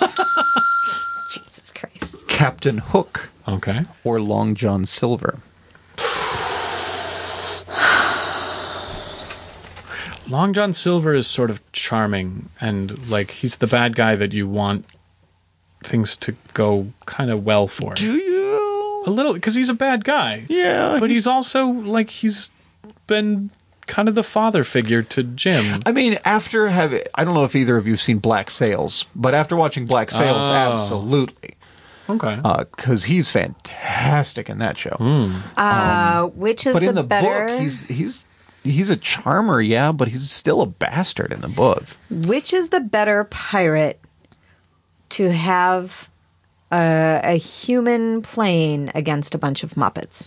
[SPEAKER 2] Jesus Christ.
[SPEAKER 1] Captain Hook
[SPEAKER 3] Okay.
[SPEAKER 1] or Long John Silver?
[SPEAKER 3] Long John Silver is sort of charming, and like he's the bad guy that you want things to go kind of well for.
[SPEAKER 1] Do you?
[SPEAKER 3] A little, because he's a bad guy.
[SPEAKER 1] Yeah.
[SPEAKER 3] But he's also like he's been kind of the father figure to Jim.
[SPEAKER 1] I mean, I don't know if either of you've seen Black Sails, but after watching Black Sails, absolutely.
[SPEAKER 3] Okay.
[SPEAKER 1] Because he's fantastic in that show.
[SPEAKER 2] Which is
[SPEAKER 1] But in
[SPEAKER 2] the
[SPEAKER 1] the
[SPEAKER 2] better?
[SPEAKER 1] book, he's a charmer, yeah, but he's still a bastard in the book.
[SPEAKER 2] Which is the better pirate to have a human playing against a bunch of Muppets?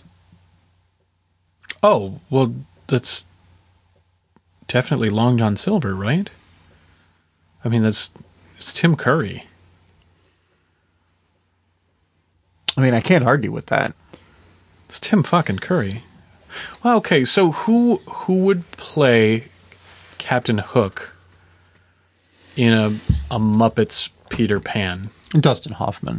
[SPEAKER 3] Oh, well, that's definitely Long John Silver, right? I mean, it's Tim Curry.
[SPEAKER 1] I mean, I can't argue with that.
[SPEAKER 3] It's Tim fucking Curry. Well, okay, so who would play Captain Hook in a Muppets Peter Pan?
[SPEAKER 1] Dustin Hoffman.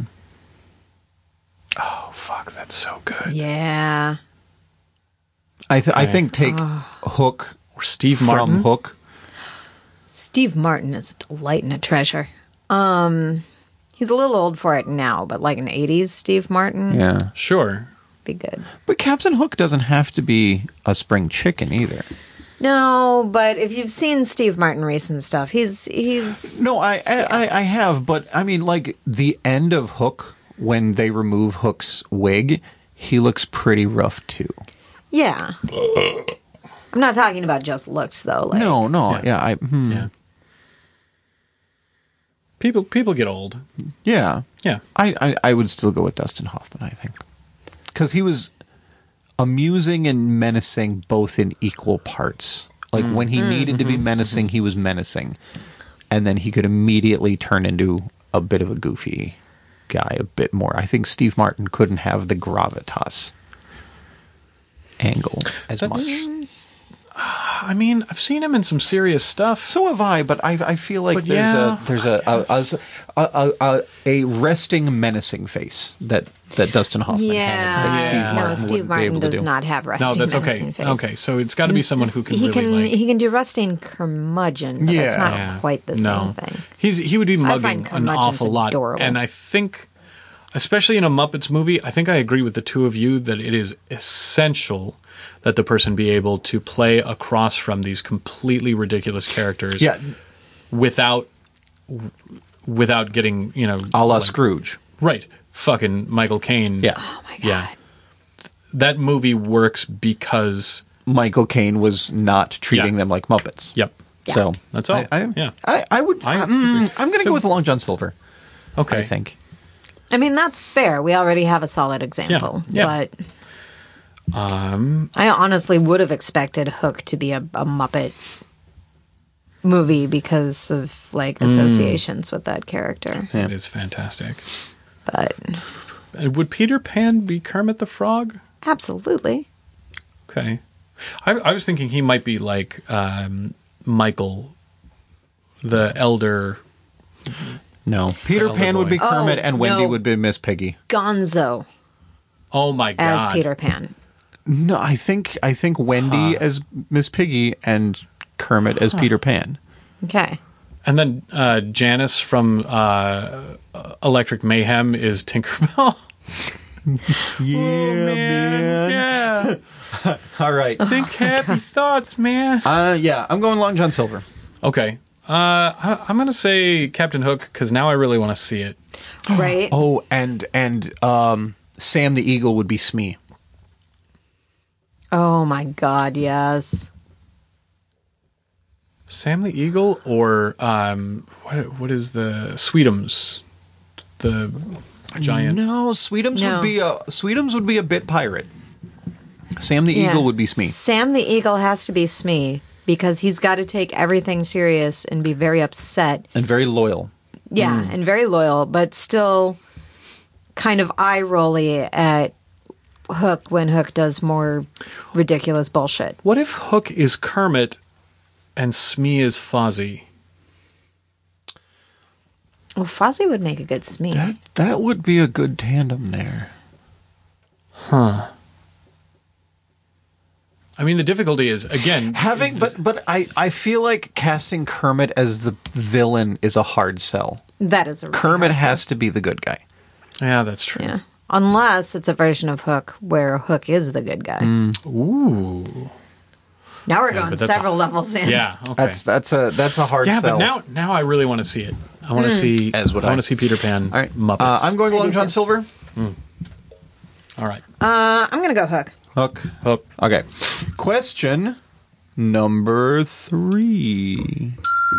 [SPEAKER 3] Oh, fuck, that's so good.
[SPEAKER 2] Yeah.
[SPEAKER 1] I think take Hook
[SPEAKER 3] Or Steve
[SPEAKER 1] from
[SPEAKER 3] Martin.
[SPEAKER 1] Hook.
[SPEAKER 2] Steve Martin is a delight and a treasure. He's a little old for it now, but like an 80s Steve Martin
[SPEAKER 1] Yeah.
[SPEAKER 3] Sure.
[SPEAKER 2] be good.
[SPEAKER 1] But Captain Hook doesn't have to be a spring chicken either.
[SPEAKER 2] No, but if you've seen Steve Martin recent stuff, he's
[SPEAKER 1] No, I have, but I mean, like, the end of Hook, when they remove Hook's wig, he looks pretty rough, too.
[SPEAKER 2] yeah. I'm not talking about just looks though. Like,
[SPEAKER 1] No,
[SPEAKER 3] Yeah.
[SPEAKER 1] yeah,
[SPEAKER 3] Yeah. People get old.
[SPEAKER 1] yeah.
[SPEAKER 3] Yeah.
[SPEAKER 1] I would still go with Dustin Hoffman, I think. Because he was amusing and menacing both in equal parts. Like, when he needed to be menacing, he was menacing. And then he could immediately turn into a bit of a goofy guy a bit more. I think Steve Martin couldn't have the gravitas angle as
[SPEAKER 3] That's-
[SPEAKER 1] much.
[SPEAKER 3] I mean, I've seen him in some serious stuff.
[SPEAKER 1] So have I, but I feel like
[SPEAKER 3] But yeah,
[SPEAKER 1] there's a resting menacing face that Dustin Hoffman
[SPEAKER 2] Yeah.
[SPEAKER 1] had that Steve
[SPEAKER 3] Yeah.
[SPEAKER 1] Martin
[SPEAKER 2] No, Steve
[SPEAKER 1] wouldn't be
[SPEAKER 2] Martin
[SPEAKER 1] able to
[SPEAKER 2] does
[SPEAKER 1] do.
[SPEAKER 2] not have resting
[SPEAKER 3] No, that's okay.
[SPEAKER 2] menacing face.
[SPEAKER 3] Okay, so it's got to be someone who can
[SPEAKER 2] he
[SPEAKER 3] really
[SPEAKER 2] can
[SPEAKER 3] like.
[SPEAKER 2] he can do resting curmudgeon, but that's not
[SPEAKER 3] Yeah.
[SPEAKER 2] quite the
[SPEAKER 3] No.
[SPEAKER 2] same thing.
[SPEAKER 3] He would be
[SPEAKER 2] I find
[SPEAKER 3] mugging an
[SPEAKER 2] curmudgeons
[SPEAKER 3] awful lot,
[SPEAKER 2] adorable.
[SPEAKER 3] and I think, especially in a Muppets movie, I think I agree with the two of you that it is essential that the person be able to play across from these completely ridiculous characters,
[SPEAKER 1] Yeah,
[SPEAKER 3] without getting
[SPEAKER 1] a la
[SPEAKER 3] like-
[SPEAKER 1] Scrooge.
[SPEAKER 3] right, fucking Michael Caine.
[SPEAKER 1] Yeah.
[SPEAKER 2] Oh my god.
[SPEAKER 3] Yeah, that movie works because
[SPEAKER 1] Michael Caine was not treating
[SPEAKER 3] Yeah.
[SPEAKER 1] them like Muppets.
[SPEAKER 3] yep,
[SPEAKER 1] So
[SPEAKER 3] that's all. Yeah.
[SPEAKER 1] I would. I'm going to
[SPEAKER 3] So-
[SPEAKER 1] go with Long John Silver.
[SPEAKER 3] okay.
[SPEAKER 1] I think.
[SPEAKER 2] I mean, that's fair. We already have a solid example.
[SPEAKER 3] Yeah.
[SPEAKER 2] But I honestly would have expected Hook to be a Muppet movie because of like associations with that character.
[SPEAKER 3] It is fantastic.
[SPEAKER 2] But
[SPEAKER 3] Would Peter Pan be Kermit the Frog?
[SPEAKER 2] absolutely.
[SPEAKER 3] Okay. I was thinking he might be like Michael, the elder.
[SPEAKER 1] No, Peter
[SPEAKER 3] elder
[SPEAKER 1] Pan would
[SPEAKER 3] boy.
[SPEAKER 1] be Kermit,
[SPEAKER 2] Oh,
[SPEAKER 1] and Wendy
[SPEAKER 2] no.
[SPEAKER 1] would be Miss Piggy.
[SPEAKER 2] Gonzo
[SPEAKER 3] Oh my god!
[SPEAKER 2] as Peter Pan.
[SPEAKER 1] No, I think Wendy as Miss Piggy and Kermit as Peter Pan.
[SPEAKER 2] Okay.
[SPEAKER 3] And then Janice from Electric Mayhem is Tinkerbell.
[SPEAKER 1] Yeah, man.
[SPEAKER 3] Yeah.
[SPEAKER 1] All right.
[SPEAKER 3] Think happy thoughts, man.
[SPEAKER 1] Yeah, I'm going Long John Silver.
[SPEAKER 3] Okay. I'm gonna say Captain Hook because now I really want to see it.
[SPEAKER 2] Right?
[SPEAKER 1] Oh, and Sam the Eagle would be Smee.
[SPEAKER 2] Oh my god, yes.
[SPEAKER 3] Sam the Eagle or what is the Sweetums, the giant?
[SPEAKER 1] No, Sweetums
[SPEAKER 2] No.
[SPEAKER 1] would be a bit pirate. Sam the
[SPEAKER 2] Yeah.
[SPEAKER 1] Eagle would be Smee.
[SPEAKER 2] Sam the Eagle has to be Smee because he's got to take everything serious and be very upset.
[SPEAKER 1] And very loyal.
[SPEAKER 2] Yeah, and very loyal, but still kind of eye-rolly at Hook when Hook does more ridiculous bullshit.
[SPEAKER 3] What if Hook is Kermit and Smee is Fozzie?
[SPEAKER 2] Well, Fozzie would make a good Smee.
[SPEAKER 1] That would be a good tandem there.
[SPEAKER 3] I mean, the difficulty is again
[SPEAKER 1] But I feel like casting Kermit as the villain is a hard sell.
[SPEAKER 2] That is a really
[SPEAKER 1] Kermit
[SPEAKER 2] hard
[SPEAKER 1] has to be the good guy.
[SPEAKER 3] Yeah, that's true.
[SPEAKER 2] sell. Yeah. Unless it's a version of Hook where Hook is the good guy.
[SPEAKER 3] Ooh.
[SPEAKER 2] Now we're going
[SPEAKER 3] but that's
[SPEAKER 2] several levels in.
[SPEAKER 3] Yeah, okay.
[SPEAKER 1] That's a hard
[SPEAKER 3] yeah,
[SPEAKER 1] sell.
[SPEAKER 3] but now I really want to see it. I want to see.
[SPEAKER 1] As would
[SPEAKER 3] I
[SPEAKER 1] I.
[SPEAKER 3] want to see Peter Pan.
[SPEAKER 1] All right,
[SPEAKER 3] Muppets.
[SPEAKER 1] I'm going Long John Silver.
[SPEAKER 3] All right.
[SPEAKER 2] I'm going to go Hook.
[SPEAKER 1] Hook.
[SPEAKER 3] Hook.
[SPEAKER 1] Okay. Question number 3.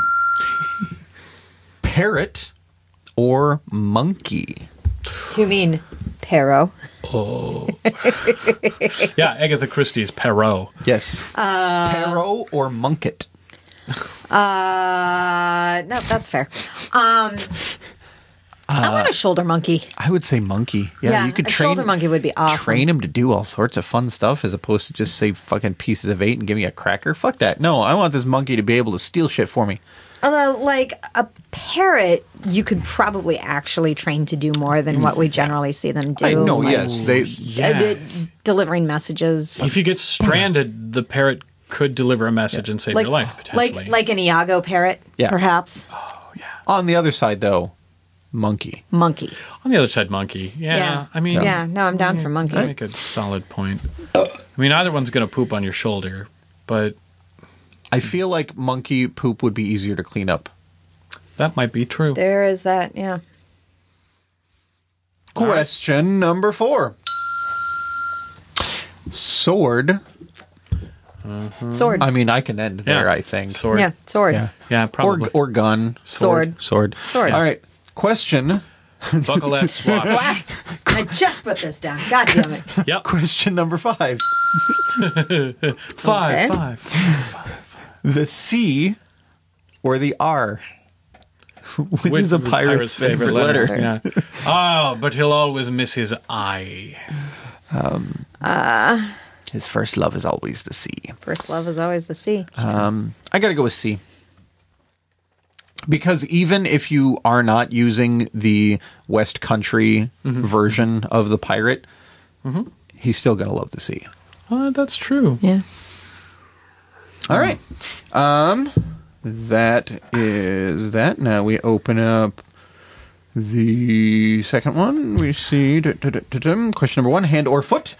[SPEAKER 1] Parrot or monkey?
[SPEAKER 2] You mean Perro?
[SPEAKER 3] Yeah, Agatha Christie's Perrault.
[SPEAKER 1] Yes. Parrot or monket?
[SPEAKER 2] No, that's fair. I want a shoulder monkey.
[SPEAKER 1] I would say monkey. Yeah, you could
[SPEAKER 2] a
[SPEAKER 1] train
[SPEAKER 2] shoulder monkey would be awesome.
[SPEAKER 1] Train him to do all sorts of fun stuff as opposed to just say fucking pieces of 8 and give me a cracker. Fuck that. No, I want this monkey to be able to steal shit for me.
[SPEAKER 2] Like a parrot, you could probably actually train to do more than what we generally see them do.
[SPEAKER 1] I know,
[SPEAKER 2] like,
[SPEAKER 1] yes. They
[SPEAKER 3] Yeah.
[SPEAKER 2] delivering messages.
[SPEAKER 3] If you get stranded, the parrot could deliver a message and save
[SPEAKER 2] Like,
[SPEAKER 3] your life potentially.
[SPEAKER 2] like an Iago parrot,
[SPEAKER 1] Yeah.
[SPEAKER 2] perhaps.
[SPEAKER 1] On the other side though, monkey.
[SPEAKER 2] Monkey.
[SPEAKER 3] On the other side, monkey. Yeah, I mean,
[SPEAKER 2] yeah, no, I'm down for monkey.
[SPEAKER 3] I make a solid point. I mean, either one's going to poop on your shoulder, but
[SPEAKER 1] I feel like monkey poop would be easier to clean up.
[SPEAKER 3] that might be true.
[SPEAKER 2] There is that, yeah.
[SPEAKER 1] Question number 4. Sword.
[SPEAKER 2] Sword.
[SPEAKER 1] I mean, I can end there,
[SPEAKER 3] Yeah.
[SPEAKER 1] I think.
[SPEAKER 3] Sword.
[SPEAKER 2] Yeah, sword.
[SPEAKER 1] Yeah.
[SPEAKER 3] Yeah, probably.
[SPEAKER 1] Or gun.
[SPEAKER 2] Sword.
[SPEAKER 1] Sword.
[SPEAKER 2] Sword.
[SPEAKER 1] All right. Question.
[SPEAKER 3] Buckle that swatch.
[SPEAKER 2] Wow. I just put this down. God damn it.
[SPEAKER 3] Yep.
[SPEAKER 1] Question number 5.
[SPEAKER 3] Five.
[SPEAKER 1] The C or the R? Which is a pirate's favorite letter.
[SPEAKER 3] Yeah. Oh, but he'll always miss his eye.
[SPEAKER 1] His first love is always the C.
[SPEAKER 2] First love is always the sea.
[SPEAKER 1] I gotta go with C. Because even if you are not using the West Country version of the pirate, he's still gonna love the sea.
[SPEAKER 3] That's true.
[SPEAKER 2] Yeah.
[SPEAKER 1] All right. That is that. Now we open up the second one. We see question number 1: hand or foot?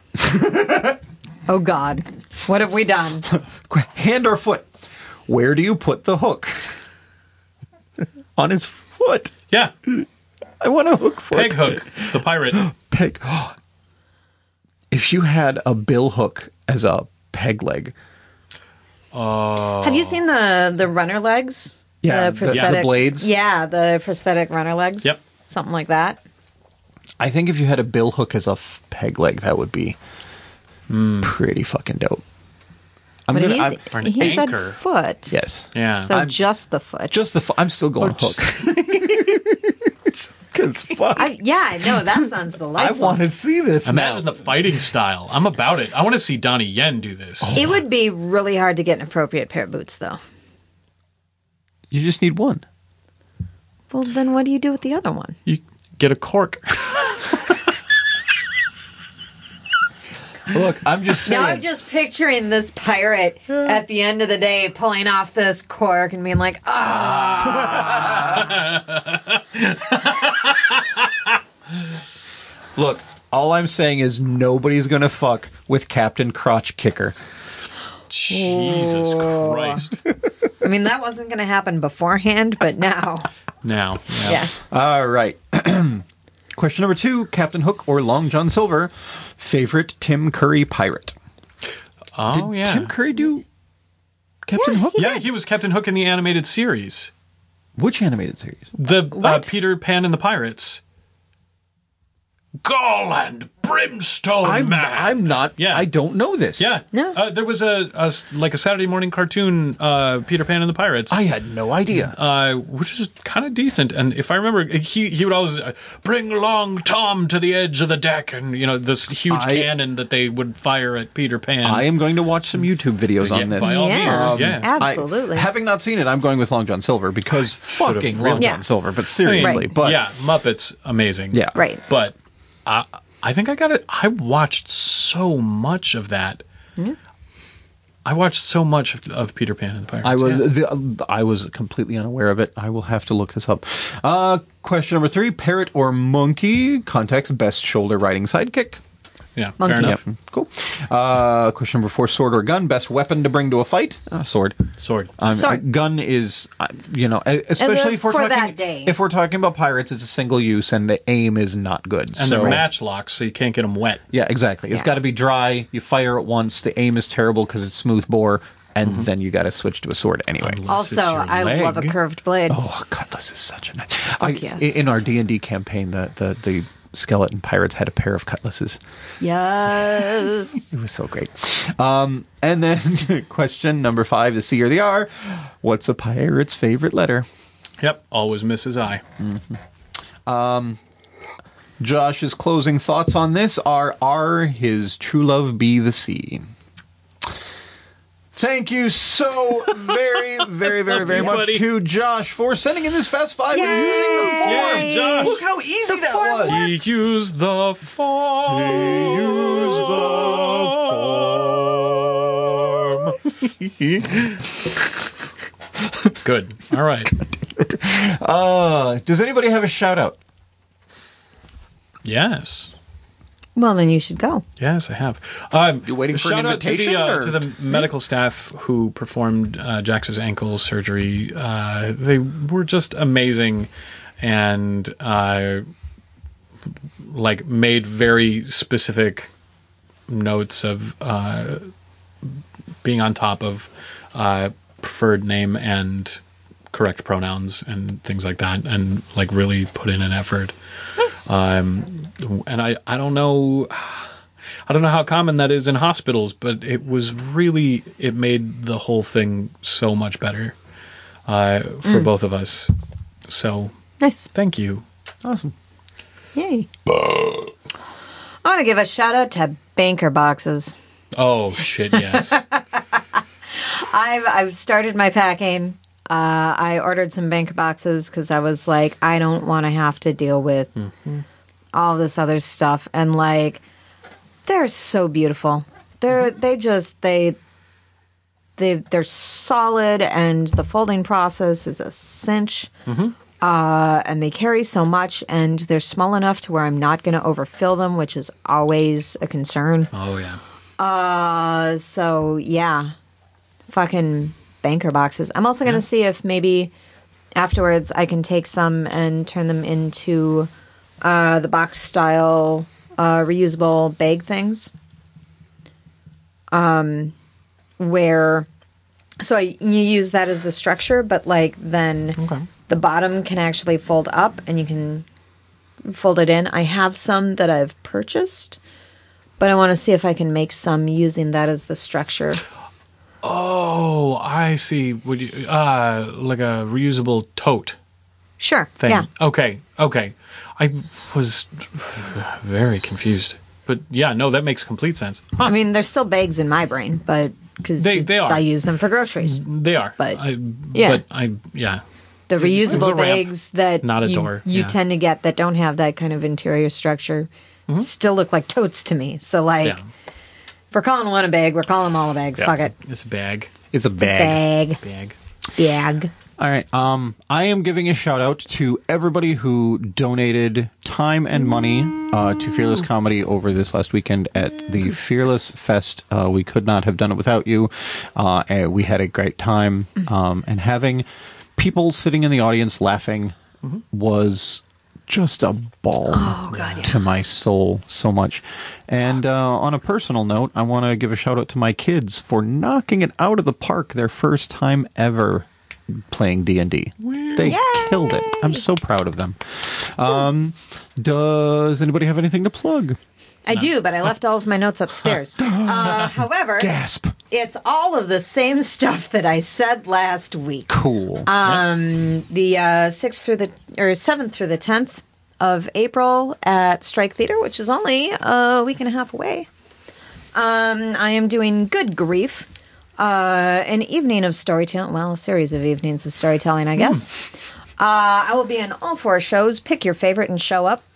[SPEAKER 2] Oh, God. What have we done?
[SPEAKER 1] Hand or foot? Where do you put the hook? On his foot.
[SPEAKER 3] Yeah.
[SPEAKER 1] I want a hook foot.
[SPEAKER 3] Peg Hook, the pirate.
[SPEAKER 1] Peg. If you had a bill hook as a peg leg.
[SPEAKER 2] Have you seen the runner legs?
[SPEAKER 1] Yeah,
[SPEAKER 2] The prosthetic.
[SPEAKER 1] the blades.
[SPEAKER 2] Yeah, the prosthetic runner legs.
[SPEAKER 3] Yep.
[SPEAKER 2] Something like that.
[SPEAKER 1] I think if you had a bill hook as a peg leg, that would be pretty fucking dope.
[SPEAKER 2] But
[SPEAKER 3] Or an
[SPEAKER 2] he said
[SPEAKER 3] anchor.
[SPEAKER 2] foot.
[SPEAKER 1] Yes.
[SPEAKER 3] Yeah.
[SPEAKER 2] So just the foot.
[SPEAKER 1] Just the I'm still going hook. Because fuck.
[SPEAKER 2] Yeah, no, that sounds
[SPEAKER 1] I
[SPEAKER 2] delightful.
[SPEAKER 1] want to see this
[SPEAKER 3] Imagine
[SPEAKER 1] now.
[SPEAKER 3] the fighting style. I'm about it. I want to see Donnie Yen do this.
[SPEAKER 2] It would be really hard to get an appropriate pair of boots, though.
[SPEAKER 1] You just need one.
[SPEAKER 2] Well, then what do you do with the other one?
[SPEAKER 3] You get a cork.
[SPEAKER 1] Look, I'm just saying.
[SPEAKER 2] Now I'm just picturing this pirate at the end of the day pulling off this cork and being like,
[SPEAKER 1] Look, all I'm saying is nobody's going to fuck with Captain Crotch Kicker.
[SPEAKER 3] Jesus Christ.
[SPEAKER 2] I mean, that wasn't going to happen beforehand, but now.
[SPEAKER 3] Now.
[SPEAKER 2] Yeah.
[SPEAKER 1] All right. Question number 2, Captain Hook or Long John Silver, favorite Tim Curry pirate?
[SPEAKER 3] Oh, yeah.
[SPEAKER 1] Tim Curry do Captain Hook?
[SPEAKER 3] Yeah, he was Captain Hook in the animated series.
[SPEAKER 1] Which animated series?
[SPEAKER 3] The
[SPEAKER 2] What?
[SPEAKER 3] Peter Pan and the Pirates. Gall and brimstone man.
[SPEAKER 1] I'm not.
[SPEAKER 3] Yeah.
[SPEAKER 1] I don't know this.
[SPEAKER 3] Yeah.
[SPEAKER 2] No.
[SPEAKER 3] There was a Saturday morning cartoon, Peter Pan and the Pirates.
[SPEAKER 1] I had no idea.
[SPEAKER 3] Which is kind of decent. And if I remember, he would always bring Long Tom to the edge of the deck, and this huge cannon that they would fire at Peter Pan.
[SPEAKER 1] I am going to watch some YouTube videos on this.
[SPEAKER 3] By all
[SPEAKER 2] Yeah.
[SPEAKER 3] means, yeah.
[SPEAKER 2] Absolutely.
[SPEAKER 1] Having not seen it, I'm going with Long John Silver because fucking Long
[SPEAKER 2] Yeah.
[SPEAKER 1] John Silver. But seriously,
[SPEAKER 2] Right.
[SPEAKER 1] but
[SPEAKER 3] yeah, Muppets, amazing.
[SPEAKER 1] yeah,
[SPEAKER 2] Right.
[SPEAKER 3] But I think I got it. I watched so much of that. I watched so much of Peter Pan and the Pirates.
[SPEAKER 1] I was completely unaware of it. I will have to look this up. Question number 3: parrot or monkey? Context: best shoulder riding sidekick.
[SPEAKER 3] Yeah,
[SPEAKER 2] Monkey.
[SPEAKER 3] fair enough.
[SPEAKER 1] Yep. Cool. Question number 4, sword or gun? Best weapon to bring to a fight? Sword.
[SPEAKER 3] Sword.
[SPEAKER 2] Sword.
[SPEAKER 1] Gun is, especially if we're
[SPEAKER 2] for
[SPEAKER 1] talking
[SPEAKER 2] that day.
[SPEAKER 1] if we're talking about pirates, it's a single use and the aim is not good.
[SPEAKER 3] And
[SPEAKER 1] so
[SPEAKER 3] they're matchlocks, so you can't get them wet.
[SPEAKER 1] yeah, exactly. It's
[SPEAKER 2] Yeah.
[SPEAKER 1] got to be dry. You fire it once. The aim is terrible because it's smooth bore, and then you got to switch to a sword anyway.
[SPEAKER 3] Unless
[SPEAKER 2] Also,
[SPEAKER 3] it's your
[SPEAKER 2] I love a
[SPEAKER 3] leg.
[SPEAKER 2] curved blade.
[SPEAKER 1] Oh, cutlass is such a nice.
[SPEAKER 2] yes.
[SPEAKER 1] In our D&D campaign, the skeleton pirates had a pair of cutlasses.
[SPEAKER 2] Yes.
[SPEAKER 1] It was so great. And then question number 5, the C or the R. What's a pirate's favorite letter?
[SPEAKER 3] Yep, always misses I.
[SPEAKER 1] Josh's closing thoughts on this are his true love be the sea? Thank you so very, very, very, very much
[SPEAKER 3] buddy.
[SPEAKER 1] to Josh for sending in this Fast 5 and using the form.
[SPEAKER 3] Yeah, Josh.
[SPEAKER 1] Look how easy that was.
[SPEAKER 3] He used the form. Good. All right.
[SPEAKER 1] Does anybody have a shout out?
[SPEAKER 3] Yes.
[SPEAKER 2] Well, then you should go.
[SPEAKER 3] Yes, I have.
[SPEAKER 1] You waiting for an
[SPEAKER 3] shout out
[SPEAKER 1] invitation, or-
[SPEAKER 3] to the medical staff who performed Jax's ankle surgery. They were just amazing, and made very specific notes of being on top of preferred name and correct pronouns and things like that, and really put in an effort.
[SPEAKER 2] Nice.
[SPEAKER 3] And I don't know how common that is in hospitals, but it made the whole thing so much better for both of us. So
[SPEAKER 2] Nice.
[SPEAKER 3] thank you.
[SPEAKER 1] Awesome.
[SPEAKER 2] Yay. I want to give a shout out to Banker Boxes.
[SPEAKER 3] Oh shit, yes.
[SPEAKER 2] I've started my packing. I ordered some Banker Boxes because I was like, I don't want to have to deal with all this other stuff. And they're so beautiful. They're solid, and the folding process is a cinch. And they carry so much, and they're small enough to where I'm not going to overfill them, which is always a concern.
[SPEAKER 3] Oh yeah.
[SPEAKER 2] So yeah, fucking Banker Boxes. I'm also going to see if maybe afterwards I can take some and turn them into the box style reusable bag things. You use that as the structure, but then the bottom can actually fold up and you can fold it in. I have some that I've purchased, but I want to see if I can make some using that as the structure.
[SPEAKER 3] Oh, I see. Would you like a reusable tote
[SPEAKER 2] Sure.
[SPEAKER 3] thing?
[SPEAKER 2] Yeah.
[SPEAKER 3] Okay. I was very confused, but yeah, no, that makes complete sense. Huh.
[SPEAKER 2] I mean, there's still bags in my brain, but because
[SPEAKER 3] They are.
[SPEAKER 2] I use them for groceries.
[SPEAKER 3] They are,
[SPEAKER 2] But,
[SPEAKER 3] yeah.
[SPEAKER 2] The
[SPEAKER 3] It was a
[SPEAKER 2] reusable
[SPEAKER 3] ramp,
[SPEAKER 2] bags that
[SPEAKER 3] not a
[SPEAKER 2] you,
[SPEAKER 3] door,
[SPEAKER 2] you
[SPEAKER 3] yeah.
[SPEAKER 2] tend to get that don't have that kind of interior structure still look like totes to me. So
[SPEAKER 3] Yeah.
[SPEAKER 2] if we're calling one a bag, we're calling them all a bag.
[SPEAKER 3] Yeah,
[SPEAKER 2] Fuck it.
[SPEAKER 3] It's a bag.
[SPEAKER 1] It's a bag.
[SPEAKER 2] Bag.
[SPEAKER 3] Bag.
[SPEAKER 1] All right. I am giving a shout out to everybody who donated time and money to Fearless Comedy over this last weekend at the Fearless Fest. We could not have done it without you. And we had a great time. And having people sitting in the audience laughing was just a balm to my soul so much. And on a personal note, I want to give a shout out to my kids for knocking it out of the park their first time ever playing D&D. They killed it. I'm so proud of them. Does anybody have anything to plug?
[SPEAKER 2] I do, but I left all of my notes upstairs. However,
[SPEAKER 1] Gasp.
[SPEAKER 2] it's all of the same stuff that I said last week.
[SPEAKER 1] Cool.
[SPEAKER 2] The 7th through the 10th of April at Strike Theater, which is only a week and a half away. I am doing Good Grief, an evening of storytelling. Well, a series of evenings of storytelling, I guess. I will be in all 4 shows. Pick your favorite and show up.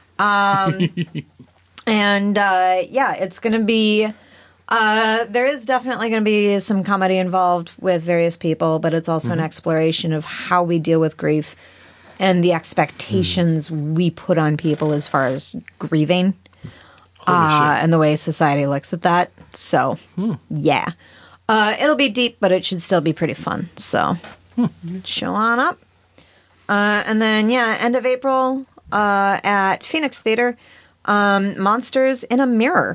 [SPEAKER 2] And it's going to be. There is definitely going to be some comedy involved with various people, but it's also an exploration of how we deal with grief and the expectations we put on people as far as grieving. and the way society looks at that. So, yeah. It'll be deep, but it should still be pretty fun. So, show on up. And then, end of April at Phoenix Theater, Monsters in a Mirror.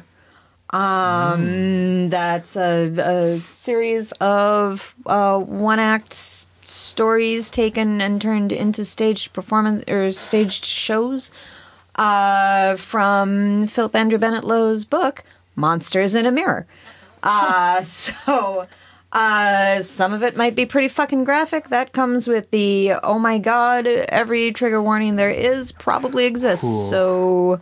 [SPEAKER 2] That's a series of one-act stories taken and turned into staged performance or staged shows from Philip Andrew Bennett Lowe's book, Monsters in a Mirror. So some of it might be pretty fucking graphic. That comes with the, oh my god, every trigger warning there is probably exists. Cool. So,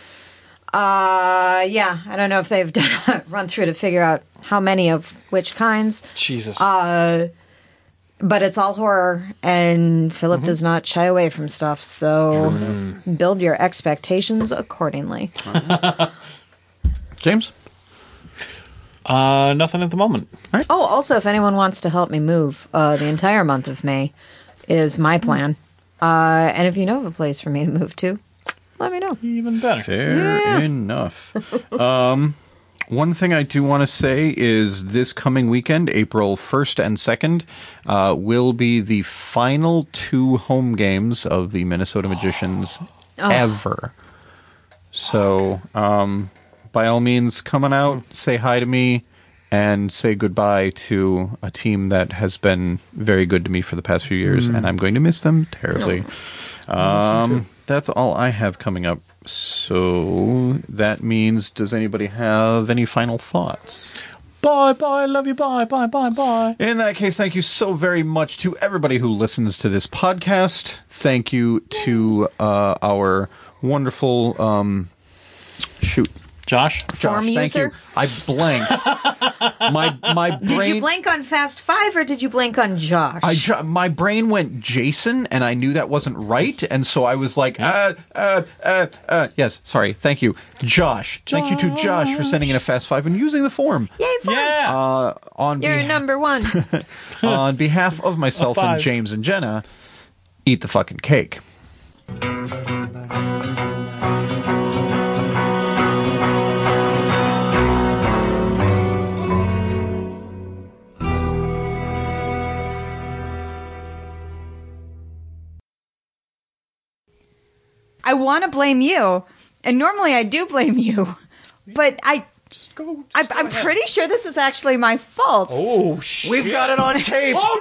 [SPEAKER 2] I don't know if they've done a run through to figure out how many of which kinds.
[SPEAKER 3] Jesus.
[SPEAKER 2] But it's all horror, and Philip does not shy away from stuff, so build your expectations accordingly.
[SPEAKER 1] James?
[SPEAKER 3] Nothing at the moment.
[SPEAKER 1] All right.
[SPEAKER 2] Oh, also, if anyone wants to help me move, the entire month of May is my plan. And if you know of a place for me to move to, let me know.
[SPEAKER 3] Even better.
[SPEAKER 4] Fair enough. One thing I do want to say is this coming weekend, April 1st and 2nd, will be the final 2 home games of the Minnesota Magicians ever. So, by all means, come on out, say hi to me, and say goodbye to a team that has been very good to me for the past few years, and I'm going to miss them terribly. That's all I have coming up. So that means, does anybody have any final thoughts?
[SPEAKER 3] Bye, love you, bye.
[SPEAKER 4] In that case, thank you so very much to everybody who listens to this podcast. Thank you to our wonderful,
[SPEAKER 3] Josh,
[SPEAKER 2] Form
[SPEAKER 4] thank
[SPEAKER 2] user?
[SPEAKER 4] you. I blanked. my brain.
[SPEAKER 2] Did you blank on Fast 5 or did you blank on Josh?
[SPEAKER 4] My brain went Jason, and I knew that wasn't right, and so I was like, yes, sorry, thank you, Josh. Thank you to Josh for sending in a Fast 5 and using the form.
[SPEAKER 2] Yay, fun.
[SPEAKER 3] Yeah.
[SPEAKER 2] You're number 1.
[SPEAKER 4] On behalf of myself and James and Jenna, eat the fucking cake.
[SPEAKER 2] I want to blame you, and normally I do blame you, but I'm pretty sure this is actually my fault.
[SPEAKER 3] Oh, shit.
[SPEAKER 4] We've got it on tape.